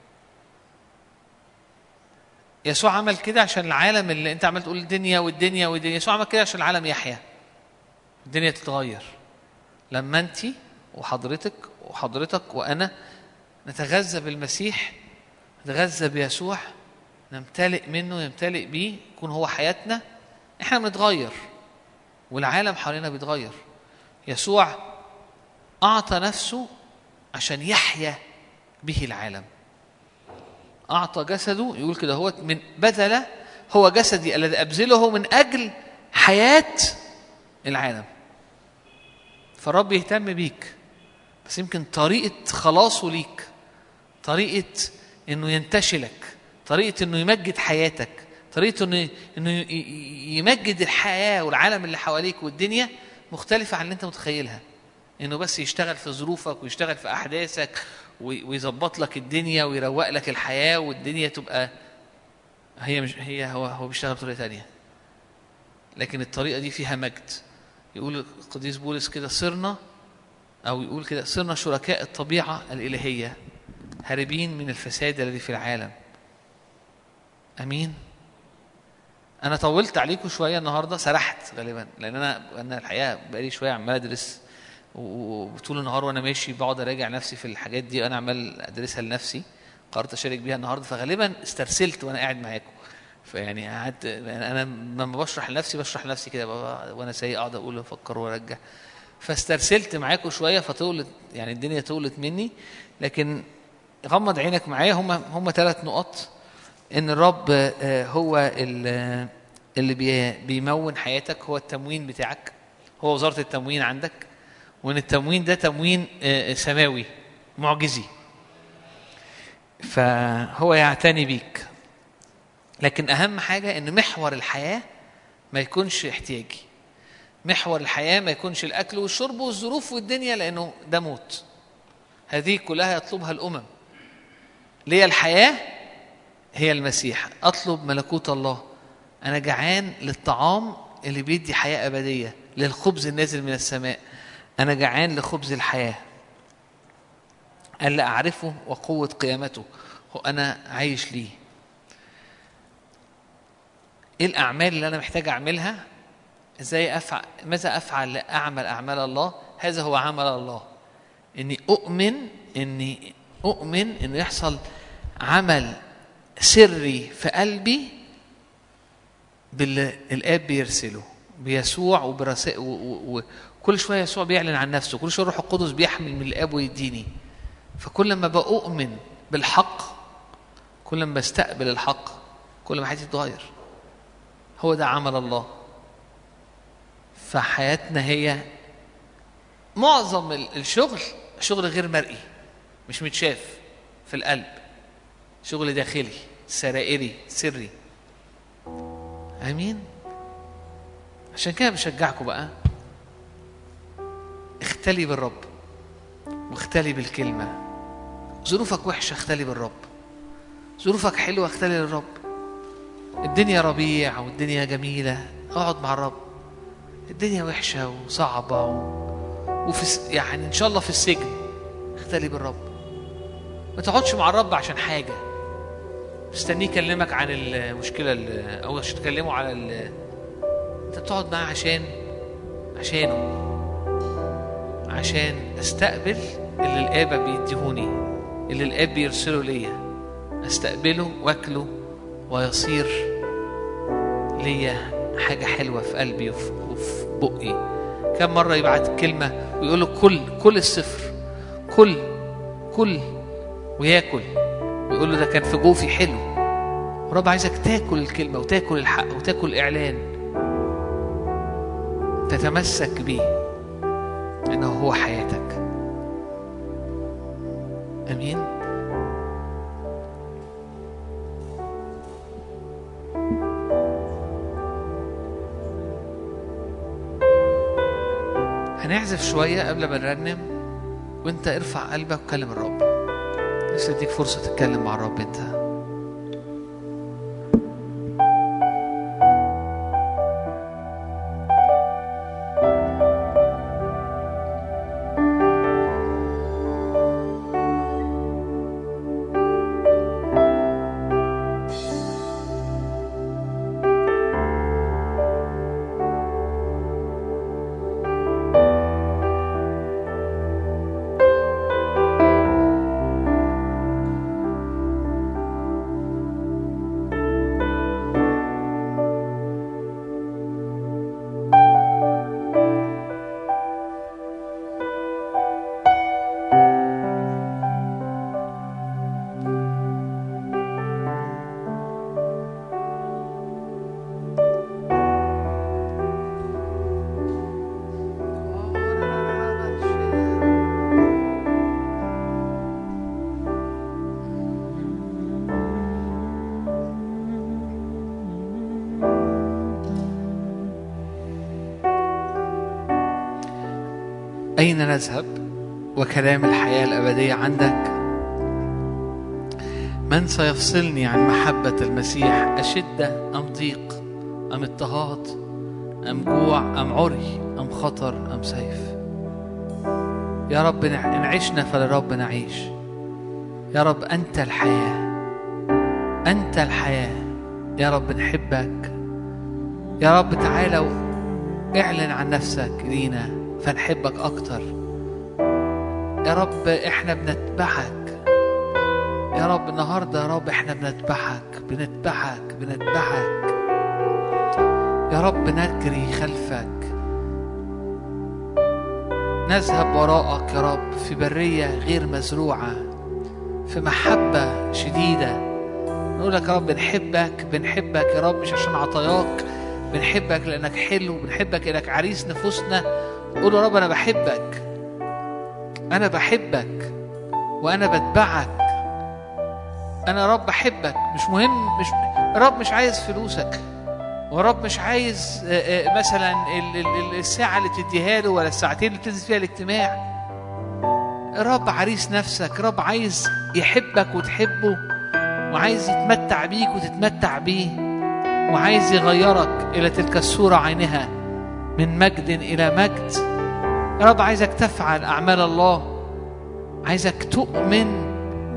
يسوع عمل كده عشان العالم، اللي انت عمال تقول الدنيا والدنيا والدنيا، يسوع عمل كده عشان العالم يحيا، الدنيا تتغير لما انت وحضرتك وأنا نتغذى بالمسيح، نتغذى بيسوع، نمتلئ منه، يمتلئ بيه، يكون هو حياتنا. احنا بنتغير والعالم حوالينا بيتغير. يسوع أعطى نفسه عشان يحيا به العالم، أعطى جسده، يقول كده هو من بذل، هو جسدي الذي أبذله من أجل حياة العالم. فالرب يهتم بيك، بس يمكن طريقة خلاصه ليك، طريقة إنه ينتشلك، طريقة إنه يمجد حياتك، طريقة إنه يمجد الحياة والعالم اللي حواليك والدنيا مختلفة عن اللي أنت متخيلها. إنه بس يشتغل في ظروفك ويشتغل في أحداثك ويظبط لك الدنيا ويروق لك الحياة، والدنيا تبقى هو بيشتغل بطريقة تانية، لكن الطريقة دي فيها مجد. يقول القديس بولس كده صرنا شركاء الطبيعة الإلهية، هاربين من الفساد الذي في العالم. أمين. أنا طولت عليكم شوية النهاردة، سرحت غالبا، لأن أنا الحقيقة بقالي شوية عمال أدرس، وطول النهار وأنا ماشي بقعد أراجع نفسي في الحاجات دي، أنا عمال أدرسها لنفسي، قررت أشارك بيها النهاردة، فغالبا استرسلت وأنا قاعد معاكم. فيعني أنا لما بشرح لنفسي كده وأنا سايق أقعد أقول وأفكر وأرجع، فاسترسلت معاكم شوية فطولت، يعني الدنيا طولت مني. لكن غمض عينك معايا، هم 3 نقط. إن الرب هو اللي بيمون حياتك، هو التموين بتاعك، هو وزارة التموين عندك، وإن التموين ده تموين سماوي معجزي، فهو يعتني بيك. لكن أهم حاجة إن محور الحياة ما يكونش احتياجي، محور الحياة ما يكونش الأكل والشرب والظروف والدنيا، لأنه ده موت، هذه كلها يطلبها الأمم. ليه الحياة هي المسيح. أطلب ملكوت الله، أنا جعان للطعام اللي بيدي حياة أبدية، للخبز النازل من السماء، أنا جعان لخبز الحياة اللي أعرفه وقوة قيامته وأنا عايش ليه. إيه الأعمال اللي أنا محتاج أعملها؟ إزاي أفعل؟ ماذا أفعل لأعمل أعمال الله؟ هذا هو عمل الله، إني أؤمن إنه يحصل عمل سري في قلبي باللي الآب بيرسله بيسوع وكل شوية يسوع بيعلن عن نفسه، كل شوية روح القدس بيحمل من الآب ويديني. فكل ما بأؤمن بالحق، كل ما بستقبل الحق، كل ما حياتي تتغير. هو ده عمل الله. فحياتنا هي معظم الشغل شغل غير مرئي، مش متشاف في القلب، شغل داخلي سرائري سري. امين. عشان كده بشجعكم بقى، اختلي بالرب واختلي بالكلمة. ظروفك وحشة، اختلي بالرب. ظروفك حلوة، اختلي للرب. الدنيا ربيع والدنيا جميلة، اقعد مع الرب. الدنيا وحشة وصعبة يعني ان شاء الله في السجن، اختلي بالرب. ما تقعدش مع الرب عشان حاجة، استنيه يكلمك عن المشكلة او عشان تكلمه على انت بتقعد معاه عشان استقبل اللي الآب بيديهوني، اللي الآب بيرسله ليا، استقبله واكله ويصير ليا حاجة حلوة في قلبي وفي بقي. كم مرة يبعت كلمة ويقول له كل السفر، كل كل وياكل، ويقول له ده كان في جوفي حلو. ورب عايزك تاكل الكلمة وتاكل الحق وتاكل الإعلان، تتمسك بيه إنه هو حياتك. أمين. هنعزف شوية قبل ما نرنم، وانت ارفع قلبك وكلم الرب. نفسي اديك فرصة تتكلم مع الرب انت. أين نذهب وكلام الحياة الأبدية عندك؟ من سيفصلني عن محبة المسيح؟ أشدة أم ضيق أم اضطهاد أم جوع أم عري أم خطر أم سيف؟ يا رب إن عشنا فلرب نعيش. يا رب أنت الحياة، أنت الحياة. يا رب نحبك. يا رب تعالى واعلن عن نفسك لينا فنحبك أكتر. يا رب إحنا بنتبعك. يا رب النهاردة يا رب إحنا بنتبعك بنتبعك بنتبعك. يا رب نجري خلفك، نذهب وراءك يا رب في برية غير مزروعة، في محبة شديدة. نقول لك يا رب بنحبك بنحبك يا رب، مش عشان عطاياك، بنحبك لأنك حلو، بنحبك لأنك عريس نفوسنا. قول يا رب أنا بحبك، أنا بحبك وأنا بتبعك. أنا رب بحبك. مش مهم، مش رب مش عايز فلوسك، ورب مش عايز مثلا الساعة اللي بتديها له ولا الساعتين اللي بتنزل فيها الاجتماع. رب عريس نفسك. رب عايز يحبك وتحبه، وعايز يتمتع بيك وتتمتع بيه، وعايز يغيرك إلى تلك الصورة عينها من مجد إلى مجد. يا رب عايزك تفعل أعمال الله، عايزك تؤمن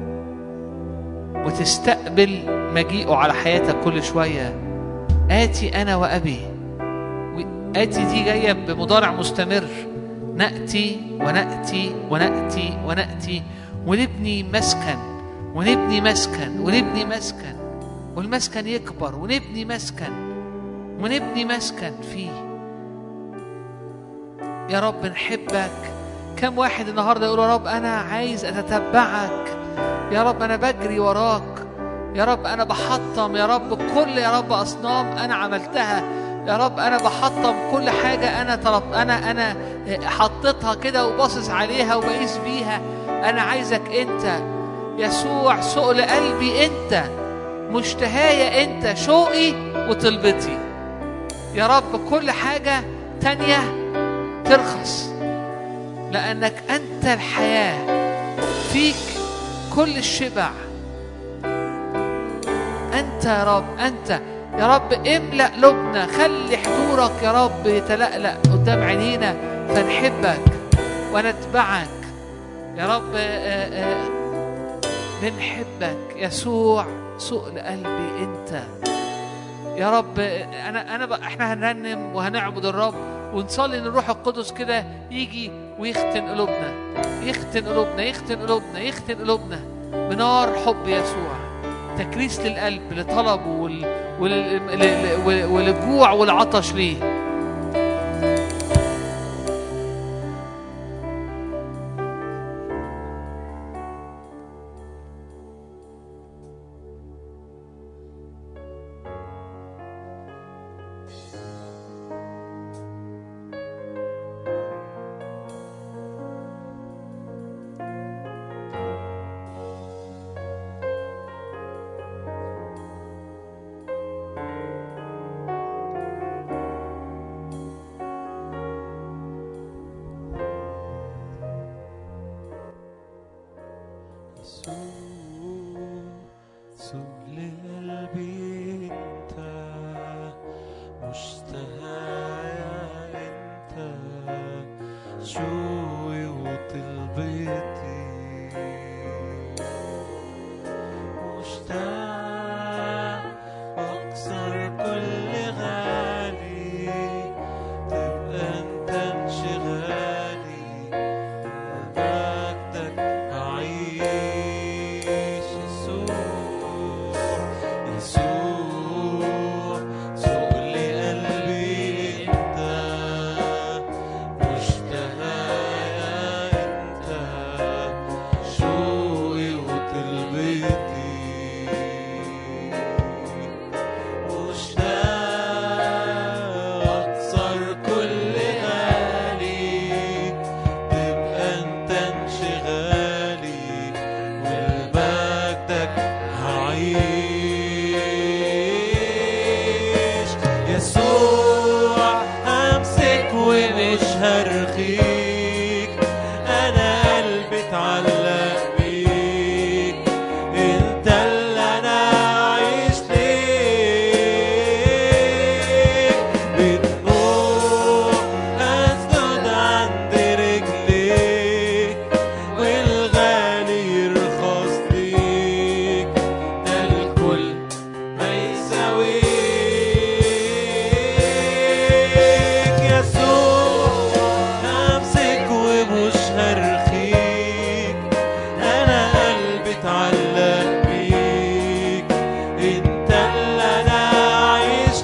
وتستقبل مجيئه على حياتك كل شوية. آتي أنا وأبي. آتي دي جاية بمضارع مستمر. نأتي ونأتي ونأتي ونأتي ونبني مسكن ونبني مسكن ونبني مسكن، والمسكن يكبر ونبني مسكن ونبني مسكن فيه. يا رب نحبك. كم واحد النهاردة يقول يا رب أنا عايز أتتبعك، يا رب أنا بجري وراك، يا رب أنا بحطم يا رب كل يا رب أصنام أنا عملتها، يا رب أنا بحطم كل حاجة أنا حطيتها كده وباصص عليها وبقيس بيها. أنا عايزك أنت يسوع، سؤل قلبي أنت، مشتهاية أنت، شوقي وطلبتي. يا رب كل حاجة تانية ترخص، لأنك أنت الحياة، فيك كل الشبع. أنت يا رب، أنت يا رب املأ قلوبنا، خلي حضورك يا رب يتلألأ قدام عينينا فنحبك ونتبعك. يا رب بنحبك يسوع، سؤل قلبي أنت. يا رب احنا هنرنم وهنعبد الرب ونصلي ان الروح القدس كده يجي ويختن قلوبنا، يختن قلوبنا، يختن قلوبنا، يختن قلوبنا بنار حب يسوع، تكريس للقلب لطلبه والجوع والعطش ليه. شوقي وطلبتي مشتاق أكسر كل غالي تبقى أنت انشغالي مجدك أعيش يسوع يسوع سوق لي قلبي أنت مشتاق أنت شوقي وطلبتي مشتاق أكسر كل غالي تبقى أنت انشغالي ولمجدك هعيش يسوع همسك ومش هرخيك أنا قلبي اتعلق بيك أنت اللي أنا عايش ليك بدموع أسجد عند رجليك والغالي يرخص ليك ده الكل ما يساويك يسوع همسك ومش هرخيك أنا قلبي اتعلق بيك أنت اللي أنا عايش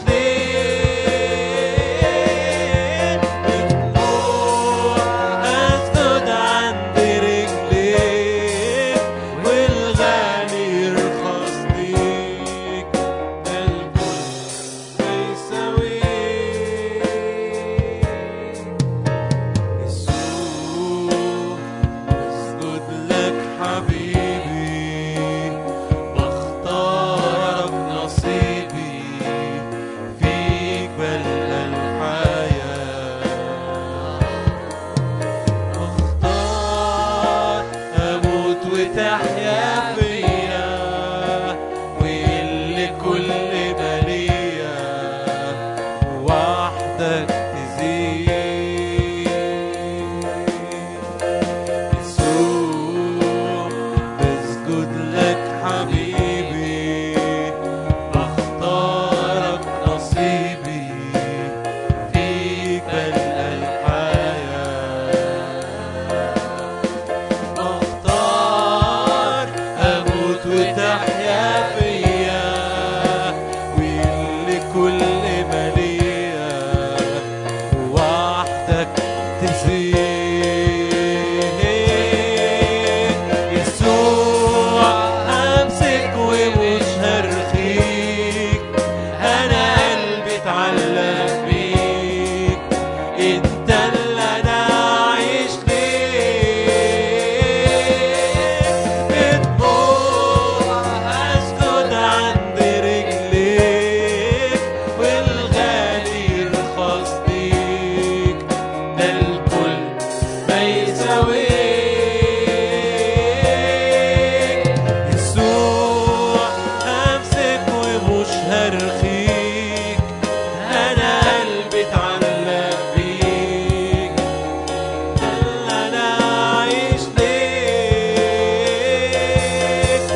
ليك بدموع أسجد عند رجليك والغالي يرخص ليك ده الكل ما يساويك يسوع بسجد لك حبيبي بختارك نصيبي فيك بلقى الحياة بختار أموت وتحيا فيا واللي كل ما ليا وحدك تزيد يسوع بسجد لك حبيبي بختارك نصيبي فيك بلقى الحياة بختار أموت وتحيا فيا واللي كل ما ليا وحدك تزيد يسوع همسك ومش هرخيك أنا قلبي اتعلق بيك أنت اللي أنا عايش ليك بدموع أسجد عند رجليك والغالي يرخص ليك ده الكل ما يساويك يسوع همسك ومش هرخيك أنا قلبي اتعلق بيك اللي أنا عايش ليك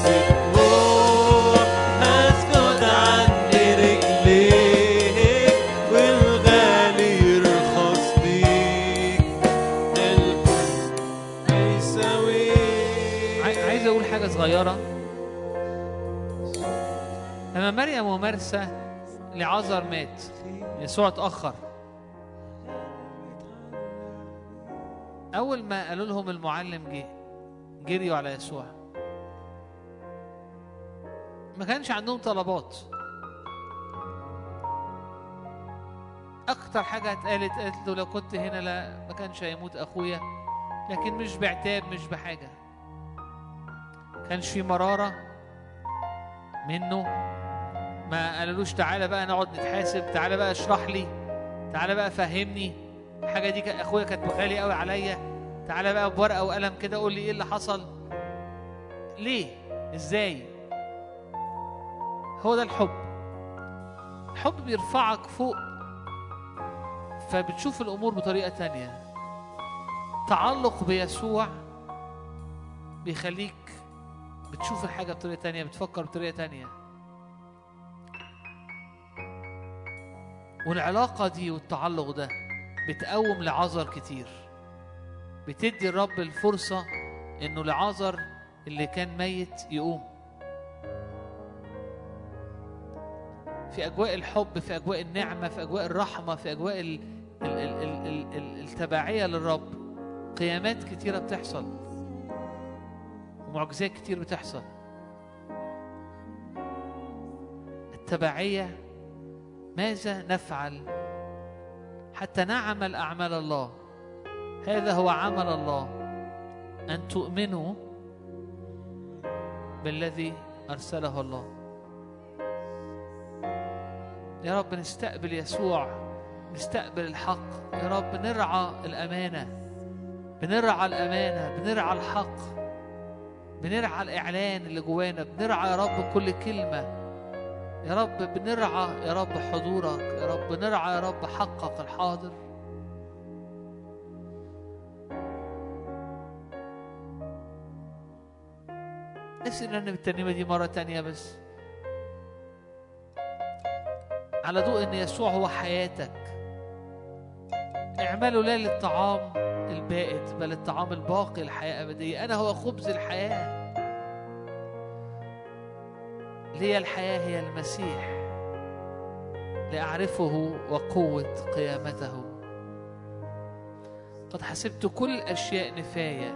بدموع أسجد عند رجليك والغالي يرخص ليك ده الكل ما يساويك عايز اقول حاجه صغيره. لما مريم ومرسى لعازر مات يسوع اتاخر، اول ما قالوا لهم المعلم جه جريوا على يسوع. ما كانش عندهم طلبات. اكتر حاجه قالت له لو كنت هنا لا ما كانش هيموت اخويا، لكن مش بعتاب مش بحاجه. كانش في مراره منه. ما قالولوش تعالى بقى نقعد نتحاسب، تعالى بقى اشرح لي، تعالى بقى فهمني الحاجه دي اخويا كانت غالي قوي عليا، تعالى بقى بورقه وقلم كده قول لي ايه اللي حصل، ليه، ازاي. هو ده الحب. الحب بيرفعك فوق فبتشوف الامور بطريقه تانية. التعلق بيسوع بيخليك بتشوف الحاجة بطريقة تانية، بتفكر بطريقة تانية. والعلاقة دي والتعلق ده بتقوم لعازر كتير، بتدي الرب الفرصة إنه لعازر اللي كان ميت يقوم. في أجواء الحب، في أجواء النعمة، في أجواء الرحمة، في أجواء التبعية للرب، قيامات كتيرة بتحصل ومعجزات كتير بتحصل. التبعية، ماذا نفعل حتى نعمل أعمال الله؟ هذا هو عمل الله، أن تؤمنوا بالذي أرسله الله. يا رب نستقبل يسوع، نستقبل الحق. يا رب نرعى الأمانة، بنرعى الأمانة، بنرعى الحق، بنرعى الإعلان اللي جوانا، بنرعى يا رب كل كلمة. يا رب بنرعى يا رب حضورك، يا رب نرعى يا رب حقك الحاضر. نفسي نرنم الترنيمة دي مرة تانية بس على ضوء ان يسوع هو حياتك. اعملوا لا للطعام البائد بل الطعام الباقي الحياة أبدية. أنا هو خبز الحياة، لي الحياة هي المسيح لأعرفه وقوة قيامته. قد حسبت كل الأشياء نفاية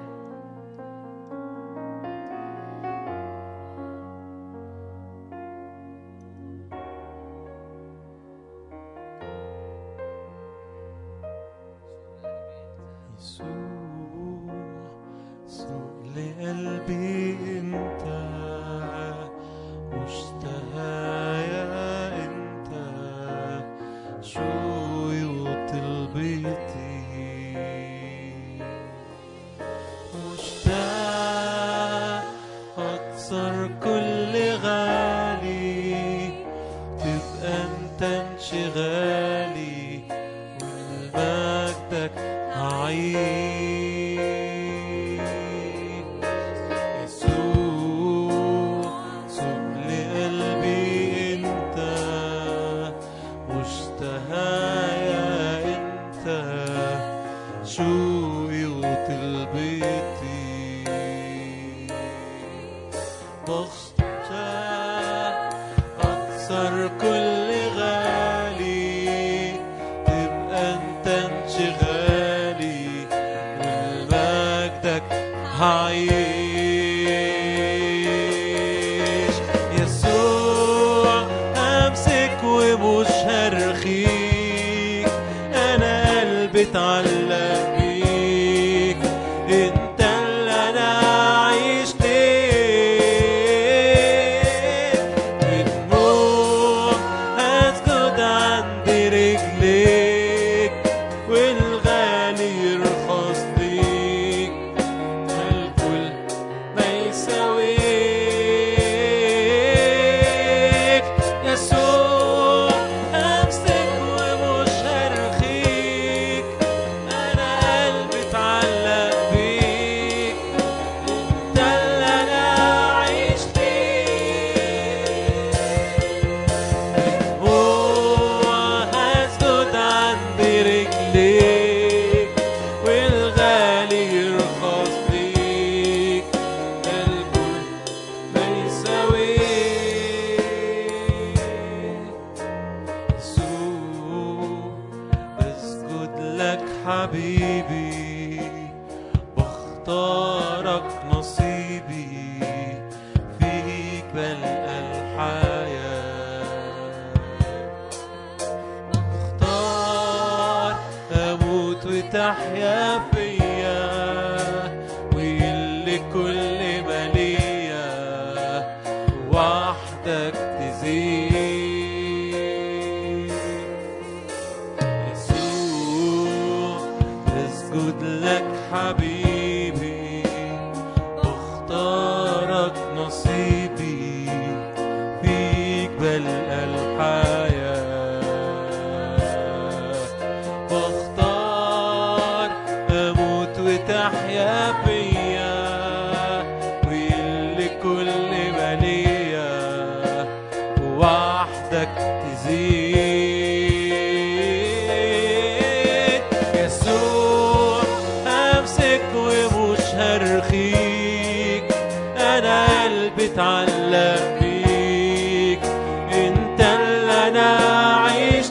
تزيد يسوع همسك ومش هرخيك انا قلبي اتعلق بيك انت اللي انا عايش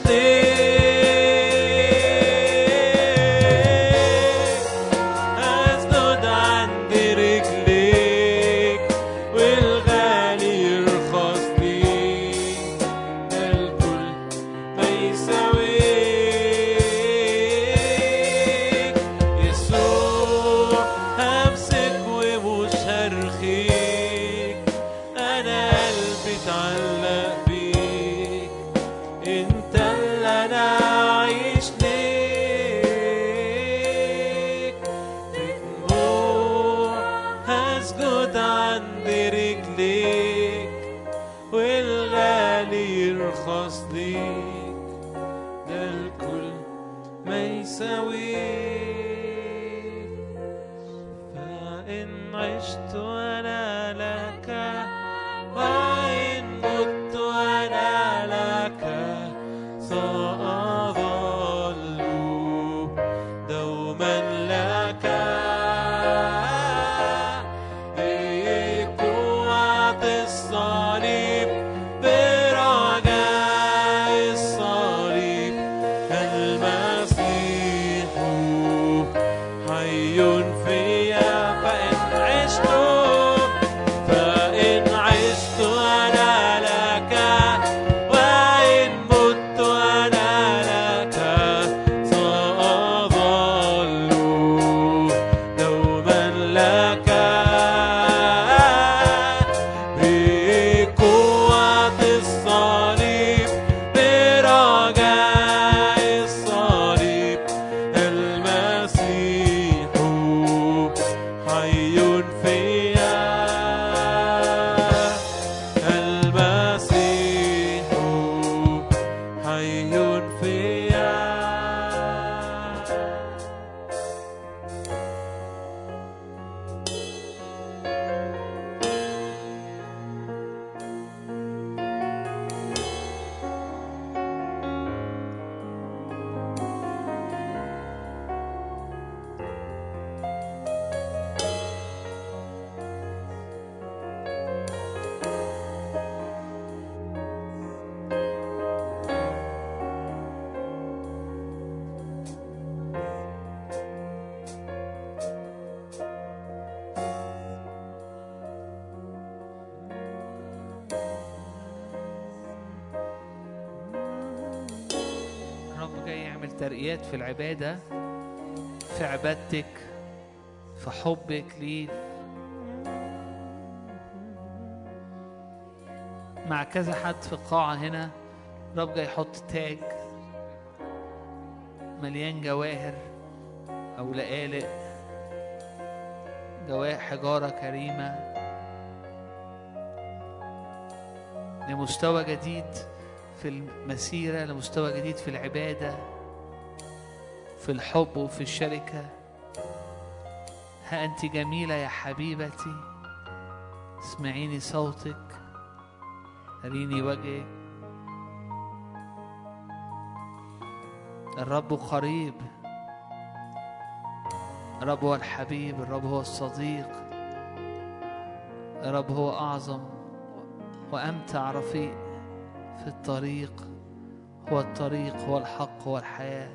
ليك اسجد عند رجليك والغالي يرخص ليك ده الكل ما يساويك يسوع همسك ومش هرخيك انا قلبي اتعلق بيك انت اللي انا عايش ليك بدموع هسجد عند رجليك والغالي يرخص ليك ده الكل ما يساويك فإن عشت أنا لك وإن مت أنا لك سأظل دوما لك بقوة الصليب برجاء الصليب المسيح حي فيا فإن عشت أنا لك وإن مت أنا لك سأظل دوما لك بقوة الصليب برجاء الصليب المسيح حي فيا المسيح حي فيا الرب جاي يعمل ترقيات في العبادة، في عبادتك، في حبك ليه، مع كذا حد في القاعة هنا. الرب جاي يحط تاج مليان جواهر أو لآلئ، جواهر حجارة كريمة لمستوى جديد في المسيرة، لمستوى جديد في العبادة، في الحب وفي الشركة. ها أنت جميلة يا حبيبتي، اسمعيني صوتك، أريني وجهك. الرب قريب، الرب هو الحبيب، الرب هو الصديق، الرب هو أعظم وأمتع رفيق في الطريق. هو الطريق، هو الحق، هو الحياة.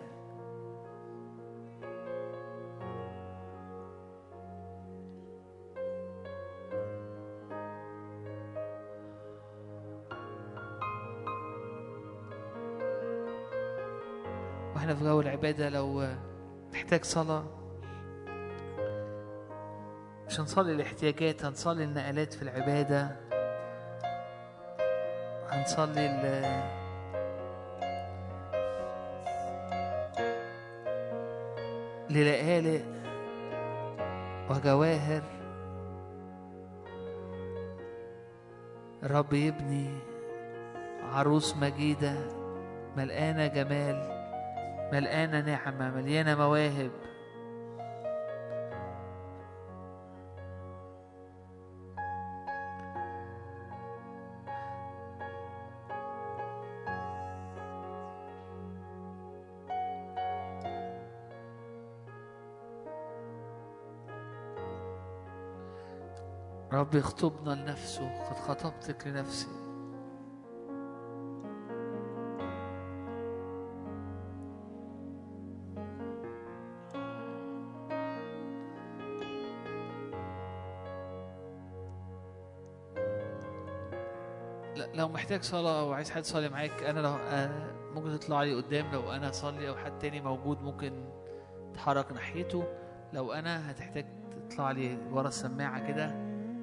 واحنا في جو العبادة لو محتاج صلاة، مش هنصلي الاحتياجات، هنصلي النقلات في العبادة، هنصلي للآلئ وجواهر. الرب يبني عروس مجيدة ملقانة جمال، ملقانة نعمة، مليانة مواهب. رب يخطبنا لنفسه. قد خطبتك لنفسي. لو محتاج صلاة أو عايز حد يصلي معاك، أنا لو ممكن تطلع لي قدام. لو أنا أصلي أو حد تاني موجود ممكن تحرك ناحيته. لو أنا هتحتاج تطلع لي ورا السماعة كده.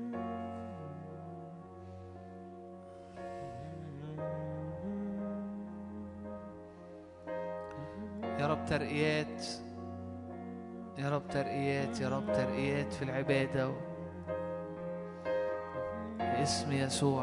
يا رب ترقيات، يا رب ترقيات، يا رب ترقيات في العبادة باسم يسوع.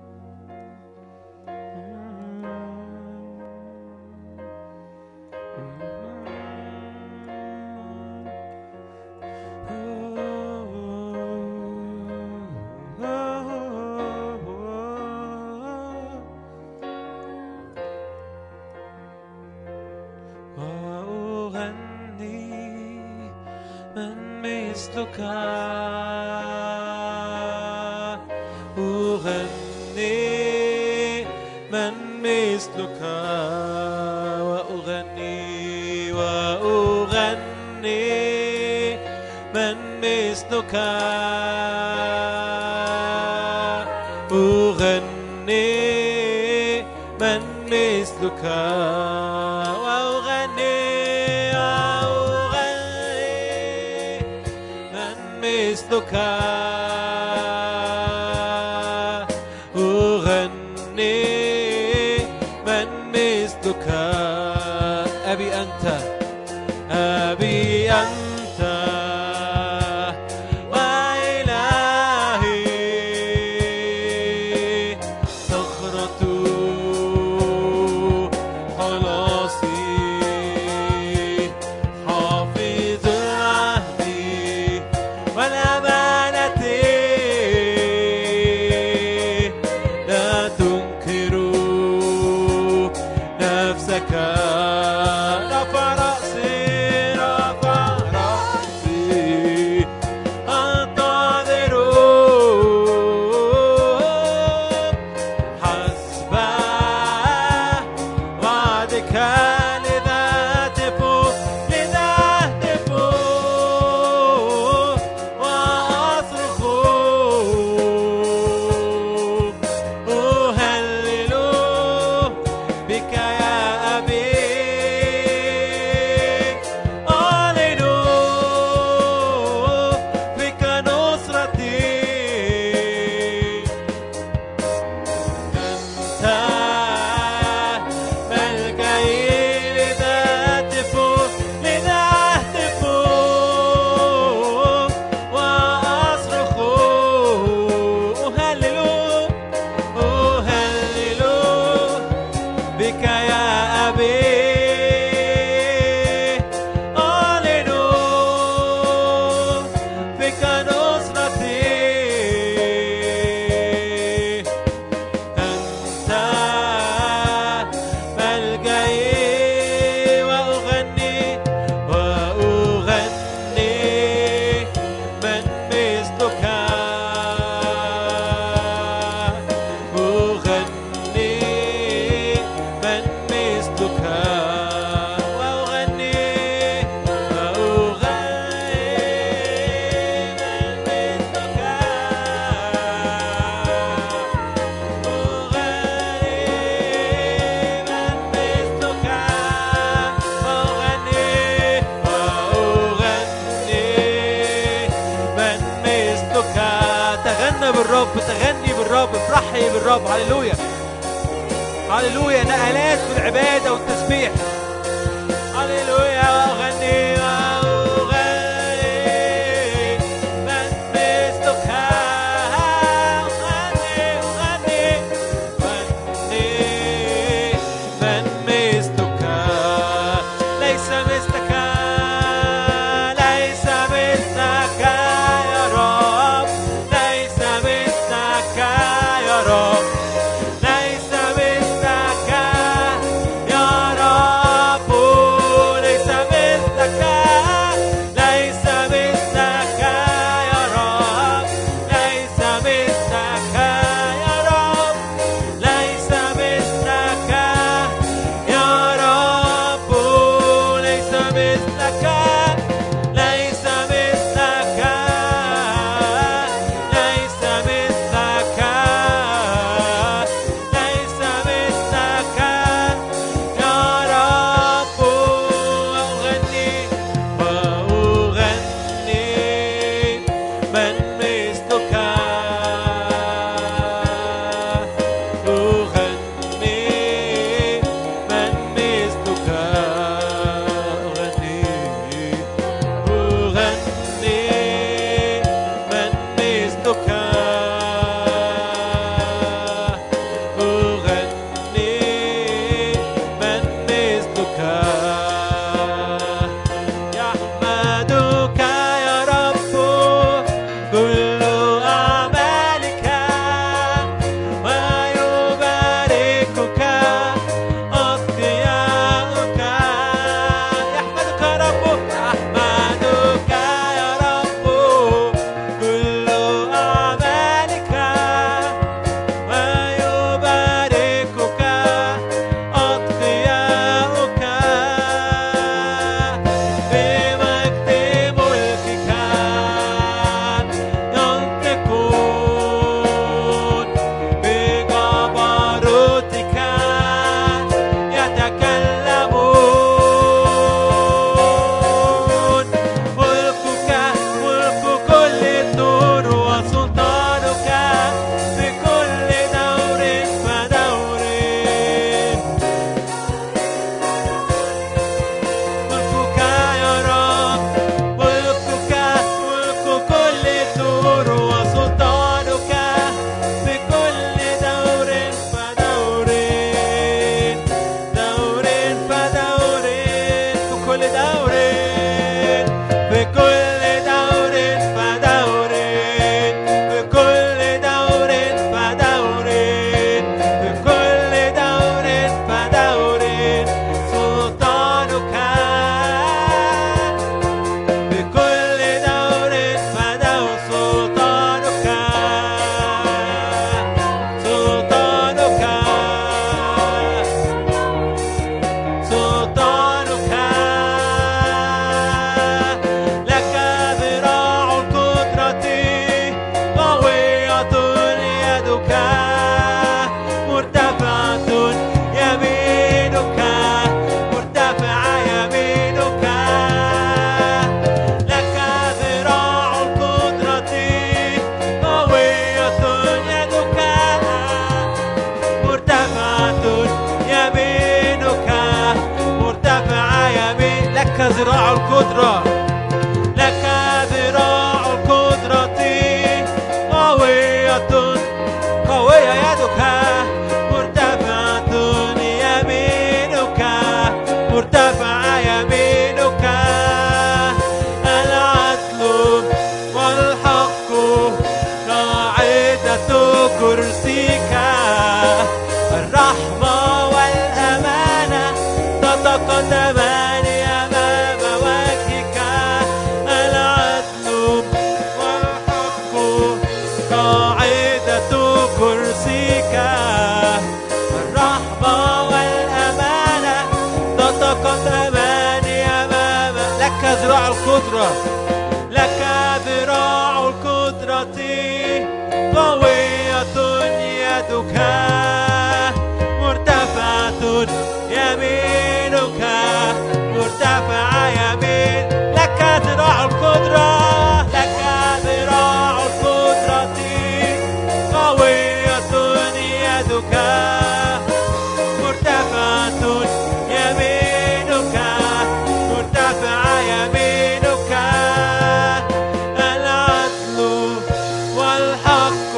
تغني بالرب، افرحي بالرب. هللويا هللويا. نقلات في العبادة والتسبيح. هللويا. أغني ليس مثلك ذراع القدرة، لك ذراع القدرة قوية قوية يدك مرتفعة يمينك مرتفعة يمينك العدل والحق قاعدة كرسيك الرحمة والأمانة تتقدمان أمام وجهك العدل والحق قاعدة كرسيك الرحمة والأمانة تتقدمان أمام لك ذراع القدرة لك ذراع القدرة قوية يدك مرتفعة يمينك مرتفعة يمين لك ذراع القدرة لك ذراع القدرة قوية يدك مرتفعة يمينك مرتفعة يمينك العدل والحق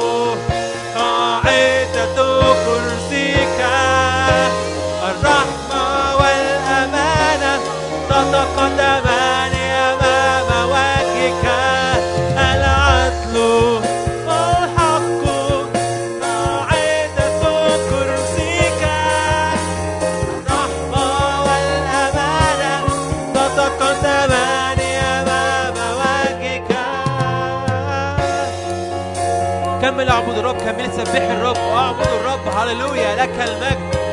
قاعدة كرسيك الرحمة والأمانة تتقدمان أمام وجهك العدل والحق قاعدة كرسيك الرحمة والأمانة تتقدمان أمام وجهك. كمل اعبد الرب، كمل سبح الرب واعبد الرب. هللويا، لك المجد